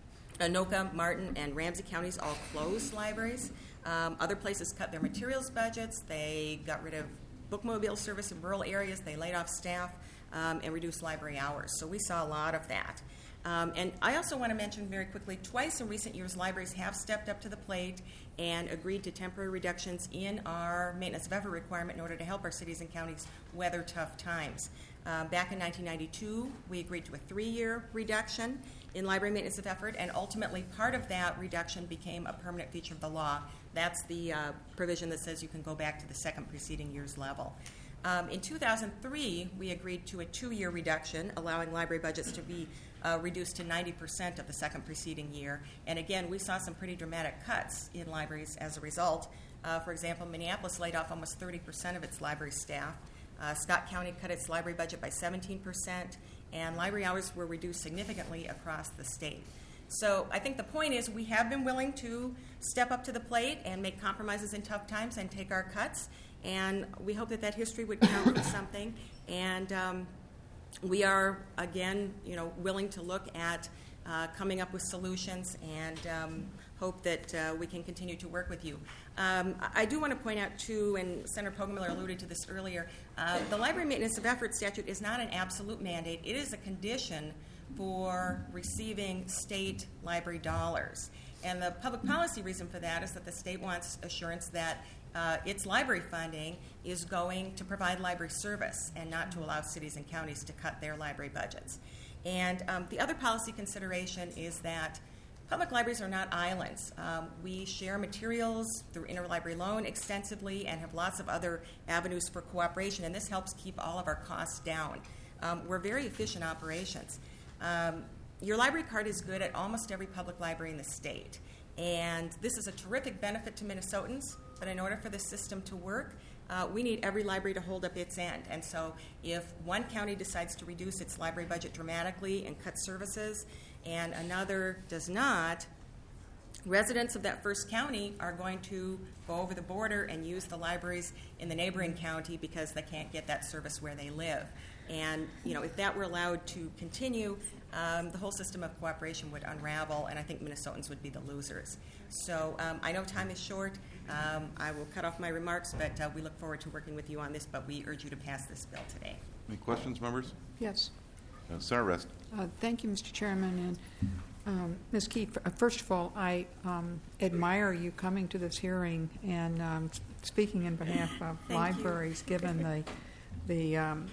Anoka, Martin, and Ramsey counties all closed libraries. Um, other places cut their materials budgets. They got rid of bookmobile service in rural areas. They laid off staff um, and reduced library hours. So we saw a lot of that. Um, and I also want to mention very quickly, twice in recent years, libraries have stepped up to the plate and agreed to temporary reductions in our maintenance of effort requirement in order to help our cities and counties weather tough times. Uh, back in nineteen ninety-two, we agreed to a three-year reduction in library maintenance of effort, and ultimately part of that reduction became a permanent feature of the law. That's the uh, provision that says you can go back to the second preceding year's level. Um, in two thousand three, we agreed to a two-year reduction, allowing library budgets to be uh, reduced to ninety percent of the second preceding year. And again, we saw some pretty dramatic cuts in libraries as a result. Uh, for example, Minneapolis laid off almost thirty percent of its library staff. Uh, Scott County cut its library budget by seventeen percent, and library hours were reduced significantly across the state. So I think the point is we have been willing to step up to the plate and make compromises in tough times and take our cuts. And we hope that that history would count for something. And um, we are, again, you know, willing to look at uh, coming up with solutions and um, hope that uh, we can continue to work with you. Um, I do want to point out, too, and Senator Poggemiller alluded to this earlier, uh, the Library Maintenance of Effort statute is not an absolute mandate. It is a condition for receiving state library dollars. And the public policy reason for that is that the state wants assurance that Uh, its library funding is going to provide library service and not to allow cities and counties to cut their library budgets. And um, the other policy consideration is that public libraries are not islands. Um, we share materials through interlibrary loan extensively and have lots of other avenues for cooperation, and this helps keep all of our costs down. Um, we're very efficient operations. Um, your library card is good at almost every public library in the state, and this is a terrific benefit to Minnesotans. But in order for the system to work, uh, we need every library to hold up its end. And so if one county decides to reduce its library budget dramatically and cut services, and another does not, residents of that first county are going to go over the border and use the libraries in the neighboring county because they can't get that service where they live. And you know, if that were allowed to continue, um, the whole system of cooperation would unravel, and I think Minnesotans would be the losers. So um, I know time is short. Um, I will cut off my remarks, but uh, we look forward to working with you on this, but we urge you to pass this bill today. Any questions, members? Yes. Uh, Senator Rest. Uh, thank you, Mister Chairman. And um, Miz Keefe, uh, first of all, I um, admire you coming to this hearing and um, speaking in behalf of Thank libraries, you. given the the um,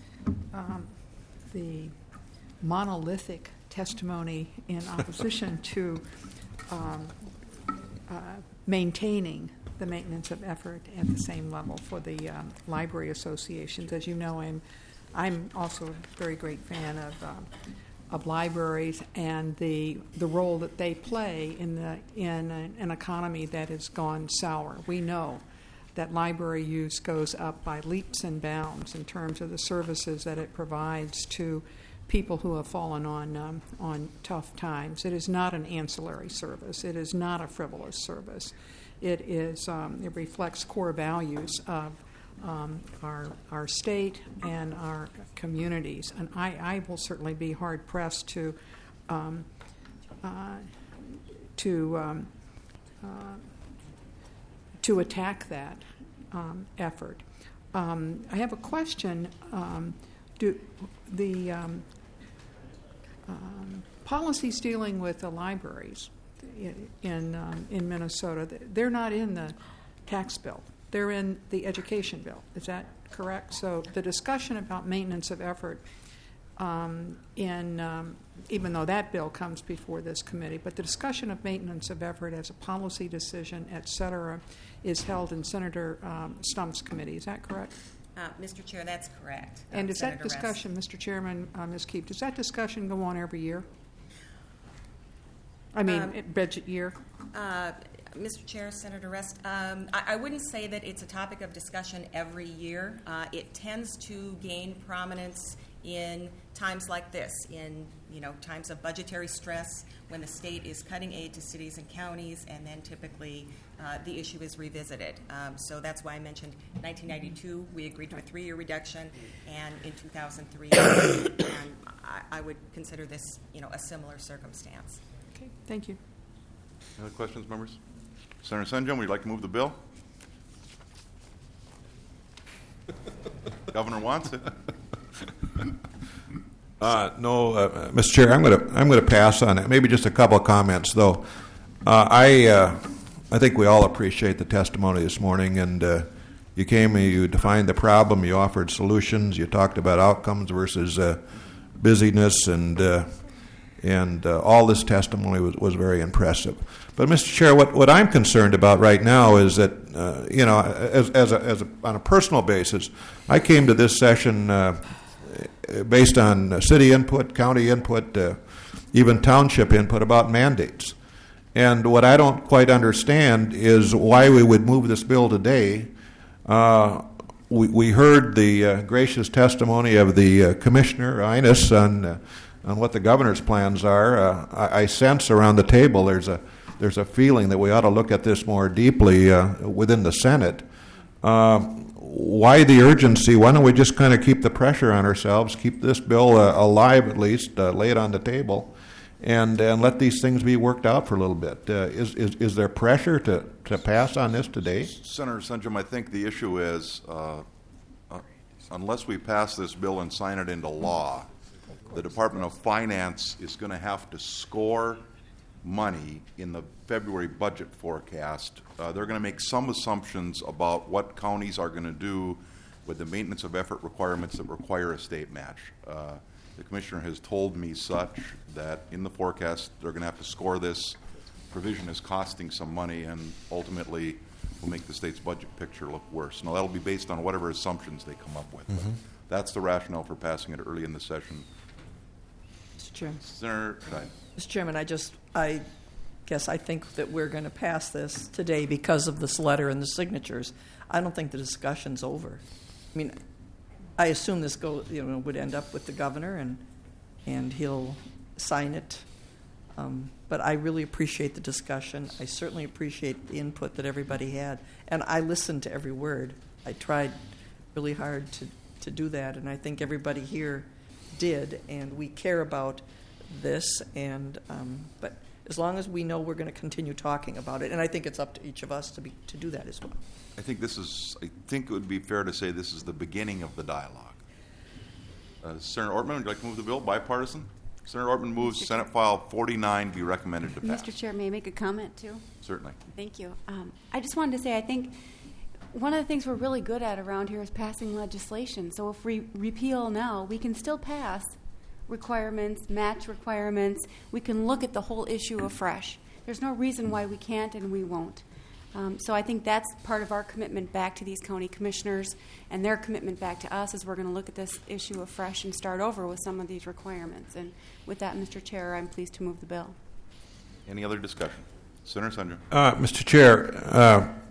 um, the monolithic testimony in opposition to um, uh, maintaining the maintenance of effort at the same level for the um, library associations. As you know, I'm I'm also a very great fan of um, of libraries and the the role that they play in the in an, an economy that has gone sour. We know that library use goes up by leaps and bounds in terms of the services that it provides to people who have fallen on um, on tough times. It is not an ancillary service. It is not a frivolous service. It is. Um, it reflects core values of um, our our state and our communities. And I, I will certainly be hard pressed to um, uh, to um, uh, to attack that um, effort. Um, I have a question. Um, do the um, um, policies dealing with the libraries in in, um, in Minnesota, they're not in the tax bill. They're in the education bill. Is that correct? So the discussion about maintenance of effort um, in um, even though that bill comes before this committee, but the discussion of maintenance of effort as a policy decision, et cetera, is held in Senator um, Stumpf's committee. Is that correct? Uh, Mister Chair, that's correct. And Um, does Senator that Rest. discussion, Mister Chairman, uh, Miz Keefe, does that discussion go on every year? I mean, Um, it- budget year? Uh, Mister Chair, Senator Rest, um, I, I wouldn't say that it's a topic of discussion every year. Uh, it tends to gain prominence in times like this, in you know times of budgetary stress, when the state is cutting aid to cities and counties, and then typically uh, the issue is revisited. Um, so that's why I mentioned nineteen ninety-two, we agreed to a three-year reduction, and in two thousand three, and I, I would consider this you know a similar circumstance. Okay, thank you. Any other questions, members? Senator Senjum, would you like to move the bill? Governor wants it. Uh, no, uh, Mister Chair, I'm going to I'm going to pass on it. Maybe just a couple of comments, though. Uh, I uh, I think we all appreciate the testimony this morning, and uh, you came and you defined the problem, you offered solutions, you talked about outcomes versus uh, busyness, and uh, and uh, all this testimony was, was very impressive. But, Mister Chair, what, what I'm concerned about right now is that uh, you know, as as, a, as a, on a personal basis, I came to this session Uh, based on city input, county input, uh, even township input about mandates. And what I don't quite understand is why we would move this bill today. Uh, we, we heard the uh, gracious testimony of the uh, Commissioner, Ines, on, uh, on what the governor's plans are. Uh, I, I sense around the table there's a, there's a feeling that we ought to look at this more deeply uh, within the Senate. Uh, Why the urgency? Why don't we just kind of keep the pressure on ourselves, keep this bill uh, alive at least, uh, lay it on the table, and and let these things be worked out for a little bit? Uh, is, is is there pressure to, to pass on this today? Senator Senjum, I think the issue is uh, uh, unless we pass this bill and sign it into law, the Department of Finance is going to have to score money in the February budget forecast. Uh, they're going to make some assumptions about what counties are going to do with the maintenance of effort requirements that require a state match. Uh, the Commissioner has told me such, that in the forecast they're going to have to score this provision as costing some money, and ultimately will make the state's budget picture look worse. Now, that'll be based on whatever assumptions they come up with. Mm-hmm. That's the rationale for passing it early in the session. Mister Chairman. Senator Stein. Mister Chairman, I just, I guess I think that we're going to pass this today because of this letter and the signatures. I don't think the discussion's over. I mean, I assume this go, you know, would end up with the governor, and and he'll sign it. Um, but I really appreciate the discussion. I certainly appreciate the input that everybody had, and I listened to every word. I tried really hard to, to do that, and I think everybody here did, and we care about this, and um, but as long as we know we're going to continue talking about it, and I think it's up to each of us to be to do that as well. I think this is, I think it would be fair to say this is the beginning of the dialogue. Uh, Senator Ortman, would you like to move the bill, bipartisan? Senator Ortman moves Senate File forty-nine be recommended to pass. Mister Chair, may I make a comment too? Certainly. Thank you. Um, I just wanted to say I think one of the things we're really good at around here is passing legislation. So if we repeal now, we can still pass requirements, match requirements. We can look at the whole issue afresh. There's no reason why we can't and we won't. Um, so I think that's part of our commitment back to these county commissioners and their commitment back to us is we're going to look at this issue afresh and start over with some of these requirements. And with that, Mister Chair, I'm pleased to move the bill. Any other discussion? Senator Senjum. Uh, Mister Chair, uh,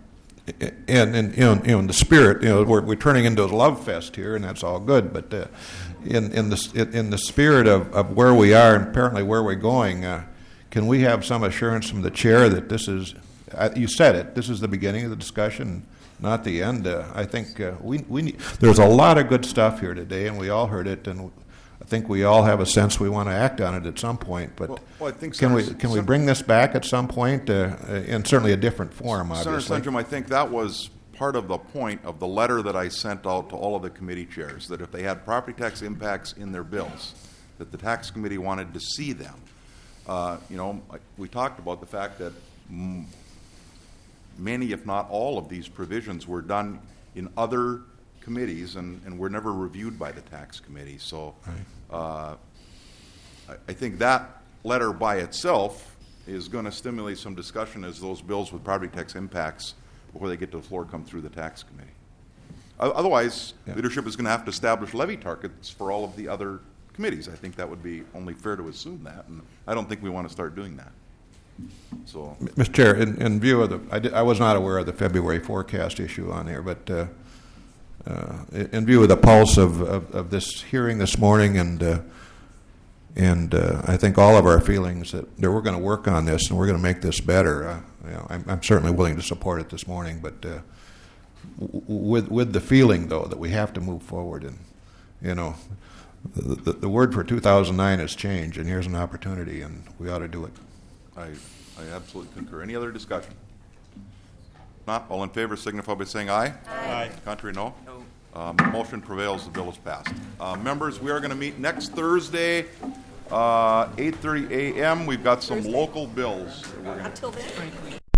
and, and you know, you know, in the spirit, you know, we're, we're turning into a love fest here, and that's all good. But uh, in in the in the spirit of, of where we are and apparently where we're going, uh, can we have some assurance from the chair that this is? Uh, you said it. This is the beginning of the discussion, not the end. Uh, I think uh, we we need, there's a lot of good stuff here today, and we all heard it, and I think we all have a sense we want to act on it at some point. But well, well, I think can Senator, we can we bring this back at some point, uh, in certainly a different form? Obviously, Senator Sundrum, I think that was part of the point of the letter that I sent out to all of the committee chairs, that if they had property tax impacts in their bills, that the tax committee wanted to see them. Uh, you know, we talked about the fact that mm, many, if not all, of these provisions were done in other committees and, and were never reviewed by the tax committee. So uh, I, I think that letter by itself is going to stimulate some discussion as those bills with property tax impacts before they get to the floor come through the tax committee. O- otherwise, yeah. leadership is going to have to establish levy targets for all of the other committees. I think that would be only fair to assume that, and I don't think we want to start doing that. So, Mister Chair, in, in view of the, I, did, I was not aware of the February forecast issue on there, but uh, uh, in view of the pulse of, of, of this hearing this morning, and uh, and uh, I think all of our feelings that, that we're going to work on this and we're going to make this better. Uh, you know, I'm, I'm certainly willing to support it this morning, but uh, w- with with the feeling though that we have to move forward, and you know, the, the, the word for two thousand nine is change, and here's an opportunity, and we ought to do it. I, I absolutely concur. Any other discussion? Not all in favor signify by saying aye. Aye. Contrary, no. No. Um, motion prevails. The bill is passed. Uh, members, we are going to meet next Thursday, uh, eight thirty a.m. We've got some Thursday. local bills. That we're gonna Until then.